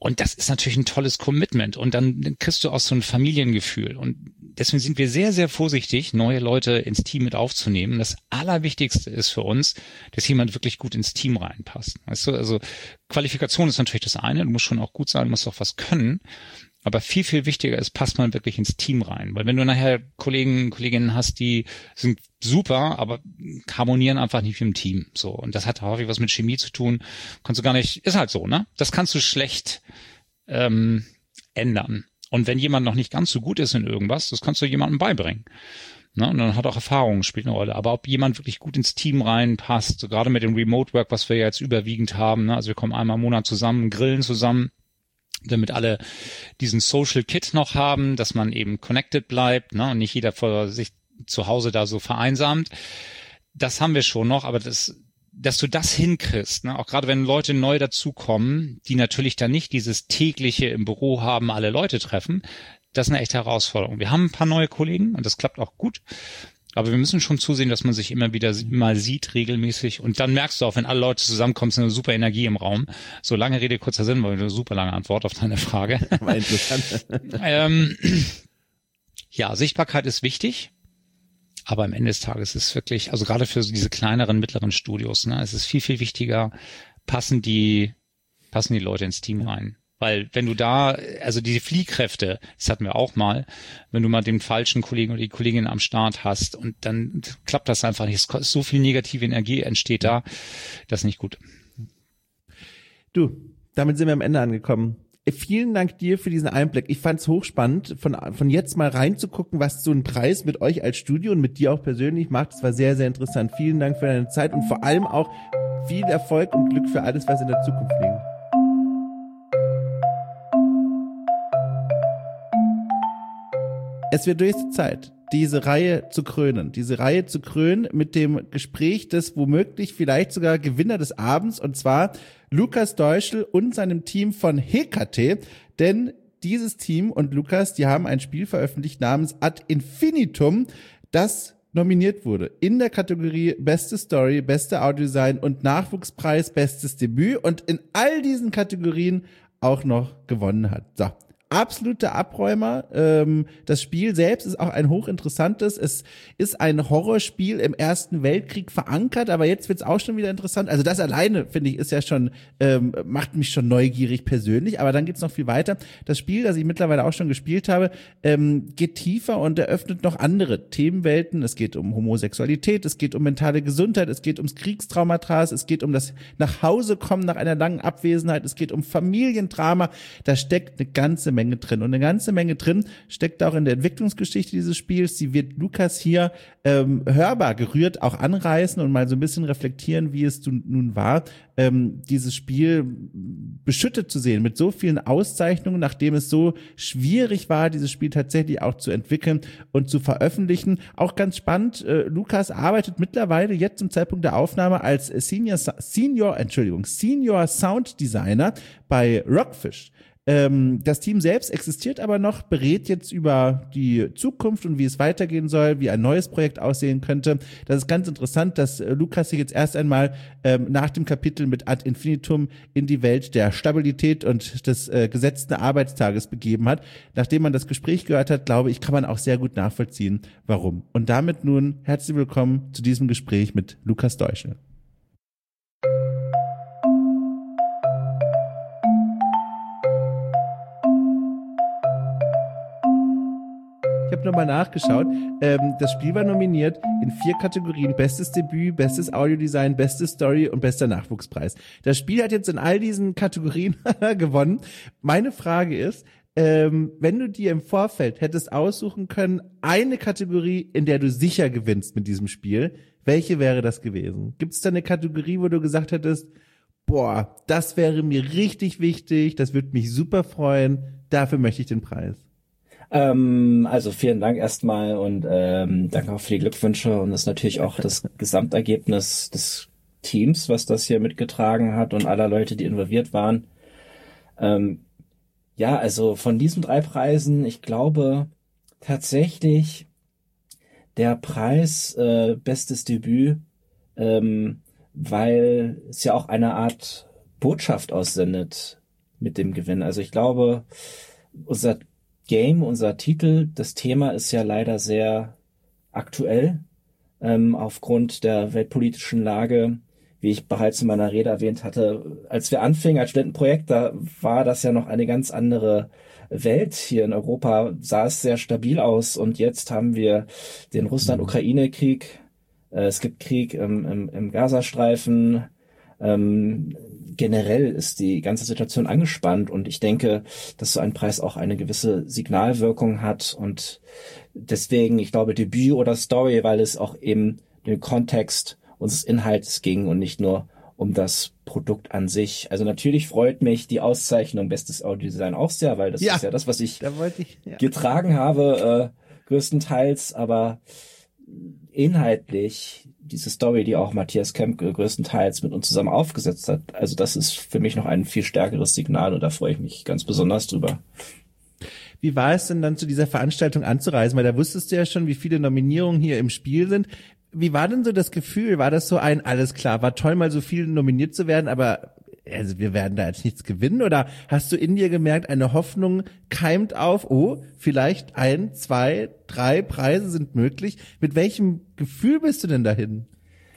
Und das ist natürlich ein tolles Commitment. Und dann kriegst du auch so ein Familiengefühl. Und deswegen sind wir sehr, sehr vorsichtig, neue Leute ins Team mit aufzunehmen. Das Allerwichtigste ist für uns, dass jemand wirklich gut ins Team reinpasst. Weißt du, also Qualifikation ist natürlich das eine. Du musst schon auch gut sein, du musst auch was können. Aber viel, viel wichtiger ist, passt man wirklich ins Team rein. Weil wenn du nachher Kolleginnen hast, die sind super, aber harmonieren einfach nicht mit dem Team. So. Und das hat häufig was mit Chemie zu tun. Kannst du gar nicht, ist halt so, ne? Das kannst du schlecht ändern. Und wenn jemand noch nicht ganz so gut ist in irgendwas, das kannst du jemandem beibringen. Ne? Und dann hat auch Erfahrung, spielt eine Rolle. Aber ob jemand wirklich gut ins Team reinpasst, so gerade mit dem Remote Work, was wir jetzt überwiegend haben, ne? Also wir kommen einmal im Monat zusammen, grillen zusammen, damit alle diesen Social Kit noch haben, dass man eben connected bleibt, ne, und nicht jeder vor sich zu Hause da so vereinsamt. Das haben wir schon noch, aber dass du das hinkriegst, ne, auch gerade wenn Leute neu dazukommen, die natürlich dann nicht dieses tägliche im Büro haben, alle Leute treffen, das ist eine echte Herausforderung. Wir haben ein paar neue Kollegen und das klappt auch gut. Aber wir müssen schon zusehen, dass man sich immer wieder mal sieht, regelmäßig. Und dann merkst du auch, wenn alle Leute zusammenkommen, ist eine super Energie im Raum. So lange Rede, kurzer Sinn, weil eine super lange Antwort auf deine Frage. War interessant. Ja, Sichtbarkeit ist wichtig. Aber am Ende des Tages ist es wirklich, also gerade für diese kleineren, mittleren Studios, ne, es ist viel, viel wichtiger, passen die Leute ins Team rein. Weil wenn du da, also diese Fliehkräfte, das hatten wir auch mal, wenn du mal den falschen Kollegen oder die Kollegin am Start hast und dann klappt das einfach nicht. So viel negative Energie entsteht da, das ist nicht gut. Du, damit sind wir am Ende angekommen. Vielen Dank dir für diesen Einblick. Ich fand es hochspannend, von jetzt mal reinzugucken, was so ein Preis mit euch als Studio und mit dir auch persönlich macht. Das war sehr, sehr interessant. Vielen Dank für deine Zeit und vor allem auch viel Erfolg und Glück für alles, was in der Zukunft liegt. Es wird höchste Zeit, diese Reihe zu krönen mit dem Gespräch des womöglich vielleicht sogar Gewinner des Abends, und zwar Lukas Deuschel und seinem Team von Hekate, denn dieses Team und Lukas, die haben ein Spiel veröffentlicht namens Ad Infinitum, das nominiert wurde in der Kategorie Beste Story, Beste Audiodesign und Nachwuchspreis, Bestes Debüt und in all diesen Kategorien auch noch gewonnen hat. So. Absolute Abräumer. Das Spiel selbst ist auch ein hochinteressantes. Es ist ein Horrorspiel im Ersten Weltkrieg verankert, aber jetzt wird's auch schon wieder interessant. Also das alleine, finde ich, ist ja schon, macht mich schon neugierig persönlich, aber dann geht's noch viel weiter. Das Spiel, das ich mittlerweile auch schon gespielt habe, geht tiefer und eröffnet noch andere Themenwelten. Es geht um Homosexualität, es geht um mentale Gesundheit, es geht ums Kriegstraumata, es geht um das Nachhausekommen nach einer langen Abwesenheit, es geht um Familiendrama. Da steckt eine ganze Menge drin. Und eine ganze Menge drin steckt auch in der Entwicklungsgeschichte dieses Spiels. Sie wird Lukas hier hörbar gerührt auch anreißen und mal so ein bisschen reflektieren, wie es nun war, dieses Spiel beschüttet zu sehen mit so vielen Auszeichnungen, nachdem es so schwierig war, dieses Spiel tatsächlich auch zu entwickeln und zu veröffentlichen. Auch ganz spannend, Lukas arbeitet mittlerweile jetzt zum Zeitpunkt der Aufnahme als Senior Sound Designer bei Rockfish. Das Team selbst existiert aber noch, berät jetzt über die Zukunft und wie es weitergehen soll, wie ein neues Projekt aussehen könnte. Das ist ganz interessant, dass Lukas sich jetzt erst einmal nach dem Kapitel mit Ad Infinitum in die Welt der Stabilität und des gesetzten Arbeitstages begeben hat. Nachdem man das Gespräch gehört hat, glaube ich, kann man auch sehr gut nachvollziehen, warum. Und damit nun herzlich willkommen zu diesem Gespräch mit Lukas Deuschel. Ich habe nochmal nachgeschaut. Das Spiel war nominiert in 4 Kategorien. Bestes Debüt, bestes Audiodesign, beste Story und bester Nachwuchspreis. Das Spiel hat jetzt in all diesen Kategorien gewonnen. Meine Frage ist, wenn du dir im Vorfeld hättest aussuchen können, eine Kategorie, in der du sicher gewinnst mit diesem Spiel, welche wäre das gewesen? Gibt es da eine Kategorie, wo du gesagt hättest, boah, das wäre mir richtig wichtig, das würde mich super freuen, dafür möchte ich den Preis? Also vielen Dank erstmal und danke auch für die Glückwünsche und das ist natürlich auch das Gesamtergebnis des Teams, was das hier mitgetragen hat und aller Leute, die involviert waren. Ja, also von diesen 3 Preisen, ich glaube tatsächlich der Preis Bestes Debüt, weil es ja auch eine Art Botschaft aussendet, mit dem Gewinn. Also ich glaube, unser Game, unser Titel, das Thema ist ja leider sehr aktuell, aufgrund der weltpolitischen Lage. Wie ich bereits in meiner Rede erwähnt hatte, als wir anfingen als Studentenprojekt, da war das ja noch eine ganz andere Welt. Hier in Europa sah es sehr stabil aus und jetzt haben wir den Russland-Ukraine-Krieg. Es gibt Krieg im Gazastreifen. Generell ist die ganze Situation angespannt und ich denke, dass so ein Preis auch eine gewisse Signalwirkung hat und deswegen, ich glaube, Debüt oder Story, weil es auch eben den Kontext unseres Inhalts ging und nicht nur um das Produkt an sich. Also natürlich freut mich die Auszeichnung Bestes Audiodesign auch sehr, weil das ist ja das, was ich getragen habe, größtenteils, aber inhaltlich diese Story, die auch Matthias Kemp größtenteils mit uns zusammen aufgesetzt hat, also das ist für mich noch ein viel stärkeres Signal und da freue ich mich ganz besonders drüber. Wie war es denn dann zu dieser Veranstaltung anzureisen? Weil da wusstest du ja schon, wie viele Nominierungen hier im Spiel sind. Wie war denn so das Gefühl? War das so alles klar, war toll, mal so viel nominiert zu werden, aber also wir werden da jetzt nichts gewinnen? Oder hast du in dir gemerkt, eine Hoffnung keimt auf, oh, vielleicht 1, 2, 3 Preise sind möglich? Mit welchem Gefühl bist du denn dahin?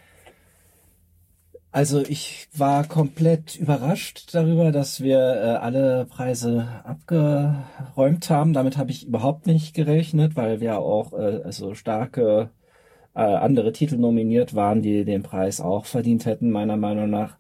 Also ich war komplett überrascht darüber, dass wir alle Preise abgeräumt haben. Damit habe ich überhaupt nicht gerechnet, weil wir auch also starke andere Titel nominiert waren, die den Preis auch verdient hätten, meiner Meinung nach.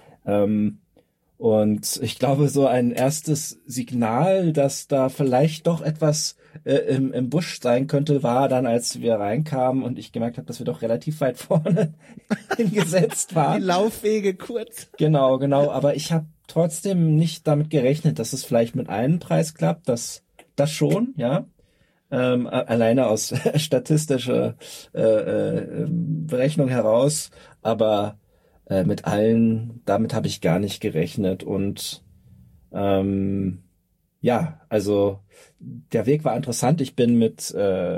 Und ich glaube, so ein erstes Signal, dass da vielleicht doch etwas im Busch sein könnte, war dann, als wir reinkamen und ich gemerkt habe, dass wir doch relativ weit vorne hingesetzt waren. Die Laufwege kurz. Genau. Aber ich habe trotzdem nicht damit gerechnet, dass es vielleicht mit einem Preis klappt. Das schon, ja. Alleine aus statistischer Berechnung heraus. Aber mit allen, damit habe ich gar nicht gerechnet und also der Weg war interessant. Ich bin mit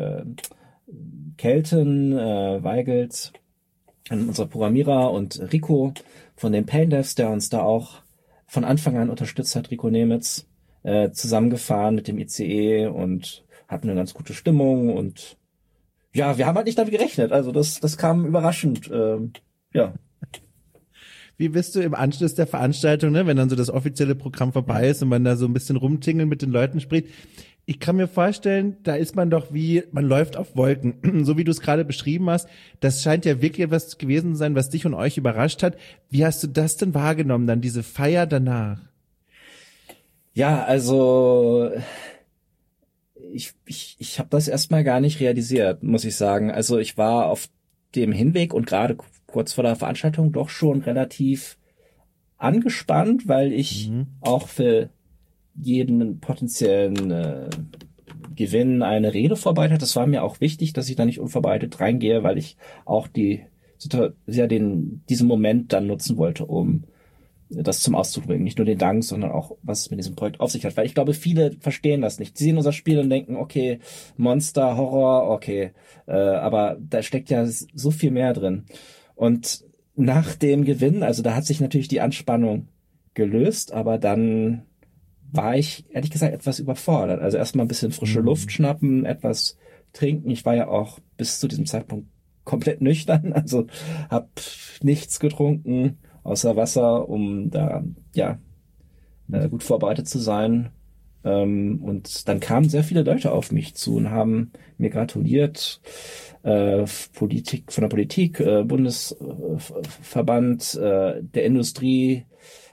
Kelton, Weigelt, unser Programmierer und Rico von den Pain Devs, der uns da auch von Anfang an unterstützt hat, Rico Nemitz, zusammengefahren mit dem ICE und hatten eine ganz gute Stimmung und ja, wir haben halt nicht damit gerechnet. Also das kam überraschend, ja. Wie bist du im Anschluss der Veranstaltung, ne, wenn dann so das offizielle Programm vorbei ist und man da so ein bisschen rumtingelt mit den Leuten spricht? Ich kann mir vorstellen, da ist man doch man läuft auf Wolken, so wie du es gerade beschrieben hast. Das scheint ja wirklich etwas gewesen zu sein, was dich und euch überrascht hat. Wie hast du das denn wahrgenommen, dann diese Feier danach? Ja, also ich habe das erstmal gar nicht realisiert, muss ich sagen. Also ich war auf dem Hinweg und gerade kurz vor der Veranstaltung doch schon relativ angespannt, weil ich auch für jeden potenziellen Gewinn eine Rede vorbereitet habe. Das war mir auch wichtig, dass ich da nicht unvorbereitet reingehe, weil ich auch diesen Moment dann nutzen wollte, um das zum Ausdruck bringen. Nicht nur den Dank, sondern auch, was es mit diesem Projekt auf sich hat. Weil ich glaube, viele verstehen das nicht. Sie sehen unser Spiel und denken, okay, Monster, Horror, okay. Aber da steckt ja so viel mehr drin. Und nach dem Gewinn, also da hat sich natürlich die Anspannung gelöst, aber dann war ich, ehrlich gesagt, etwas überfordert. Also erstmal ein bisschen frische Luft schnappen, etwas trinken. Ich war ja auch bis zu diesem Zeitpunkt komplett nüchtern, also habe nichts getrunken außer Wasser, um da gut vorbereitet zu sein. Und dann kamen sehr viele Leute auf mich zu und haben mir gratuliert. Von der Politik, Bundesverband, der Industrie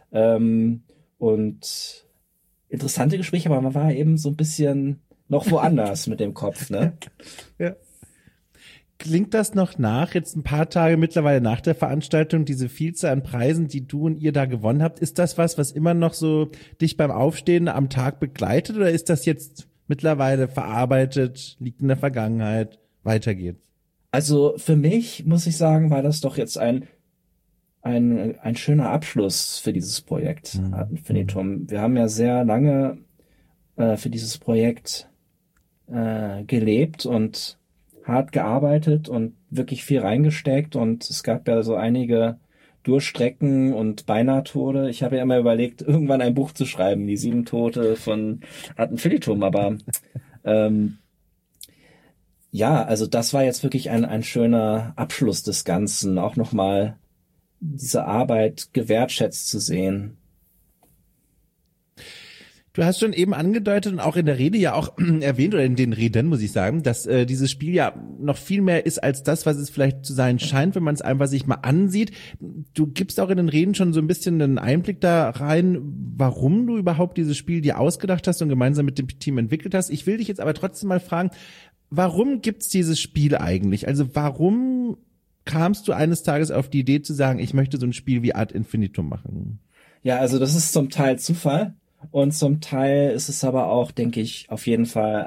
und interessante Gespräche, aber man war eben so ein bisschen noch woanders mit dem Kopf, ne? Ja. Klingt das noch nach, jetzt ein paar Tage mittlerweile nach der Veranstaltung, diese Vielzahl an Preisen, die du und ihr da gewonnen habt, ist das was immer noch so dich beim Aufstehen am Tag begleitet oder ist das jetzt mittlerweile verarbeitet, liegt in der Vergangenheit, weiter geht's? Also für mich, muss ich sagen, war das doch jetzt ein schöner Abschluss für dieses Projekt, Infinitum. Wir haben ja sehr lange für dieses Projekt gelebt und hart gearbeitet und wirklich viel reingesteckt und es gab ja so einige Durchstrecken und Beinahe-Tode. Ich habe ja immer überlegt, irgendwann ein Buch zu schreiben, die 7 Tote von Artenfilitum, aber ja, also das war jetzt wirklich ein schöner Abschluss des Ganzen, auch nochmal diese Arbeit gewertschätzt zu sehen. Du hast schon eben angedeutet und auch in der Rede ja auch erwähnt, oder in den Reden muss ich sagen, dass dieses Spiel ja noch viel mehr ist als das, was es vielleicht zu sein scheint, wenn man es einfach sich mal ansieht. Du gibst auch in den Reden schon so ein bisschen einen Einblick da rein, warum du überhaupt dieses Spiel dir ausgedacht hast und gemeinsam mit dem Team entwickelt hast. Ich will dich jetzt aber trotzdem mal fragen, warum gibt's dieses Spiel eigentlich? Also warum kamst du eines Tages auf die Idee zu sagen, ich möchte so ein Spiel wie Ad Infinitum machen? Ja, also das ist zum Teil Zufall. Und zum Teil ist es aber auch, denke ich, auf jeden Fall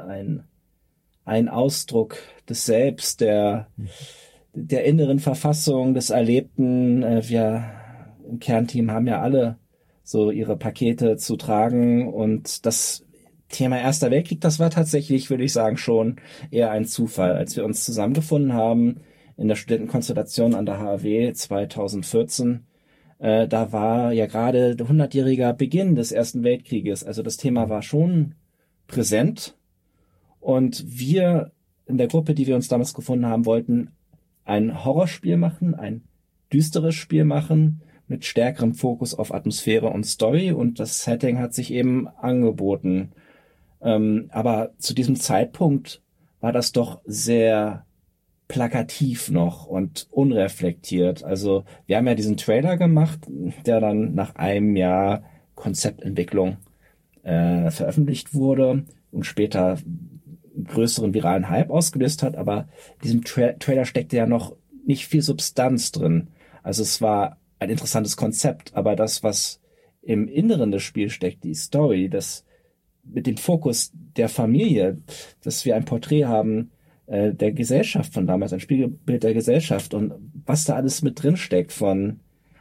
ein Ausdruck des Selbst, der inneren Verfassung, des Erlebten. Wir im Kernteam haben ja alle so ihre Pakete zu tragen. Und das Thema Erster Weltkrieg, das war tatsächlich, würde ich sagen, schon eher ein Zufall. Als wir uns zusammengefunden haben in der Studentenkonstellation an der HAW 2014, da war ja gerade der 100-jähriger Beginn des Ersten Weltkrieges. Also das Thema war schon präsent. Und wir in der Gruppe, die wir uns damals gefunden haben, wollten ein Horrorspiel machen, ein düsteres Spiel machen mit stärkerem Fokus auf Atmosphäre und Story. Und das Setting hat sich eben angeboten. Aber zu diesem Zeitpunkt war das doch sehr plakativ noch und unreflektiert. Also wir haben ja diesen Trailer gemacht, der dann nach einem Jahr Konzeptentwicklung veröffentlicht wurde und später einen größeren viralen Hype ausgelöst hat, aber in diesem Trailer steckte ja noch nicht viel Substanz drin. Also es war ein interessantes Konzept, aber das, was im Inneren des Spiels steckt, die Story, das mit dem Fokus der Familie, dass wir ein Porträt haben der Gesellschaft von damals, ein Spiegelbild der Gesellschaft und was da alles mit drin steckt, von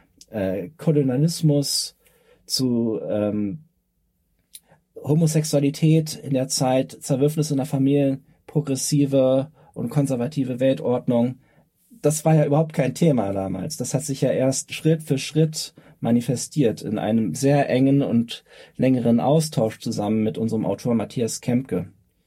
Kolonialismus zu Homosexualität in der Zeit, Zerwürfnis in der Familie, progressive und konservative Weltordnung. Das war ja überhaupt kein Thema damals. Das hat sich ja erst Schritt für Schritt manifestiert in einem sehr engen und längeren Austausch zusammen mit unserem Autor Matthias Kempke.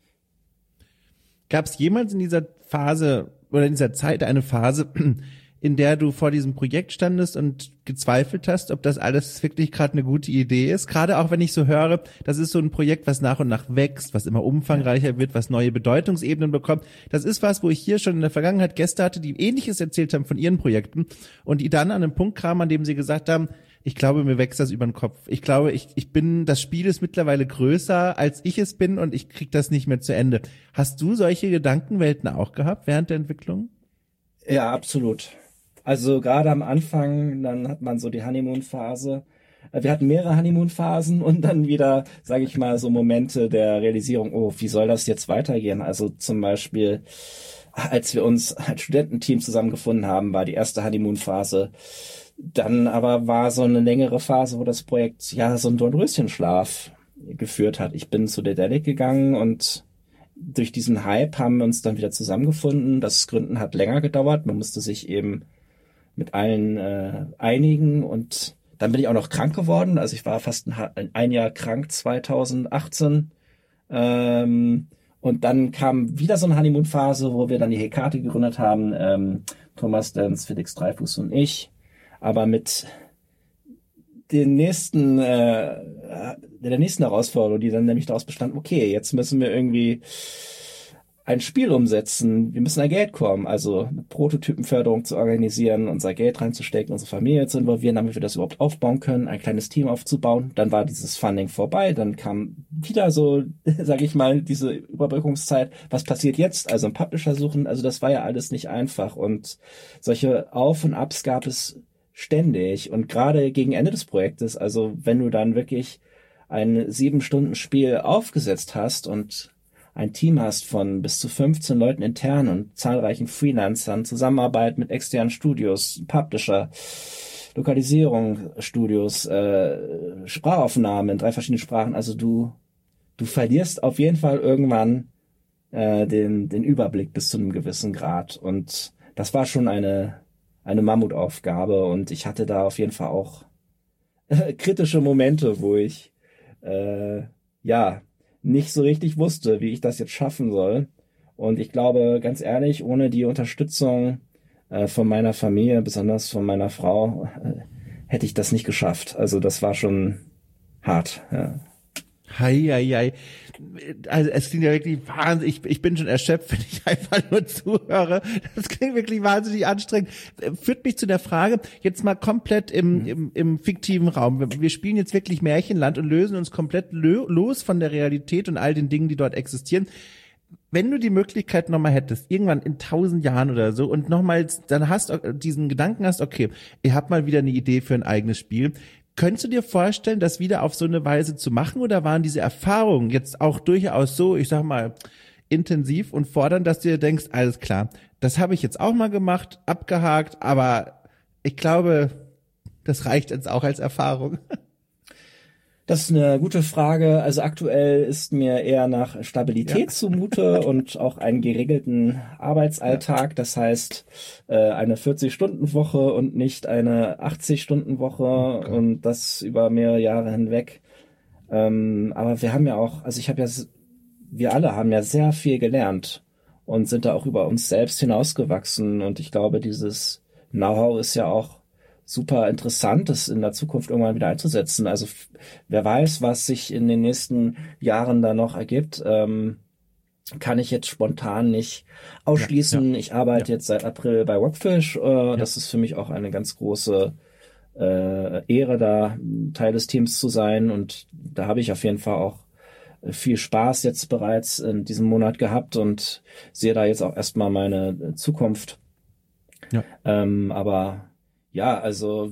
Gab es jemals in dieser Phase oder in dieser Zeit eine Phase, in der du vor diesem Projekt standest und gezweifelt hast, ob das alles wirklich gerade eine gute Idee ist? Gerade auch wenn ich so höre, das ist so ein Projekt, was nach und nach wächst, was immer umfangreicher wird, was neue Bedeutungsebenen bekommt. Das ist was, wo ich hier schon in der Vergangenheit Gäste hatte, die Ähnliches erzählt haben von ihren Projekten und die dann an einem Punkt kamen, an dem sie gesagt haben, ich glaube, mir wächst das über den Kopf. Ich glaube, das Spiel ist mittlerweile größer, als ich es bin und ich krieg das nicht mehr zu Ende. Hast du solche Gedankenwelten auch gehabt während der Entwicklung? Ja, absolut. Also gerade am Anfang, dann hat man so die Honeymoon-Phase. Wir hatten mehrere Honeymoon-Phasen und dann wieder, sage ich mal, so Momente der Realisierung, oh, wie soll das jetzt weitergehen? Also zum Beispiel, als wir uns als Studententeam zusammengefunden haben, war die erste Honeymoon-Phase. Dann aber war so eine längere Phase, wo das Projekt ja so einen Dornröschenschlaf geführt hat. Ich bin zu Daedalic gegangen und durch diesen Hype haben wir uns dann wieder zusammengefunden. Das Gründen hat länger gedauert. Man musste sich eben mit allen einigen und dann bin ich auch noch krank geworden. Also ich war fast ein Jahr krank 2018. Und dann kam wieder so eine Honeymoon-Phase, wo wir dann die Hekate gegründet haben. Thomas Dens, Felix Dreifuß und ich. Aber mit der nächsten Herausforderung, die dann nämlich daraus bestand, okay, jetzt müssen wir irgendwie ein Spiel umsetzen, wir müssen an Geld kommen, also eine Prototypenförderung zu organisieren, unser Geld reinzustecken, unsere Familie zu involvieren, damit wir das überhaupt aufbauen können, ein kleines Team aufzubauen. Dann war dieses Funding vorbei, dann kam wieder so, sage ich mal, diese Überbrückungszeit. Was passiert jetzt? Also einen Publisher suchen, also das war ja alles nicht einfach und solche Auf und Abs gab es ständig und gerade gegen Ende des Projektes, also wenn du dann wirklich ein 7-Stunden-Spiel aufgesetzt hast und ein Team hast von bis zu 15 Leuten intern und zahlreichen Freelancern, Zusammenarbeit mit externen Studios, Publisher, Lokalisierung, Studios, Sprachaufnahmen in 3 verschiedenen Sprachen. Also du verlierst auf jeden Fall irgendwann den Überblick bis zu einem gewissen Grad. Und das war schon eine eine Mammutaufgabe und ich hatte da auf jeden Fall auch kritische Momente, wo ich nicht so richtig wusste, wie ich das jetzt schaffen soll. Und ich glaube, ganz ehrlich, ohne die Unterstützung von meiner Familie, besonders von meiner Frau, hätte ich das nicht geschafft. Also das war schon hart. Ja. Hei. Also es klingt ja wirklich wahnsinnig, ich bin schon erschöpft, wenn ich einfach nur zuhöre. Das klingt wirklich wahnsinnig anstrengend. Führt mich zu der Frage, jetzt mal komplett im fiktiven Raum. Wir spielen jetzt wirklich Märchenland und lösen uns komplett los von der Realität und all den Dingen, die dort existieren. Wenn du die Möglichkeit nochmal hättest, irgendwann in 1000 Jahren oder so und nochmals dann diesen Gedanken hast, okay, ihr habt mal wieder eine Idee für ein eigenes Spiel. Könntest du dir vorstellen, das wieder auf so eine Weise zu machen oder waren diese Erfahrungen jetzt auch durchaus so, ich sag mal, intensiv und fordernd, dass du dir denkst, alles klar, das habe ich jetzt auch mal gemacht, abgehakt, aber ich glaube, das reicht jetzt auch als Erfahrung. Das ist eine gute Frage. Also aktuell ist mir eher nach Stabilität zumute und auch einen geregelten Arbeitsalltag. Das heißt, eine 40-Stunden-Woche und nicht eine 80-Stunden-Woche und das über mehrere Jahre hinweg. Aber wir haben ja auch, wir alle haben ja sehr viel gelernt und sind da auch über uns selbst hinausgewachsen. Und ich glaube, dieses Know-how ist ja auch super interessant, das in der Zukunft irgendwann wieder einzusetzen. Also wer weiß, was sich in den nächsten Jahren da noch ergibt, kann ich jetzt spontan nicht ausschließen. Ich arbeite jetzt seit April bei Webfish. Das ist für mich auch eine ganz große Ehre, da Teil des Teams zu sein. Und da habe ich auf jeden Fall auch viel Spaß jetzt bereits in diesem Monat gehabt und sehe da jetzt auch erstmal meine Zukunft. Ja. Aber ja, also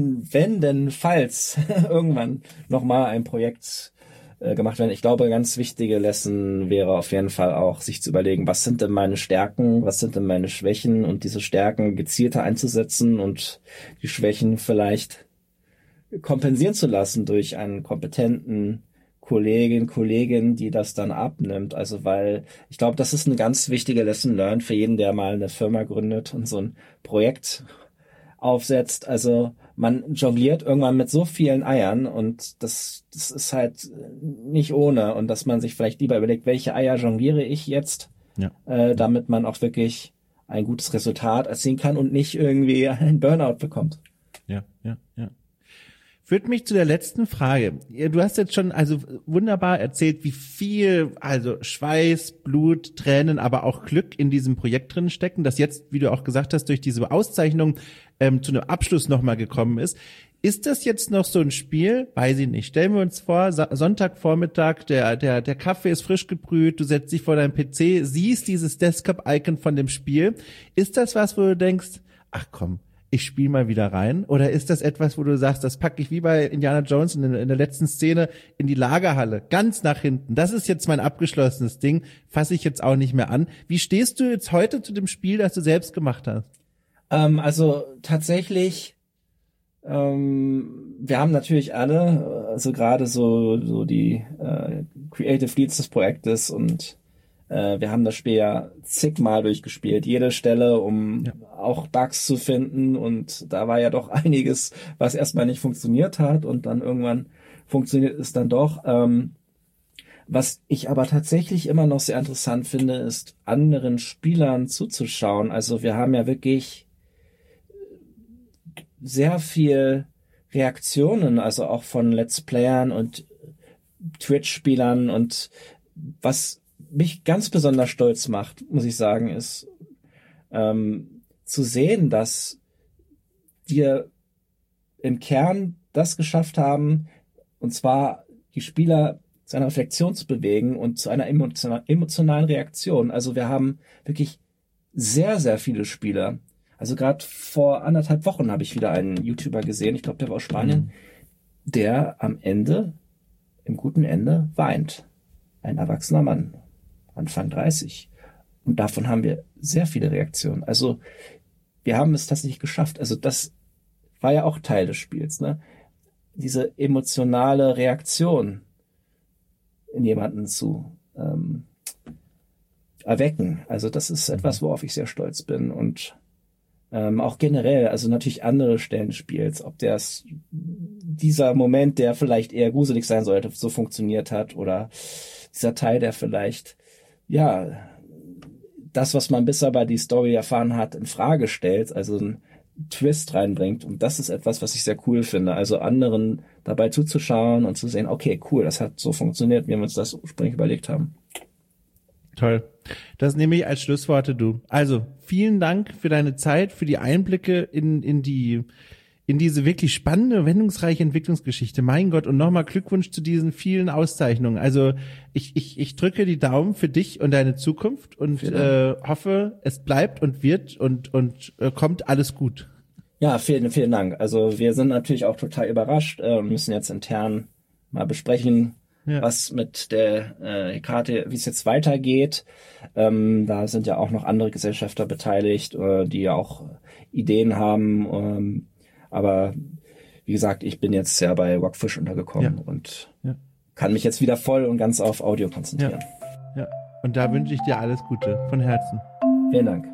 falls irgendwann nochmal ein Projekt gemacht werden. Ich glaube, ganz wichtige Lesson wäre auf jeden Fall auch, sich zu überlegen, was sind denn meine Stärken, was sind denn meine Schwächen und diese Stärken gezielter einzusetzen und die Schwächen vielleicht kompensieren zu lassen durch einen kompetenten Kollegin, die das dann abnimmt. Also weil ich glaube, das ist eine ganz wichtige Lesson learned für jeden, der mal eine Firma gründet und so ein Projekt aufsetzt. Also man jongliert irgendwann mit so vielen Eiern und das ist halt nicht ohne und dass man sich vielleicht lieber überlegt, welche Eier jongliere ich jetzt, damit man auch wirklich ein gutes Resultat erzielen kann und nicht irgendwie einen Burnout bekommt. Ja. Führt mich zu der letzten Frage. Du hast jetzt schon also wunderbar erzählt, wie viel, also Schweiß, Blut, Tränen, aber auch Glück in diesem Projekt drin stecken, das jetzt, wie du auch gesagt hast, durch diese Auszeichnung zu einem Abschluss nochmal gekommen ist. Ist das jetzt noch so ein Spiel? Weiß ich nicht. Stellen wir uns vor, Sonntagvormittag, der Kaffee ist frisch gebrüht, du setzt dich vor deinem PC, siehst dieses Desktop-Icon von dem Spiel. Ist das was, wo du denkst, ach komm, ich spiele mal wieder rein? Oder ist das etwas, wo du sagst, das packe ich wie bei Indiana Jones in der letzten Szene in die Lagerhalle, ganz nach hinten. Das ist jetzt mein abgeschlossenes Ding, fasse ich jetzt auch nicht mehr an. Wie stehst du jetzt heute zu dem Spiel, das du selbst gemacht hast? Also tatsächlich, wir haben natürlich alle, also gerade so die Creative Leads des Projektes und wir haben das Spiel ja zigmal durchgespielt, jede Stelle, um auch Bugs zu finden und da war ja doch einiges, was erstmal nicht funktioniert hat und dann irgendwann funktioniert es dann doch. Was ich aber tatsächlich immer noch sehr interessant finde, ist anderen Spielern zuzuschauen. Also wir haben ja wirklich sehr viel Reaktionen, also auch von Let's Playern und Twitch-Spielern und was mich ganz besonders stolz macht, muss ich sagen, ist zu sehen, dass wir im Kern das geschafft haben, und zwar die Spieler zu einer Reflexion zu bewegen und zu einer emotionalen Reaktion. Also wir haben wirklich sehr, sehr viele Spieler. Also gerade vor 1,5 Wochen habe ich wieder einen YouTuber gesehen, ich glaube, der war aus Spanien, der am Ende, im guten Ende, weint. Ein erwachsener Mann, Anfang 30. Und davon haben wir sehr viele Reaktionen. Also wir haben es tatsächlich geschafft. Also das war ja auch Teil des Spiels, ne? Diese emotionale Reaktion in jemanden zu erwecken. Also das ist etwas, worauf ich sehr stolz bin. Und Auch generell, also natürlich andere Stellen des Spiels, ob dieser Moment, der vielleicht eher gruselig sein sollte, so funktioniert hat, oder dieser Teil, der vielleicht, das, was man bisher bei die Story erfahren hat, in Frage stellt, also einen Twist reinbringt. Und das ist etwas, was ich sehr cool finde. Also anderen dabei zuzuschauen und zu sehen, okay, cool, das hat so funktioniert, wie wir uns das ursprünglich überlegt haben. Toll. Das nehme ich als Schlussworte, du. Also, vielen Dank für deine Zeit, für die Einblicke in diese wirklich spannende, wendungsreiche Entwicklungsgeschichte. Mein Gott, und nochmal Glückwunsch zu diesen vielen Auszeichnungen. Also, ich drücke die Daumen für dich und deine Zukunft und hoffe, es bleibt und wird und kommt alles gut. Ja, vielen, vielen Dank. Also, wir sind natürlich auch total überrascht, müssen jetzt intern mal besprechen, was mit der Hekate, wie es jetzt weitergeht. Da sind ja auch noch andere Gesellschafter beteiligt, die ja auch Ideen haben. Aber wie gesagt, ich bin jetzt ja bei Rockfish untergekommen und kann mich jetzt wieder voll und ganz auf Audio konzentrieren. Ja. Und da wünsche ich dir alles Gute von Herzen. Vielen Dank.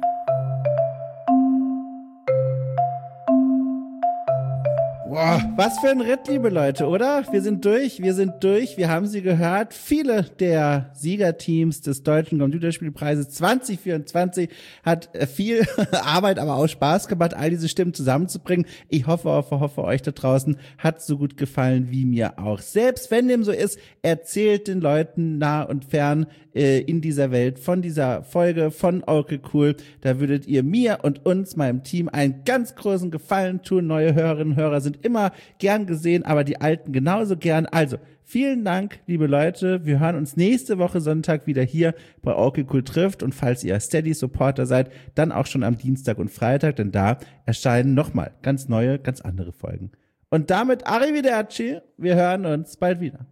Wow, was für ein Ritt, liebe Leute, oder? Wir sind durch, wir haben sie gehört. Viele der Siegerteams des Deutschen Computerspielpreises 2024 hat viel Arbeit, aber auch Spaß gemacht, all diese Stimmen zusammenzubringen. Ich hoffe, euch da draußen hat so gut gefallen wie mir auch. Selbst wenn dem so ist, erzählt den Leuten nah und fern in dieser Welt von dieser Folge von Okay Cool. Da würdet ihr mir und uns, meinem Team, einen ganz großen Gefallen tun. Neue Hörerinnen und Hörer sind immer gern gesehen, aber die Alten genauso gern. Also, vielen Dank, liebe Leute. Wir hören uns nächste Woche Sonntag wieder hier bei Okay Cool trifft. Und falls ihr Steady-Supporter seid, dann auch schon am Dienstag und Freitag, denn da erscheinen nochmal ganz neue, ganz andere Folgen. Und damit Arrivederci. Wir hören uns bald wieder.